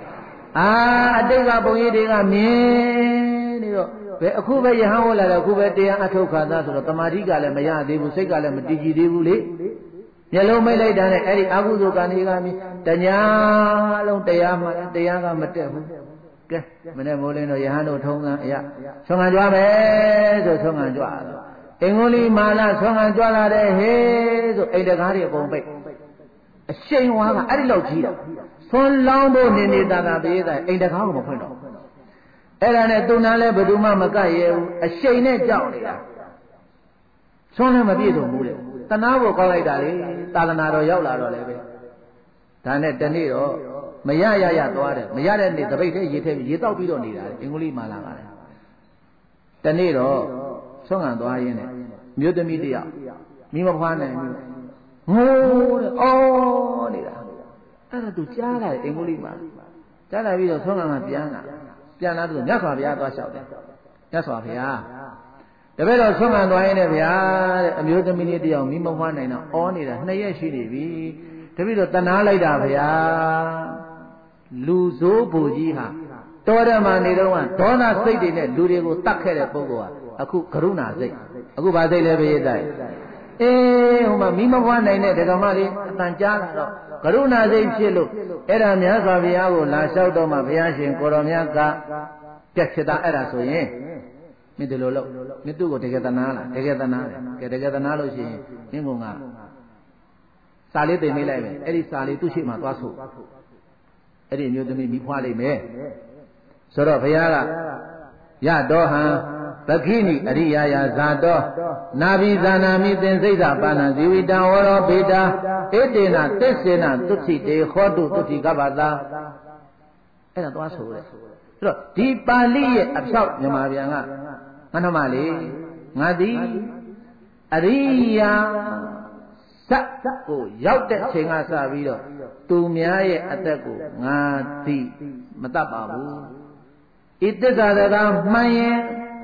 B: အာအတိတ်ကဘုန်းကြီးတွေကမြင်နေတော့ဘယ်အခုပဲယဟန်ဟောလာတယ်အခုပဲတရားအထုတ်ခါသားဆိုတော့တမာတိကလည်းမရသေးဘူးစိတ်ကလည်းမတည်ကြည်သေးဘူးလေမျက်လုံးမိတ်လိုက်တာနဲ့အဲ့ဒီအကုသိုလ်ကံတွေကမြင်တညာလုံးတရားမှတရားကမတက်ဘူးကဲမနေ့မိုးလင်းတော့ယဟန်တို့ထုံးစံအရာဆွမ်းခံကြွားမယ်ဆိုဆွမ်းခံကြွားတော့အင်္ဂုလိမာလဆွမ်းခံကြွားလာတဲ့ဟေးဆိုအိမ်တကားတွေအကုန်ပိတ်အရှိန်ဝါကအဲ့ဒီလောက်ကြီးတာဆွမ်းလောင်းဖို့နေနေတာသာပြေးတာအိမ်တကားကိုမဖွင့်တော့အဲ့ဒါနဲ့သူနာလဲဘယ်သူမှမကတ်ရဲဘူးအရှိန်နဲ့ကြောက်နေတာဆွမ်းလည်းမပြည့်စုံဘူးတဲ့တနာဖို့ကောက်လိုက်တာလေသာသနာတော်ရောက်လာတော့လည်းပဲဒါနဲ့တနေ့တော့မရရရသွားတယ်မရတဲ့နေ့တပိတ်ထဲရေထည့်ပြီးရေတောက်ပြီးတော့နေတာအင်္ဂုလိမာလာကလည်းတနေ့တော့ဆွမ်းခံသွားရင်းနဲ့မြို့သမီးတယောက်မိမဖွားနိုင်ဘူးငိုးတဲ့အော်နေတာအဲ့ဒါသူကြားလာတယ်အင်္ဂုလိမာကြားလာပြီးတော့ဆွမ်းခံကပြန်လာပြန်လာပြီးတော့မြတ်စွာဘုရားသွားလျှောက်တယ်မြတ်စွာဘုရားတပည့်တော်ဆွမ်းခံသွားရင်းနဲ့ဗျာတဲ့အမျိုးသမီးလေးတယောက်မိမဖွားနိုင်တော့အော်နေတာနှစ်ရက်ရှိနေပြီတပည့်တော်တနာလိုက်တာဗျာလူဆိုးဘူကြီးဟာတောထဲမှာနေတော့ကဒေါသစိတ်တွေနဲ့လူတွေကိုတတ်ခဲ့တဲ့ပုဂ္ဂိုလ်ဟာအခုကရုဏာစိတ်အခုဗာစိတ်လဲပြေးတိုက်အေးဟိုမှာမိမဖွားနိုင်တဲ့ဒကမလေးအတန်ကြားလာတော့ကရုဏာစိတ်ဖြစ်လို့အဲ့ဒါမြတ်စွာဘုရားကိုလာလျှောက်တော့မှဘုရားရှင်ကိုတော်မြတ်ကကြက်ချတာအဲ့ဒါဆိုရင်မင်းဒီလိုလို့မင်းသူ့ကိုတကယ်တနာလားတကယ်တနာတယ်ကဲတကယ်တနာလို့ရှိရင်မင်းကစာလေးသိမ့်မိလိုက်မယ်အဲ့ဒီစာလေးသူ့ရှိမှသွားဆိုအဲ့ဒီမျိုးသမီးမိဖွားလိုက်မယ်ဆိုတော့ဘုရားကယတောဟံပခိနိအရိယာယဇာတောနာဘိဇာနာမိသင်စိတ်သာပါဏံဇီဝိတံဝရောဘေတာဧတေနသစ္စေနသုတိတေဟောတုသုတိကပ္ပတာအဲ့ဒါသွားဆိုတယ်ဆိုတော့ဒီပါဠိရဲ့အဖြောက်မြန်မာပြန်ကငါနှမလေးငါသည်အရိယာဇတ်ကိုရောက်တဲ့ချိန်ကစပြီးတော့သူများရဲ့အသက်ကိုငါသိမတတ်ပါဘူးဤသစ္စာစကားမှန်ရင်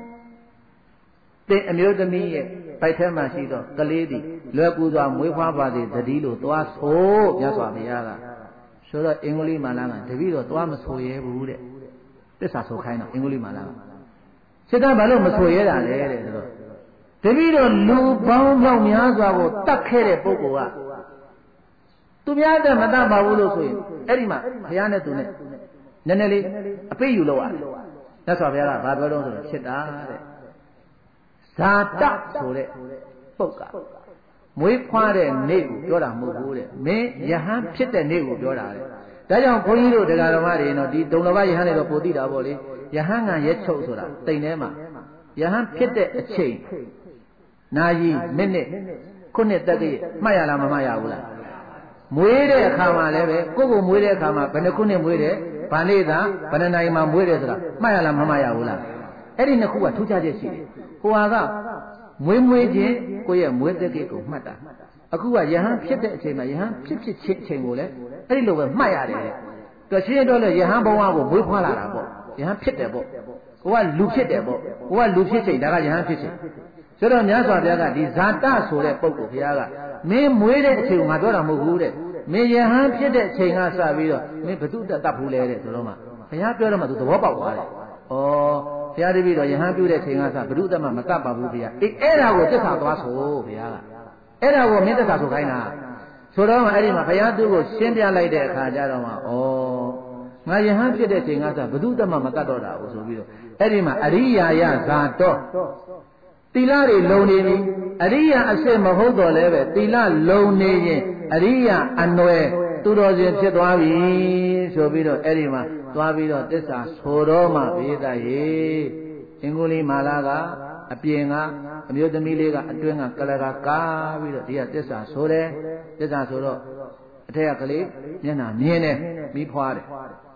B: တဲ့အမျိုးသမီးရဲ့ပိုက်ထဲမှာရှိတော့ကလေးသည်လွယ်ကူစွာမွေးဖွားပါစေတတိလို့သွားဆိုမြတ်စွာဘုရားကဆိုတော့အင်္ဂလိပ်မာလာကတပည့်တော်သွားမဆိုရဲဘူးတဲ့သစ္စာဆိုခိုင်းတော့အင်္ဂလိပ်မာလာကစိတ်ကဘာလို့မဆိုရဲတာလဲတဲ့ဆိုတော့တပည့်တော်လူပေါင်းပေါင်းများစွာကိုတတ်ခဲ့တဲ့ပုဂ္ဂိုလ်ကသူများတဲ့မတတ်ပါဘူးလို့ဆိုရင်အဲ့ဒီမှာဘုရားနဲ့သူနဲ့နည်းနည်းလေးအပိတ်ယူလို့ရတယ်မြတ်စွာဘုရားကဘာပြောတော့ဆိုတော့ဖြစ်တာတဲ့ဇာတဆိုတဲ့ပုဂ္ဂိုလ်မွေးဖွားတဲ့နေ့ကိုပြောတာမဟုတ်ဘူးတဲ့မင်းယဟန်ဖြစ်တဲ့နေ့ကိုပြောတာတဲ့ဒါကြောင့်ဘုန်းကြီးတို့တရားတော်မတွေနော်ဒီဒုံလဘယဟန်တွေတော့ပိုသိတာပေါ့လေယဟန်ကရဲချုပ်ဆိုတာတိမ်ထဲမှာယဟန်ဖြစ်တဲ့အချိန်နာရီမိနစ်ခုနှစ်တက္ကရာမှတ်ရလားမမှတ်ရဘူးလားမွေးတဲ့အခါမှာလည်းပဲကိုယ့်ကိုမွေးတဲ့အခါမှာဘယ်နှခုနှစ်မွေးတယ်ဗာနေ့သာဘယ်နှနိုင်မှာမွေးတယ်ဆိုတာမှတ်ရလားမမှတ်ရဘူးလားအဲ့ဒီနှစ်ခုကထူးခြားချက်ရှိတယ်ဟိုဟာကမွေးမွေးချင်းကိုယ့်ရဲ့မွေးတဲ့ကိကိုမှတ်တာအခုကယဟန်ဖြစ်တဲ့အချိန်မှာယဟန်ဖြစ်ဖြစ်ချင်းအချိန်ကိုလည်းအဲ့ဒီလိုပဲမှတ်ရတယ်တဲ့ရှင်းတော့လေယဟန်ဘဝကိုမွေးဖွားလာတာပေါ့ယဟန်ဖြစ်တယ်ပေါ့ကိုကလူဖြစ်တယ်ပေါ့ကိုကလူဖြစ်ချိန်ဒါကယဟန်ဖြစ်ချိန်ဆိုတော့မြတ်စွာဘုရားကဒီဇာတဆိုတဲ့ပုဂ္ဂိုလ်ဘုရားကမင်းမွေးတဲ့အချိန်ကိုငါပြောတာမဟုတ်ဘူးတဲ့မင်းယဟန်ဖြစ်တဲ့အချိန်ကစပြီးတော့မင်းဘုသူတတ်တတ်ဘူးလေတဲ့ဆိုတော့မှဘုရားပြောတော့မှသူသဘောပေါက်သွားတယ်ဩဘုရားတပည့်တော်ယဟန်ပြုတဲ့ချိန်ကစဘုသူတတ်မှမတတ်ပါဘူးဘုရားအေးအဲ့ဒါကိုသစ္စာသွားဆိုဘုရားကအဲ့ဒါကိုမင်းသစ္စာဆိုခိုင်းတာဆိုတော့မှအဲ့ဒီမှာဘုရားသူ့ကိုရှင်းပြလိုက်တဲ့အခါကျတော့မှဩငါယဟန်ဖြစ်တဲ့ချိန်ကစဘုသူတတ်မှမတတ်တော့တာဘူးဆိုပြီးတော့အဲ့ဒီမှာအရိယာယဇာတောသီလတွေလုံနေပြီအရိယာအစစ်မဟုတ်တော့လည်းပဲသီလလုံနေရင်အရိယာအနွယ်သူတော်စင်ဖြစ်သွားပြီဆိုပြီးတော့အဲ့ဒီမှာသွားပြီးတော့သစ္စာဆိုတော့မှဘေးသားရေအင်္ဂုလိမာလာကအပြင်ကအမျိုးသမီးလေးကအတွင်းကကလရာကားပြီးတော့ဒီကသစ္စာဆိုတယ်သစ္စာဆိုတော့အထက်ကကလေးမျက်နှာမြင်တယ်ပြီးဖွားတယ်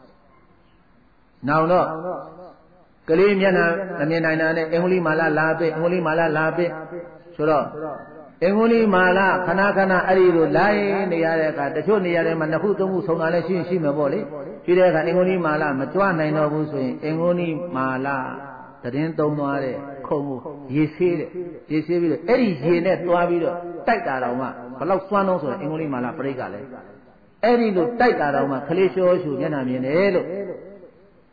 B: နောက်တော့ကလေးမျက်နှာမမြင်နိုင်တာနဲ့အင်္ဂုလိမာလာလာပစ်အင်္ဂုလိမာလာလာပစ်ဆိုတော့အင်္ဂုလိမာလာခဏခဏအဲ့ဒီလိုလိုက်နေရတဲ့အခါတချို့နေရာတွေမှာနှစ်ခုသုံးခုဆုံးတာလည်းရှိရှိမှာပေါ့လေရှိတဲ့အခါအင်္ဂုလိမာလာမကြွနိုင်တော့ဘူးဆိုရင်အင်္ဂုလိမာလာတရင်သုံးသွားတဲ့ခုံကိုရေဆေးတဲ့ရေဆေးပြီးတော့အဲ့ဒီရေနဲ့တွားပြီးတော့တိုက်တာတော့မှဘလောက်စွမ်းတော့ဆိုရင်အင်္ဂုလိမာလာပြိဋ္ဌကလည်းအဲ့ဒီလိုတိုက်တာတော့မှခလေးလျှောရှုမျက်နှာမြင်တယ်လို့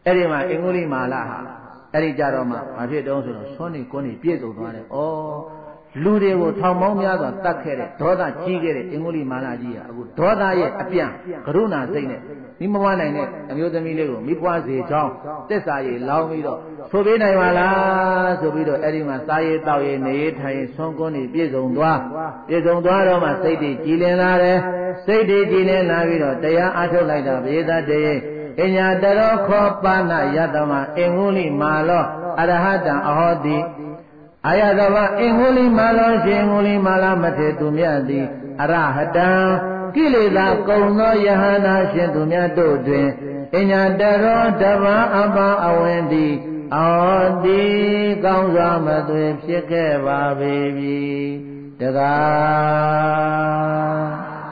B: အဲ့ဒီမှာအင်္ဂုလိမာလဟာအဲ့ဒီကြတော့မှဘာဖြစ်တုံးဆိုတော့ဆွမ်းနေကွန်းနေပြည့်စုံသွားတယ်။ဩလူတွေကိုထောင်ပေါင်းများစွာတတ်ခဲ့တဲ့ဒေါသကြီးခဲ့တဲ့အင်္ဂုလိမာလကြီးဟာအခုဒေါသရဲ့အပြန်ကရုဏာစိတ်နဲ့မိမဝနိုင်တဲ့အမျိုးသမီးလေးကိုမိပွားစေချောင်းသစ္စာရေးလောင်းပြီးတော့ဆိုပေးနိုင်ပါလားဆိုပြီးတော့အဲ့ဒီမှာစားရေးတောက်ရေးနေရေးထိုင်ရေးဆွမ်းကွန်းနေပြည့်စုံသွားပြည့်စုံသွားတော့မှစိတ်တွေကြည်လင်လာတယ်စိတ်တွေကြည်လင်လာပြီးတော့တရားအားထုတ်လိုက်တာဘေဒတရေအညာတရောခောပါဏယတမအင်္ဂုလိမာလောအရဟတံအဟောတိအာယတဝအင်္ဂုလိမာလောရှင်အင်္ဂုလိမာလာမထေသူမြတ်သည်အရဟတံကိလေသာကုံသောယဟနာရှင်သူမြတ်တို့တွင်အညာတရောတဗံအပအဝင်းသည်အောတိကောင်းစွာမသွေဖြစ်ခဲ့ပါပေပြီတကား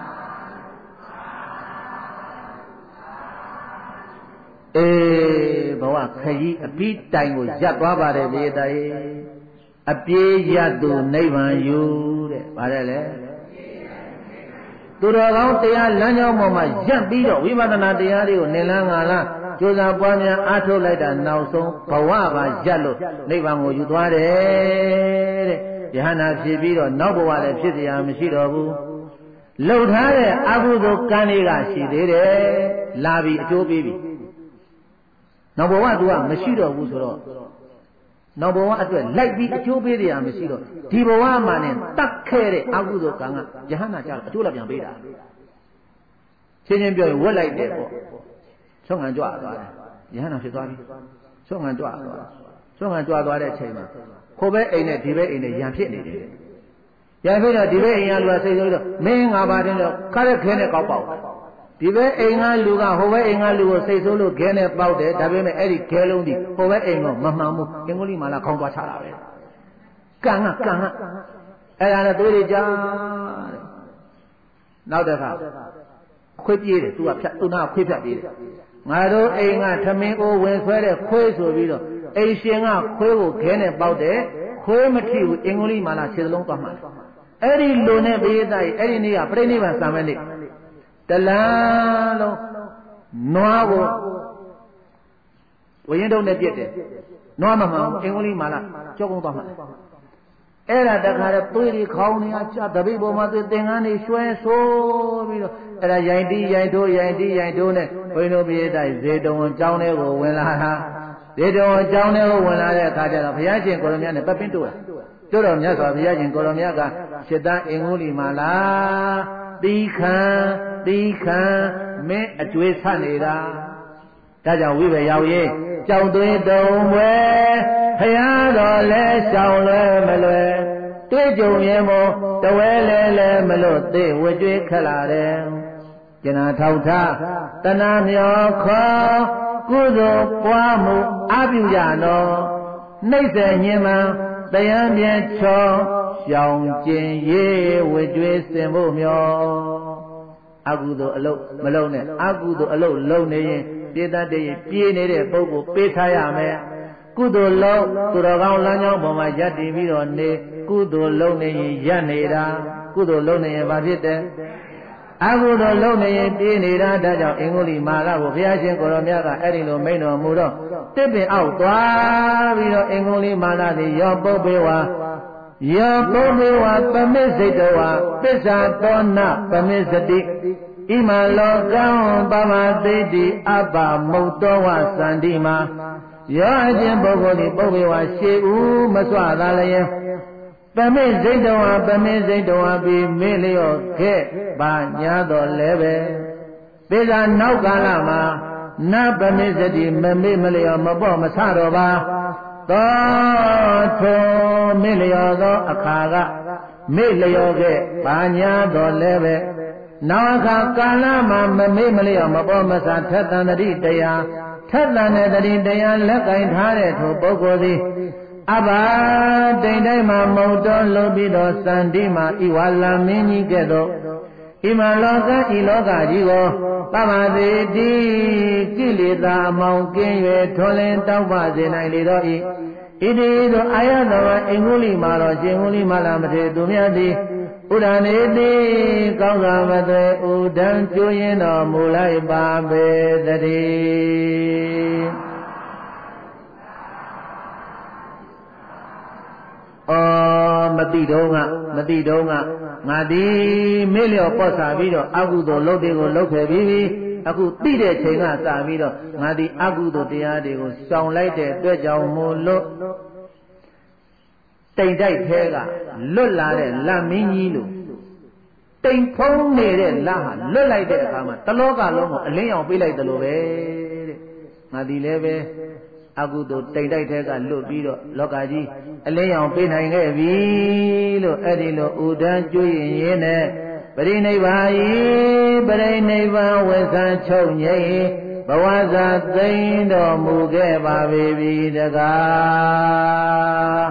B: အေးဘဝခကြီးအပြီးတိုင်ကိုရပ်သွားပါတယ်လေတာရေအပြေးရသူနိဗ္ဗာန်ယူတဲ့ဗါတယ်လေသူတော်ကောင်းတရားလမ်းကြောင်းပေါ်မှာရပ်ပြီးတော့ဝိပဿနာတရားတွေကိုနင်လန်းငါလားကြိုးစားပွားများအားထုတ်လိုက်တာနောက်ဆုံးဘဝပါရပ်လို့နိဗ္ဗာန်ကိုယူသွားတယ်တဲ့ယဟနာဖြစ်ပြီးတော့နောက်ဘဝလည်းဖြစ်เสียမရှိတော့ဘူးလှုပ်ထားတဲ့အကုသိုလ်ကံတွေကရှိသေးတယ်လာပြီးအကျိုးပေးပြီနောက်ဘဝသူကမရှိတော့ဘူးဆိုတော့နောက်ဘဝအတွက်လိုက်ပြီးအကျိုးပေးတရားမရှိတော့ဒီဘဝမှာနဲ့တတ်ခဲ့တဲ့အကုသိုလ်ကံကယဟနာကြအကျိုးလည်းပြန်ပေးတာချင်းချင်းပြောရင်ဝက်လိုက်တယ်ပေါ့ဆုံးခံကြွသွားတယ်ယဟနာဖြစ်သွားပြီဆုံးခံကြွသွားဆုံးခံကြွသွားတဲ့အချိန်မှာခိုးပဲအိမ်နဲ့ဒီပဲအိမ်နဲ့ရံဖြစ်နေတယ်ရံဖြစ်တော့ဒီပဲအိမ်ကလူကစိတ်ဆိုးတော့မင်းငါပါတင်တော့ခါရက်ခဲနဲ့ကောက်ပေါက်ဒီပဲအိမ်ကလူကဟိုဘဲအိမ်ကလူကိုစိတ်ဆိုးလို့ခဲနဲ့ပေါက်တယ်ဒါပေမဲ့အဲ့ဒီခဲလုံးဒီဟိုဘဲအိမ်ကမမှန်ဘူးအင်္ဂုလိမာလာခေါင်းသွားချတာပဲကံကကံကအဲ့ဒါနဲ့သွေးတွေကြားတဲ့နောက်တစ်ခါခွေးပြေးတယ်သူကဖြတ်သူနာခွေးဖြတ်ပြေးတယ်ငါတို့အိမ်ကထမင်းကိုဝင်ဆွဲတဲ့ခွေးဆိုပြီးတော့အိမ်ရှင်ကခွေးကိုခဲနဲ့ပေါက်တယ်ခွေးမထိဘူးအင်္ဂုလိမာလာခြေစလုံးသွားမှတယ်အဲ့ဒီလူနဲ့ဘေးသားကြီးအဲ့ဒီနေ့ကပြိဋိဘံစံမဲ့နေ့တလန်းလုံးနွားကိုဝရင်တုံးနဲ့ပြစ်တယ်နွားမမှန်အင်္ဂုလိမာလာကြောက်ကုန်သွားမှတယ်အဲ့ဒါတခါတော့သွေးတွေခေါင်းနေအချတပိတ်ပေါ်မှာသွေးသင်္ကန်းတွေရွှဲဆိုးပြီးတော့အဲ့ဒါရိုင်တီးရိုင်ထိုးရိုင်တီးရိုင်ထိုးနဲ့ဘုန်းတော်ပြေးတိုင်းဇေတဝန်ကျောင်းထဲကိုဝင်လာတာဇေတဝန်ကျောင်းထဲကိုဝင်လာတဲ့အခါကျတော့ဘုရားရှင်ကိုရမြတ်နဲ့ပတ်ပင်းတိုးတယ်တိုးတော်မြတ်စွာဘုရားရှင်ကိုရမြတ်ကရှစ်တန်းအင်္ဂုလိမာလာတိခံတိခံမင်းအကျွေးဆက်နေတာဒါကြောင့်ဝိဘရောက်ရေးကြောင်သွင်းတုံမွဲဖရာတော်လဲရှောင်လွဲမလွယ်တွေ့ကြုံရင်မို့တဝဲလဲလဲမလို့သိဝကြွေးခက်လာတယ်ကျနာထောက်ထားတဏမျောခေါ်ကုသိုလ်ပွားမှုအပြုကြတော်နှိမ့်ဆက်ညင်မှတရားမြဲချောရှောင်ကျင်ရေးဝကြွေးစင်ဖို့မျောအကုသိုလ်အလုပ်မလုပ်နဲ့အကုသိုလ်အလုပ်လုပ်နေရင်ပြေးတတ်တဲ့ပြေးနေတဲ့ပုဂ္ဂိုလ်ပေးထားရမယ်ကုသိုလ်လုံးသူတော်ကောင်းလမ်းကြောင်းပေါ်မှာယက်တည်ပြီးတော့နေကုသိုလ်လုံးနေရင်ယက်နေတာကုသိုလ်လုံးနေရင်ဘာဖြစ်တယ်အကုသိုလ်လုံးနေရင်ပြေးနေတာဒါကြောင့်အင်္ဂုလိမာလာကိုဘုရားရှင်ကိုရောမြတ်ကအဲ့ဒီလိုမိန့်တော်မူတော့တစ်ပင်အောက်သွားပြီးတော့အင်္ဂုလိမာလာသည်ရောပုပ္ပေဝါယောပုပ္ပေဝါပမစ္စိတဝါပစ္ဆာတောနပမစ္စတိဣမလောကံပမသိတိအပ္ပမုတ်တောဝသန္တိမာယောအချင်းပုဂ္ဂိုလ်ဒီပုပ္ပေဝါရှေးဦးမစွသာလျင်ပမိစိတ်တော်ဟာပမိစိတ်တော်ဟာပြီးမေ့လျော့ခဲ့ပါညာတော်လဲပဲပိဇာနောက်ကာလမှာနပမိစတိမမေ့မလျော့မပေါ့မဆတော့ပါသောထုံမေ့လျော့သောအခါကမေ့လျော့ခဲ့ပါညာတော်လဲပဲနောက်အခါကာလမှာမမေ့မလျော့မပေါ့မဆထက်တန်တတိတရားထက်တန်တဲ့တတိတရားလက်ကင်ထားတဲ့ထိုပုဂ္ဂိုလ်သည်အဘတိမ်တိုင်းမှာမုတ်တော်လုံးပြီးတော့စန္ဒီမှာဤဝါလမင်းကြီးကဲ့သို့ဣမလောကဤလောကကြီးကိုပမသေးတိကိလေသာအမောင်ကင်း၍ထွန်းလင်းတောက်ပစေနိုင်လေတော့ဤဣတိသောအာယသောအင်္ဂုလိမာတော်ရှင်ဟုလိမာလာမထေသူမြတ်သည်ဥဒ္ဒနေတိကောင်းစွာမသွေဥဒံကျွရင်တော်မူလိုက်ပါပေတည်းအော်မတိတော့ကမတိတော့ကငါဒီမေ့လျော့ပေါ့စားပြီးတော့အကုသိုလ်လုပ်တွေကိုလုပ်ခဲ့ပြီးအခုသိတဲ့ချိန်ကစပြီးတော့ငါဒီအကုသိုလ်တရားတွေကိုရှောင်လိုက်တဲ့အတွက်ကြောင့်မို့လို့တိမ်တိုက်သေးကလွတ်လာတဲ့လက်မင်းကြီးလို့တိမ်ဖုံးနေတဲ့လက်ဟာလွတ်လိုက်တဲ့အခါမှာတလောကလုံးကိုအလင်းရောင်ပေးလိုက်တယ်လို့ပဲတဲ့ငါဒီလည်းပဲအကုသိုလ်တိမ်တိုက်သေးကလွတ်ပြီးတော့လောကကြီးအလင်းရောင်ပေးနိုင်ခဲ့ပြီလို့အဲ့ဒီလိုဥဒန်းကျွရင်ရင်းနဲ့ပရိနိဗ္ဗာန်ဤပရိနိဗ္ဗာန်ဝိသံချုပ်ငြိမ်ဘဝဇာသိမ့်တော်မူခဲ့ပါပြီတကား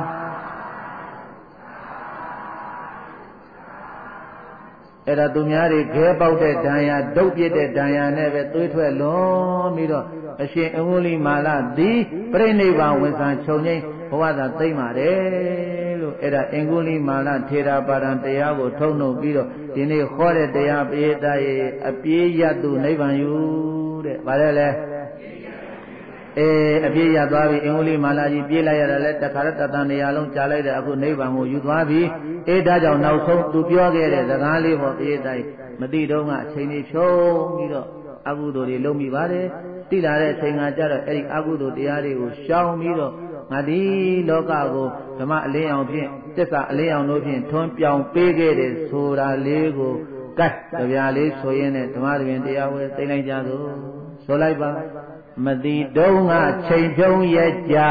B: အဲ့ဒါသူများတွေခဲပေါက်တဲ့ဒဏ်ရာဒုတ်ပြစ်တဲ့ဒဏ်ရာနဲ့ပဲသွေးထွက်လွန်ပြီးတော့အရှင်အင်္ဂုလိမာလသည်ပြိဋိဘံဝိသံချုပ်ငိမ့်ဘဝသာသိမ့်ပါတယ်လို့အဲ့ဒါအင်္ဂုလိမာလထေရပါဒံတရားကိုထုံနှုတ်ပြီးတော့ဒီနေ့ခေါ်တဲ့တရားပိဋကရဲ့အပြေးရတုနိဗ္ဗာန်ယူတဲ့ဗါတယ်လေအေးအပြေးရသွားပြီအင်္ဂုလိမာလာကြီးပြေးလိုက်ရတာလဲတခါတတန်နေရာလုံးကြားလိုက်တဲ့အခုနိဗ္ဗာန်ကိုယူသွားပြီအေးဒါကြောင့်နောက်ဆုံးသူပြောခဲ့တဲ့စကားလေးပေါ်ပြေးတိုင်းမတိတော့ကအချိန်လေးဖြုံးပြီးတော့အကုသိုလ်တွေလုံးမိပါတယ်တိလာတဲ့အချိန်ကကြတော့အဲ့ဒီအကုသိုလ်တရားတွေကိုရှောင်ပြီးတော့ငါဒီလောကကိုဓမ္မအလင်းအောင်ဖြင့်သစ္စာအလင်းအောင်တို့ဖြင့်ထွန်းပြောင်ပေးခဲ့တဲ့ဆိုတာလေးကိုကတ်ကြပြလေးဆိုရင်းနဲ့ဓမ္မတွင်တရားဝဲသိလိုက်ကြသို့ဆိုလိုက်ပါမတိတုံးကချိန်ဖြုံးရဲ့ကြာ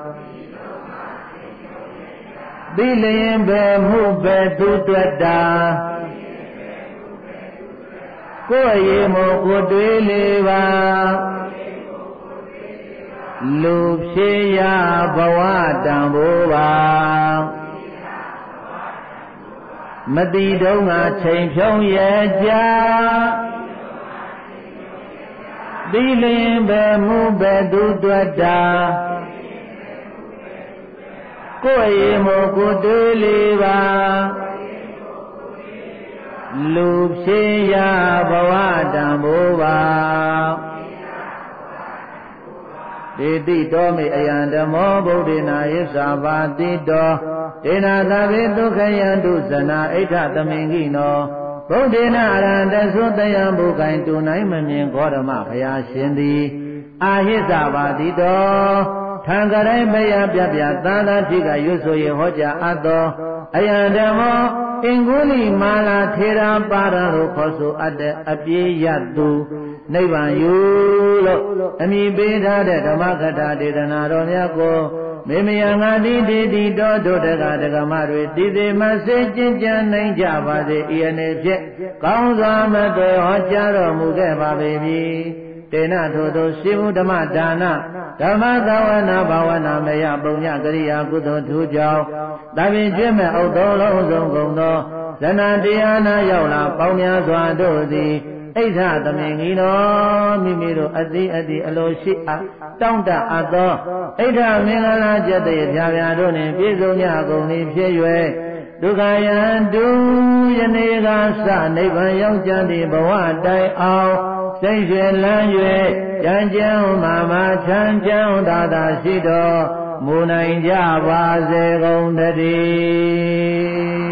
B: သီလရင်ပဲမှုပဲသူတွက်တာကိုယ်ရေမို့ကိုတွေးလေးပါလူဖြစ်ရဘဝတံဖို့ပါမတိတုံးကချိန်ဖြုံးရဲ့ကြာသီလင်ပဲမှုပဲသူတွက်တာကိုယ်ရေမို့ကိုတွေးလေးပါလူဖြစ်ရဘဝတံဖို့ပါဒေတိတော်မေအယံဓမ္မောဗုဒ္ဓေနာယစ္စာပါတိတောဒေနာသဗ္ဗေဒုက္ခယံတုဇနာဣဋ္ဌသမင်္ဂိနောဗုဒ္ဓေနာအရဟံတသုတယံဘုကိုင်တူနိုင်မမြင်ဂေါရမဘုရားရှင်သည်အာဟိစ္စာပါတိတောထံကရိုင်းမယပြပြသာသာဖြစ်ကရွတ်ဆိုရင်ဟောကြားအပ်သောအယံဓမ္မောအင်္ဂုလိမာလာထေရပါရတို့ခေါ်ဆိုအပ်တဲ့အပြေးရသူနိဗ္ဗာန်ယူလို့အမိပေးထားတဲ့ဓမ္မကထာဒေသနာတော်များကိုမေမယငါတိတိတိတော်တို့တက္ကဒကမတွေတည်တည်မစေကျင့်ကြံနိုင်ကြပါစေဤအနေဖြင့်ကောင်းစွာမသွေဟောကြားတော်မူခဲ့ပါပြီတေနထိုသို့ရှိမှုဓမ္မဒါနဓမ္မသဝနာဘာဝနာမယပုံညကရိယာကုသိုလ်ထူးကြောင့်တပင်ကျွဲ့မဲ့ဥဒ္ဒောလုံးစုံကုန်သောဇဏတရားနာရောက်လာပေါင်းများစွာတို့သည်ဣဋ္ဌသမင်္ဂီနောမိမိတို့အတိအတိအလိုရှိအားတောင့်တအပ်သောဣဋ္ဌမင်္ဂလာကျက်တဲ့ဖြာဖြာတို့နှင့်ပြည့်စုံကြကုန်၏ဖြစ်၍ဒုက္ခယံတုယနေ့ကစနိဗ္ဗာန်ရောက်ကြသည့်ဘဝတိုင်အောင်စိတ်ရွှင်လန်း၍ကြံကြံမာမချမ်းချမ်းသာသာရှိတော်မူနိုင်ကြပါစေကုန်သတည်း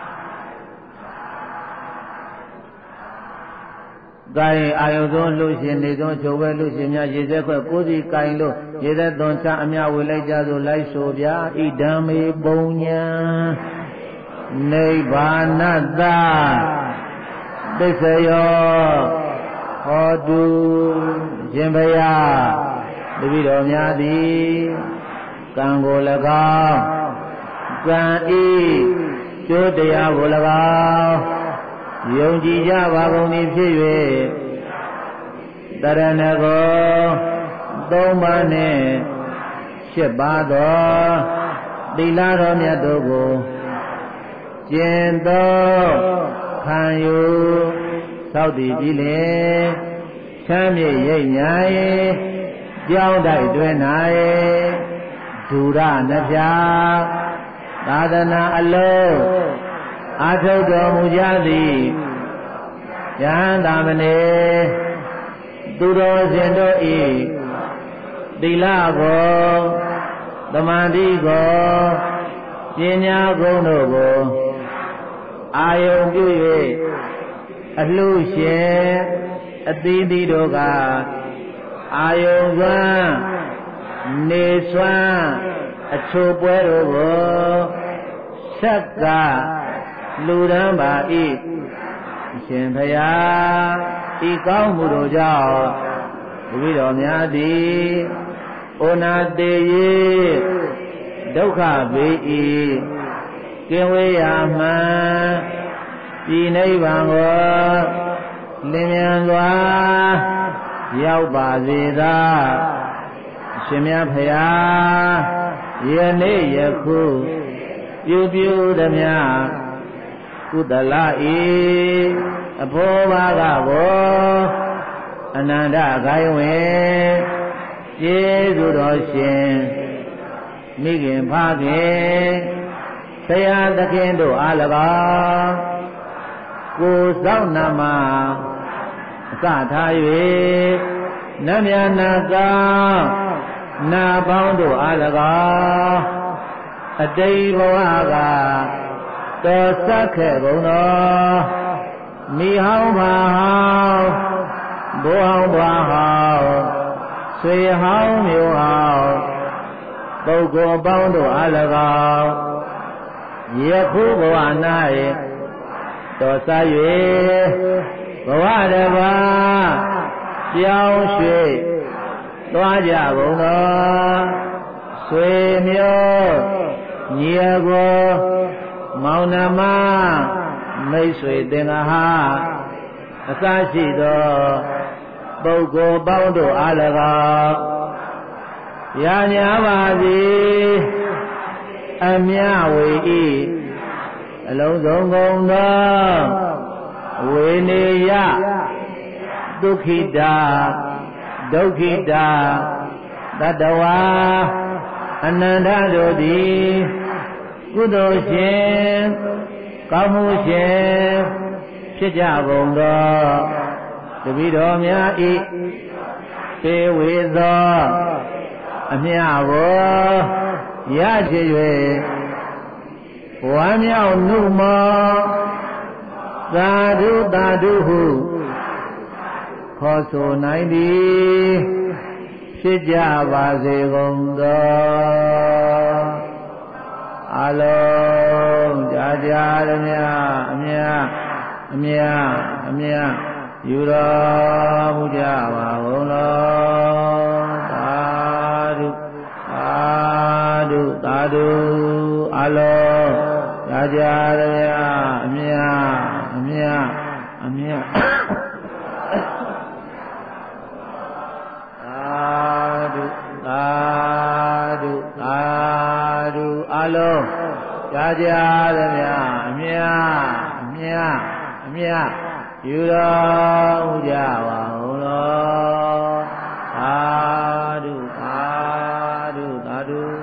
B: ကိုင်အာယုသောလူရှင်နေသောချုပ်ဝဲလူရှင်များရေစက်ခွက်ကိုးစီကိုင်လို့ရေသက်သွန်ချအမြဝေလိုက်ကြသို့လိုက်ဆိုဗျာဣဒံမေပုံညာနိဗ္ဗာနတ္တသစ္စယောဟောတုရှင်ဘုရားတပည့်တော်များသည်ကံကို၎င်းကံဤကျိုးတရားကို၎င်းယုံကြည်ကြပါကုန်သည်ဖြစ်၍တရဏဂောသုံးပါးနှင့်ရှစ်ပါးသောသီလတော်မြတ်တို့ကိုကျင့်သောခံယူသောက်တည်ပြီးလေချမ်းမြေ့ရိပ်ညာ၏ကြောင်းတိုက်တွင်၌ဒူရနှဖျားသာသနာအလုံးအာထုတ်တော်မူကြသည်ယဟန်တာမဏေသူတော်စင်တို့ဤသီလကိုသမာဓိကိုပညာဂုဏ်တို့ကိုအာယုံပြု၍အလှရှင်အသီးသီးတို့ကအာယုံစွမ်းနေစွမ်းအချိုပွဲတို့ကိုဆက်ကလူရန်ပါဤရှင်ဖရာဤကောင်းမှုတို့ကြောင့်တပည့်တော်များသည်ဩနာတေယေဒုက္ခဘေးဤကင်းဝေးရာမှန်ဤနိဗ္ဗာန်ကိုလင်းမြန်စွာရောက်ပါစေသာရှင်မြတ်ဖရာယနေ့ယခုပြုပြုသမျှကုသလဤအဘောဘာကကိုအနန္တဂိုင်းဝင်ကျေးဇူးတော်ရှင်မိခင်ဖခင်ဆရာသခင်တို့အား၎င်းကိုဆောင်နာမှာအစထား၍နတ်မြတ်နာကောင်းနာပေါင်းတို့အား၎င်းအတိတ်ဘဝကတော်ဆက်ခဲ့ကုန်သောမိဟောင်းပါဟောင်းဘိုးဟောင်းဘွားဟောင်းဆွေဟောင်းမျိုးဟောင်းပုဂ္ဂိုလ်ပေါင်းတို့အား၎င်းယခုဘဝ၌တော်ဆက်၍ဘဝတစ်ပါးပြောင်းရွှေ့သွားကြကုန်သောဆွေမျိုးညီအကိုမောင်နှမမိတ်ဆွေသင်္ဃဟာအစရှိသောပုဂ္ဂိုလ်ပေါင်းတို့အား၎င်းရာညာပါစေအမြဝေဤအလုံးစုံကုန်သောဝေနေယဒုက္ခိတာဒုက္ခိတာတတဝါအနန္တတို့သည်ကုသိုလ်ရှင်ကောင်းမှုရှင်ဖြစ်ကြကုန်သောတပည့်တော်များဤပေဝေသောအမြကိုရချေ၍ဝမ်းမြောက်နှုမောသာဓုသာဓုဟုခေါ်ဆိုနိုင်သည်ဖြစ်ကြပါစေကုန်သောအလုံးကြာကြာရမြအမြအမြအမြယူတော်မူကြပါကုန်သောသာဓုသာဓုသာဓုအလုံးကြာကြာရမြအမြအမြအမြသာဓုသာဓုအလုံးကြာကြာသမျှအမြအမြအမြယူတော်မူကြပါဦးသောသာဓုသာဓုသာဓု